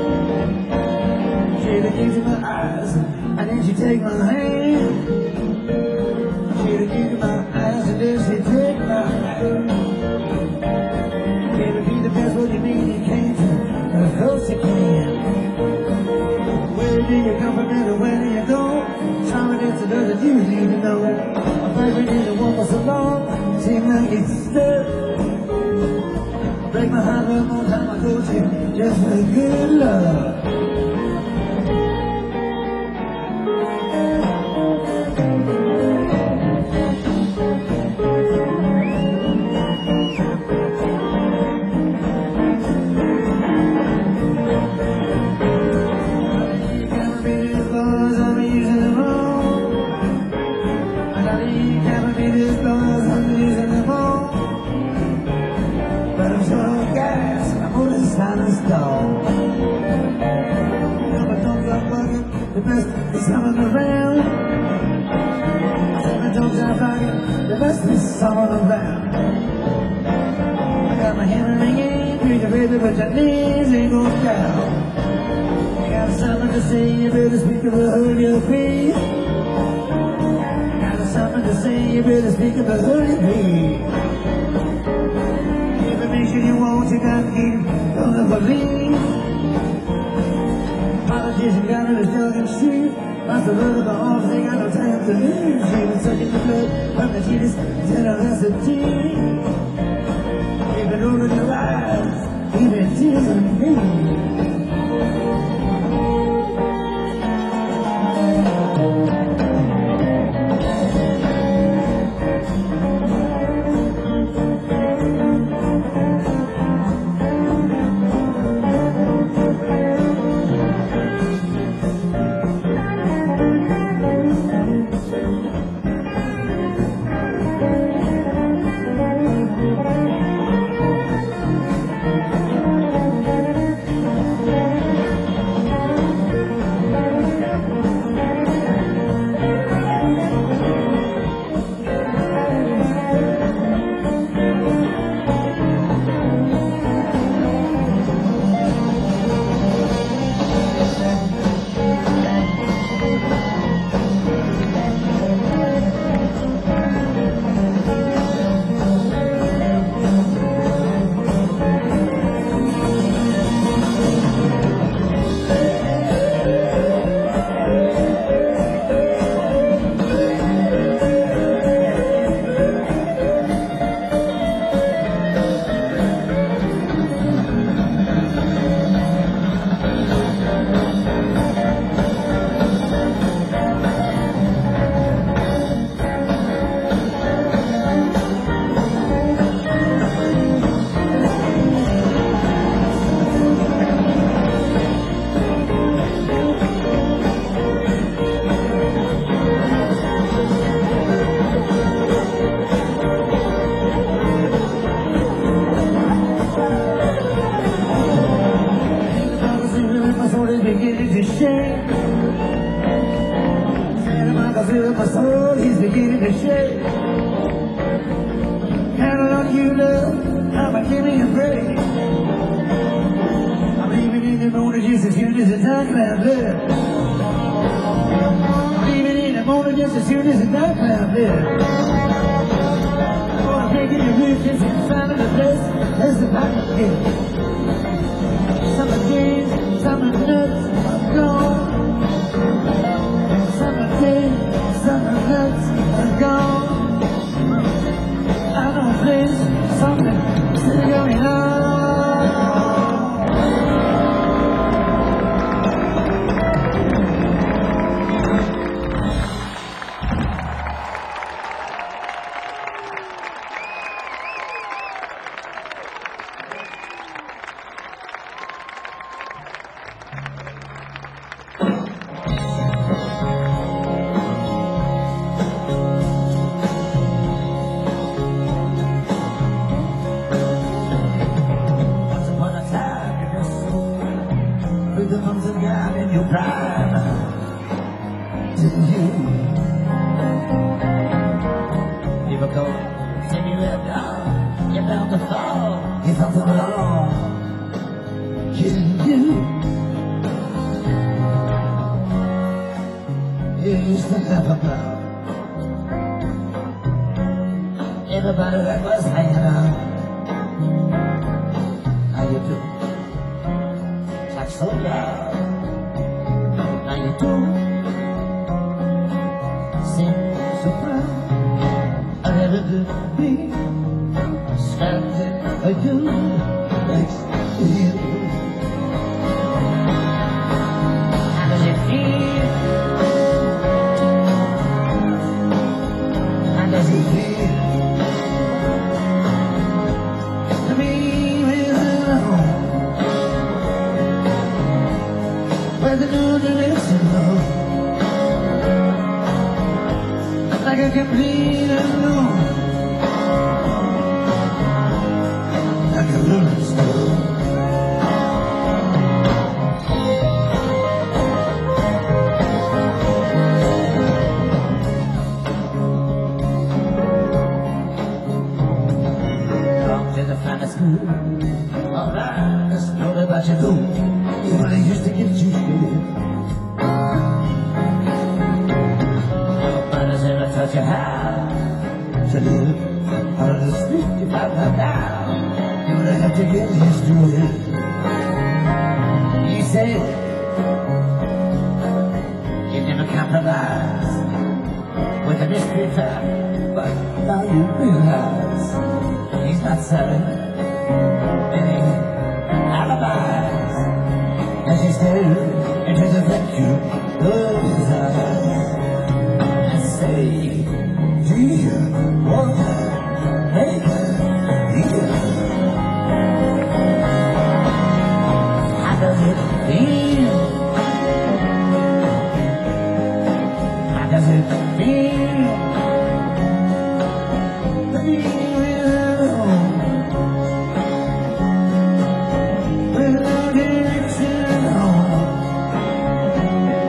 She looked into my eyes, and then she take my hand. She looked into my eyes, and then she take my hand. Can it be the best what you mean you can't? Of course you can. Where do you come from and where do you go? Charming is another you need to know. I'm breaking into one for so long, seem like it's stuck. Break my heart one more time, I go to you just for good love. The best is someone around. Seven dogs out rocking. The best is someone around. I got my hammer ringing, treat the baby, but your knees ain't going down. I got something to say, you better speak of the hood you'll be. Got something to say, you better speak of the hood you'll be. Information you want, you got to keep, don't believe. Politician got it a jug and shoot. Lost the road of the arms, they got no time to lose. She was sucking the blood from the cheaters, said her that's a tea. Even over your eyes, even tears of me. cause of my soul is beginning to shake. Counting on you, love, I'm giving you a break. I'm leaving in the morning just as soon as the dark cloud left. I'm leaving in the morning just as soon as the dark cloud left. I'm taking your riches and finding the best, that's the back of it. Summer days, summer nuts, I'm gone. Summer days, summer nuts, I'm gone. I know there's something still going on. The months of God in your prime to you. You were cold, and you left off, you're bound to fall. You felt the law, killing you. You used to laugh about everybody that was hanging out. How you do? So loud, now you do seem so proud. I never could be standing for you next to you. How does it feel? How does it feel to be with you? Where the new direction goes, like a complete unknown, like a rolling stone. Come to the finest school, alright, let's know about your food. You only used to get you here. Nobody's ever taught you how to live out of the street. If I love now, you're gonna have to get used to it. You said you never compromise with a mystery type, but now you realize he's not selling any alibis. As you stare into the vacuum of his eyes and say, do you want to make her here? How does it feel? How does it feel to be with her? With no direction.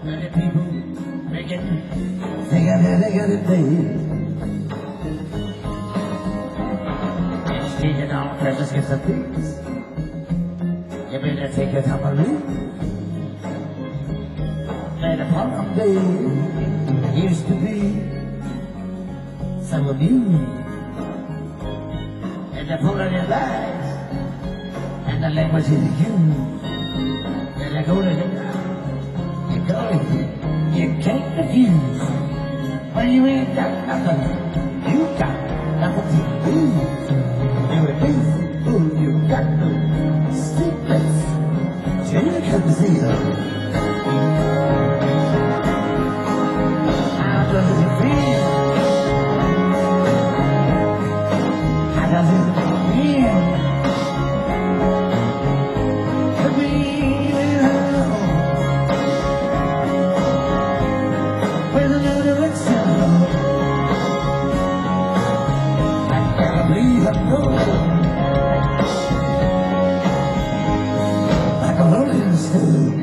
Many people making, they got it, they got it, baby. Speaking on precious gifts of peace. You better take it up a loop. And the problem, baby, used to be some of you. And the full of your lies. And the language is you. And I go to the ground. You go to you. You can't refuse. When you ain't got nothing, you got nothing to lose. You refuse, fool, you got no secrets. Till you come see them. How does it feel? How does it feel? To be alone with another exile. I can't believe I'm gone. Like a rolling stone.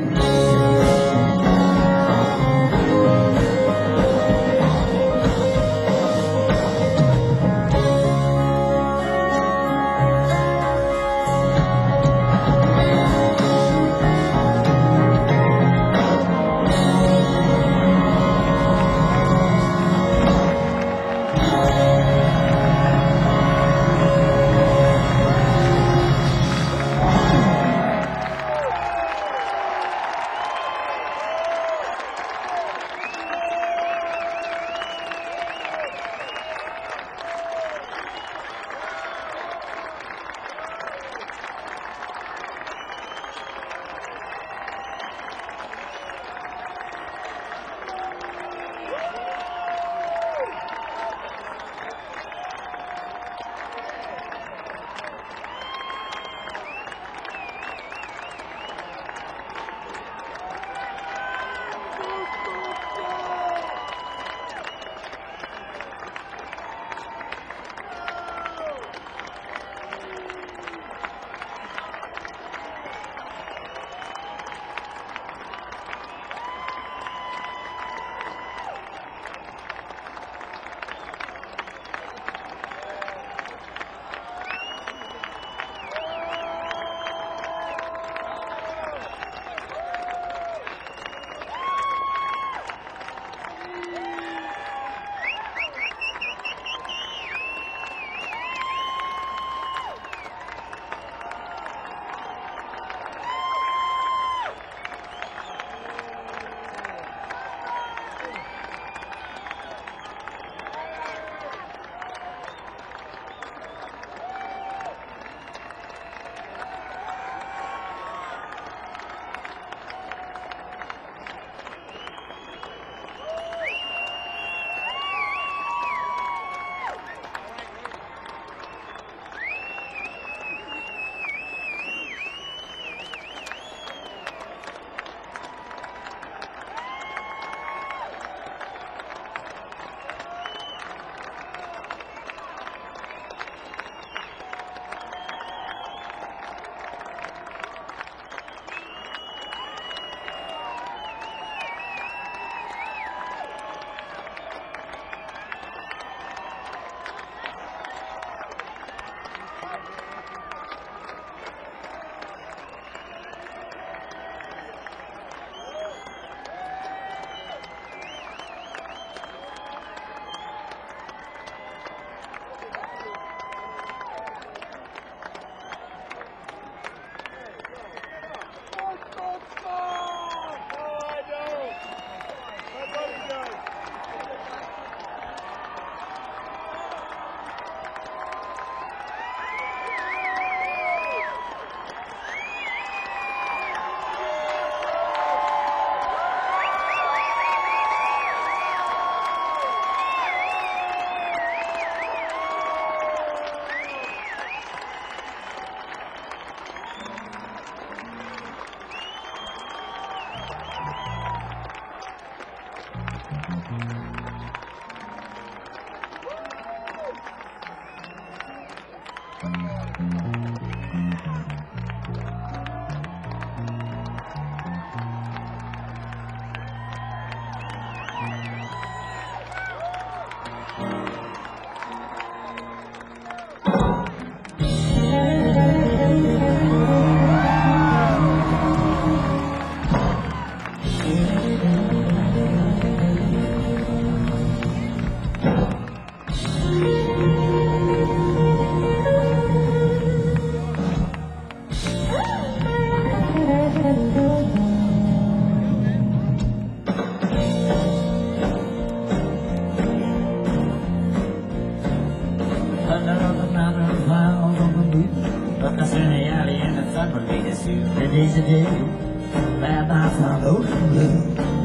day's a day, bad nights are low and blue.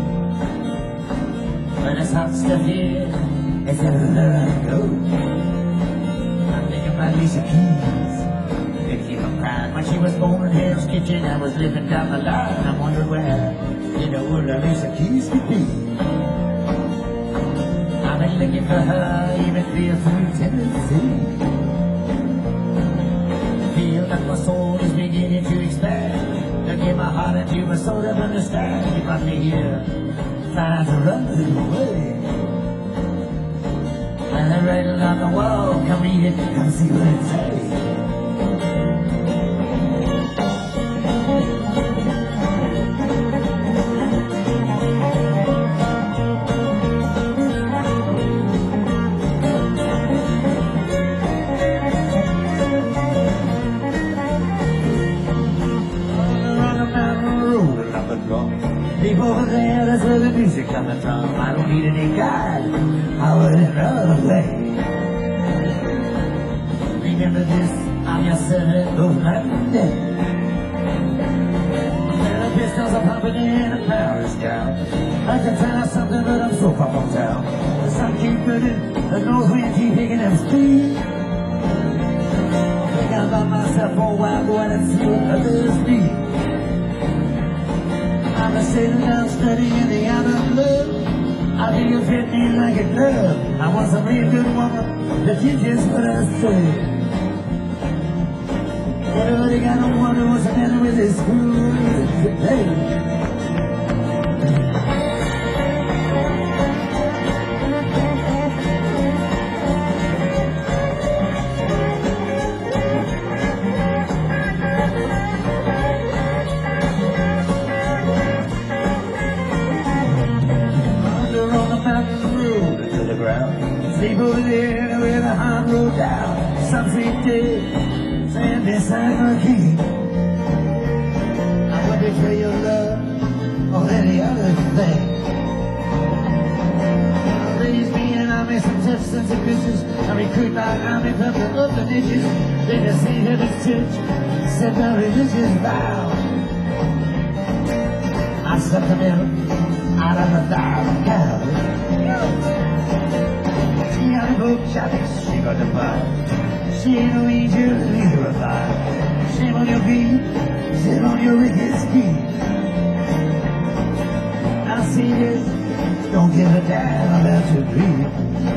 When it's hot stuff here, it's everywhere I go. I'm thinking about Lisa Keys. They keep on crying. When she was born in Hell's Kitchen, I was living down the line. I'm wondering where in the world Lisa Keys could be. I've been looking for her, even clear through Tennessee. Feel that my soul is beginning to expand. To give my heart into my soul to understand. You got me here, trying to run away. And they're writing on the wall, come read it, come see what it says. Deep over there, that's where the music coming from. I don't need any guide, I wouldn't run away. Remember this, I'm your servant, both night and day. And the pistols are pumping in the power is down. I can tell you something, but I'm so far from town. The sun keep burning, the north wind keep picking up speed. I think about myself for a while, going and see what others need. I'm a sitting down studying the art of love. I think you fit me like a glove. I want some real good woman that you just what I say. Everybody got to wonder what's the matter with this school today. Sleep over there where the hard road down. Some sweet day, stand beside my king. I would betray your love or any other thing. Raise me and I make some tough sons of bitches. I recruit my army from the upper niches. Then I see heaven's church, set my religious vow. I suck the milk out of a thousand cows. She got the fire. She ain't no angel, neither a fire. Shame on your beat, shame on your wicked scheme. I see this, don't give a damn about your dream.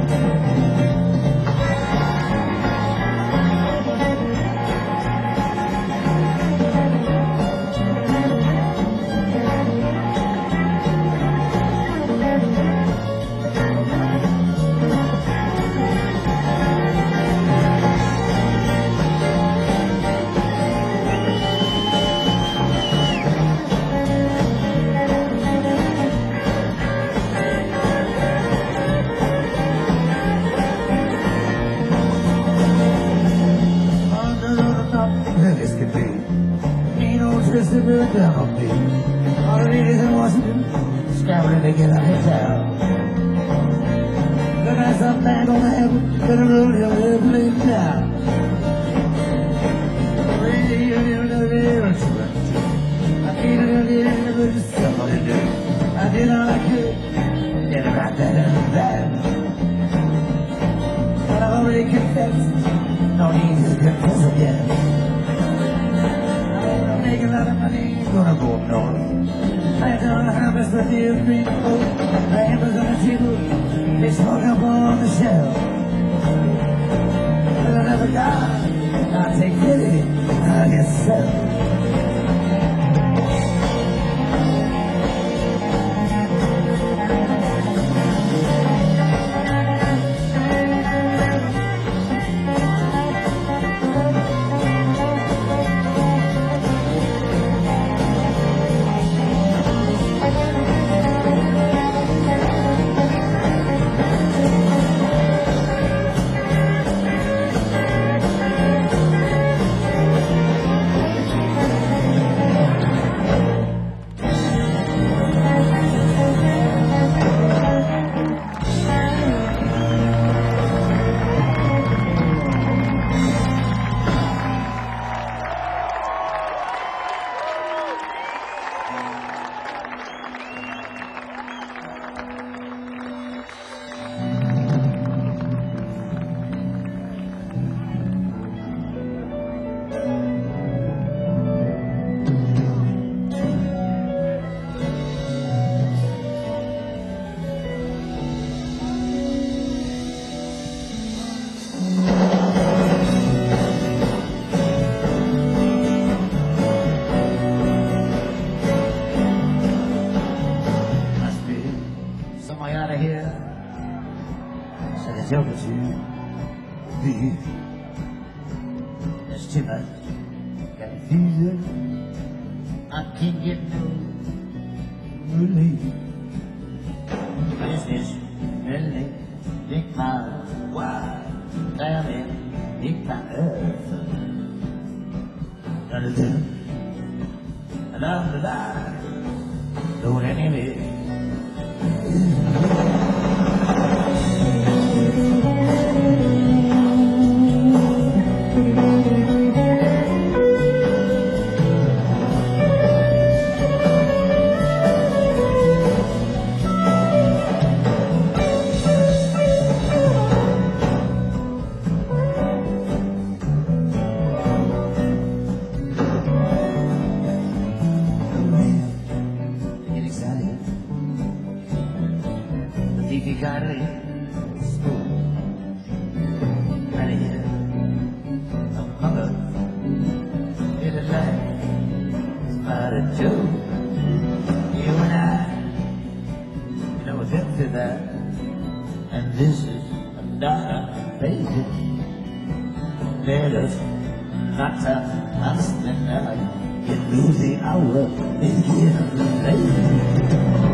Down on me. All the ladies in Washington scouring to get out of town. Look at some man on the heaven, gonna roll your head laid down. I needed a little bit of somebody to do. I did all I could, and I got that and that. But I've already confessed, no need to confess again. Make a lot of money, gonna go up north. Plant on the harvest with the green coat. The hammers on the table, they smoke up on the shelf. But I never die, I'll take pity, I'll get settled. there's over to be. There's too much confusion. I can't get no relief. Business really big miles wide. Down in big time earth. None of them. And I'm the line. Don't enemy. If you got it, school, right here, a mother, in a life, it's about a two. You and I, you know what's into that, and this is another baby. Let us not to understand that you lose the hour in here, baby.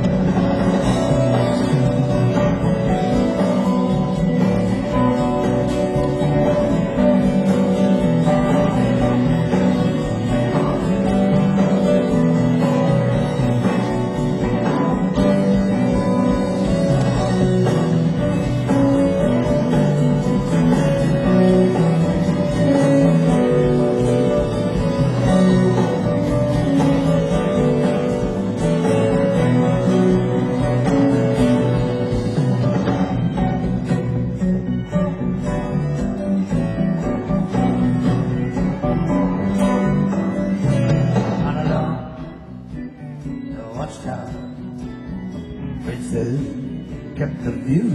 Princess kept the view.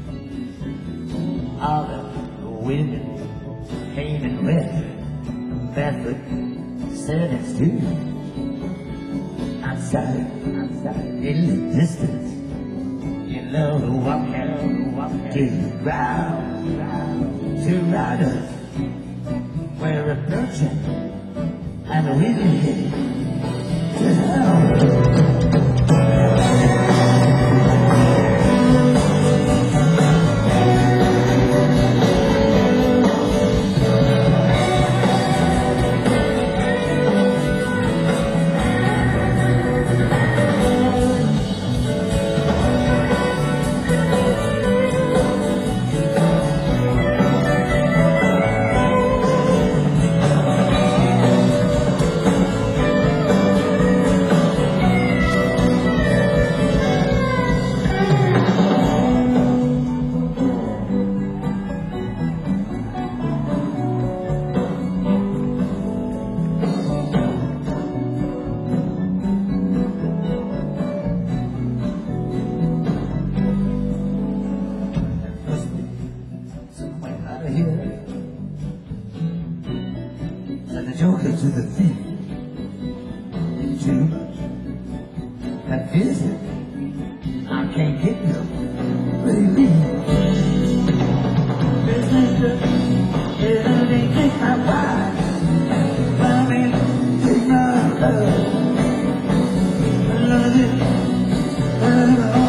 All the women came and went, barefoot, said it's too. Outside, outside, in the distance, you know the walk out to the ground. Two riders were approaching, and we did to hell. And the joker to the thief. It's too much confusion. I can't get no relief. Business is take my wife. I mean, take my love. I love it. I love it.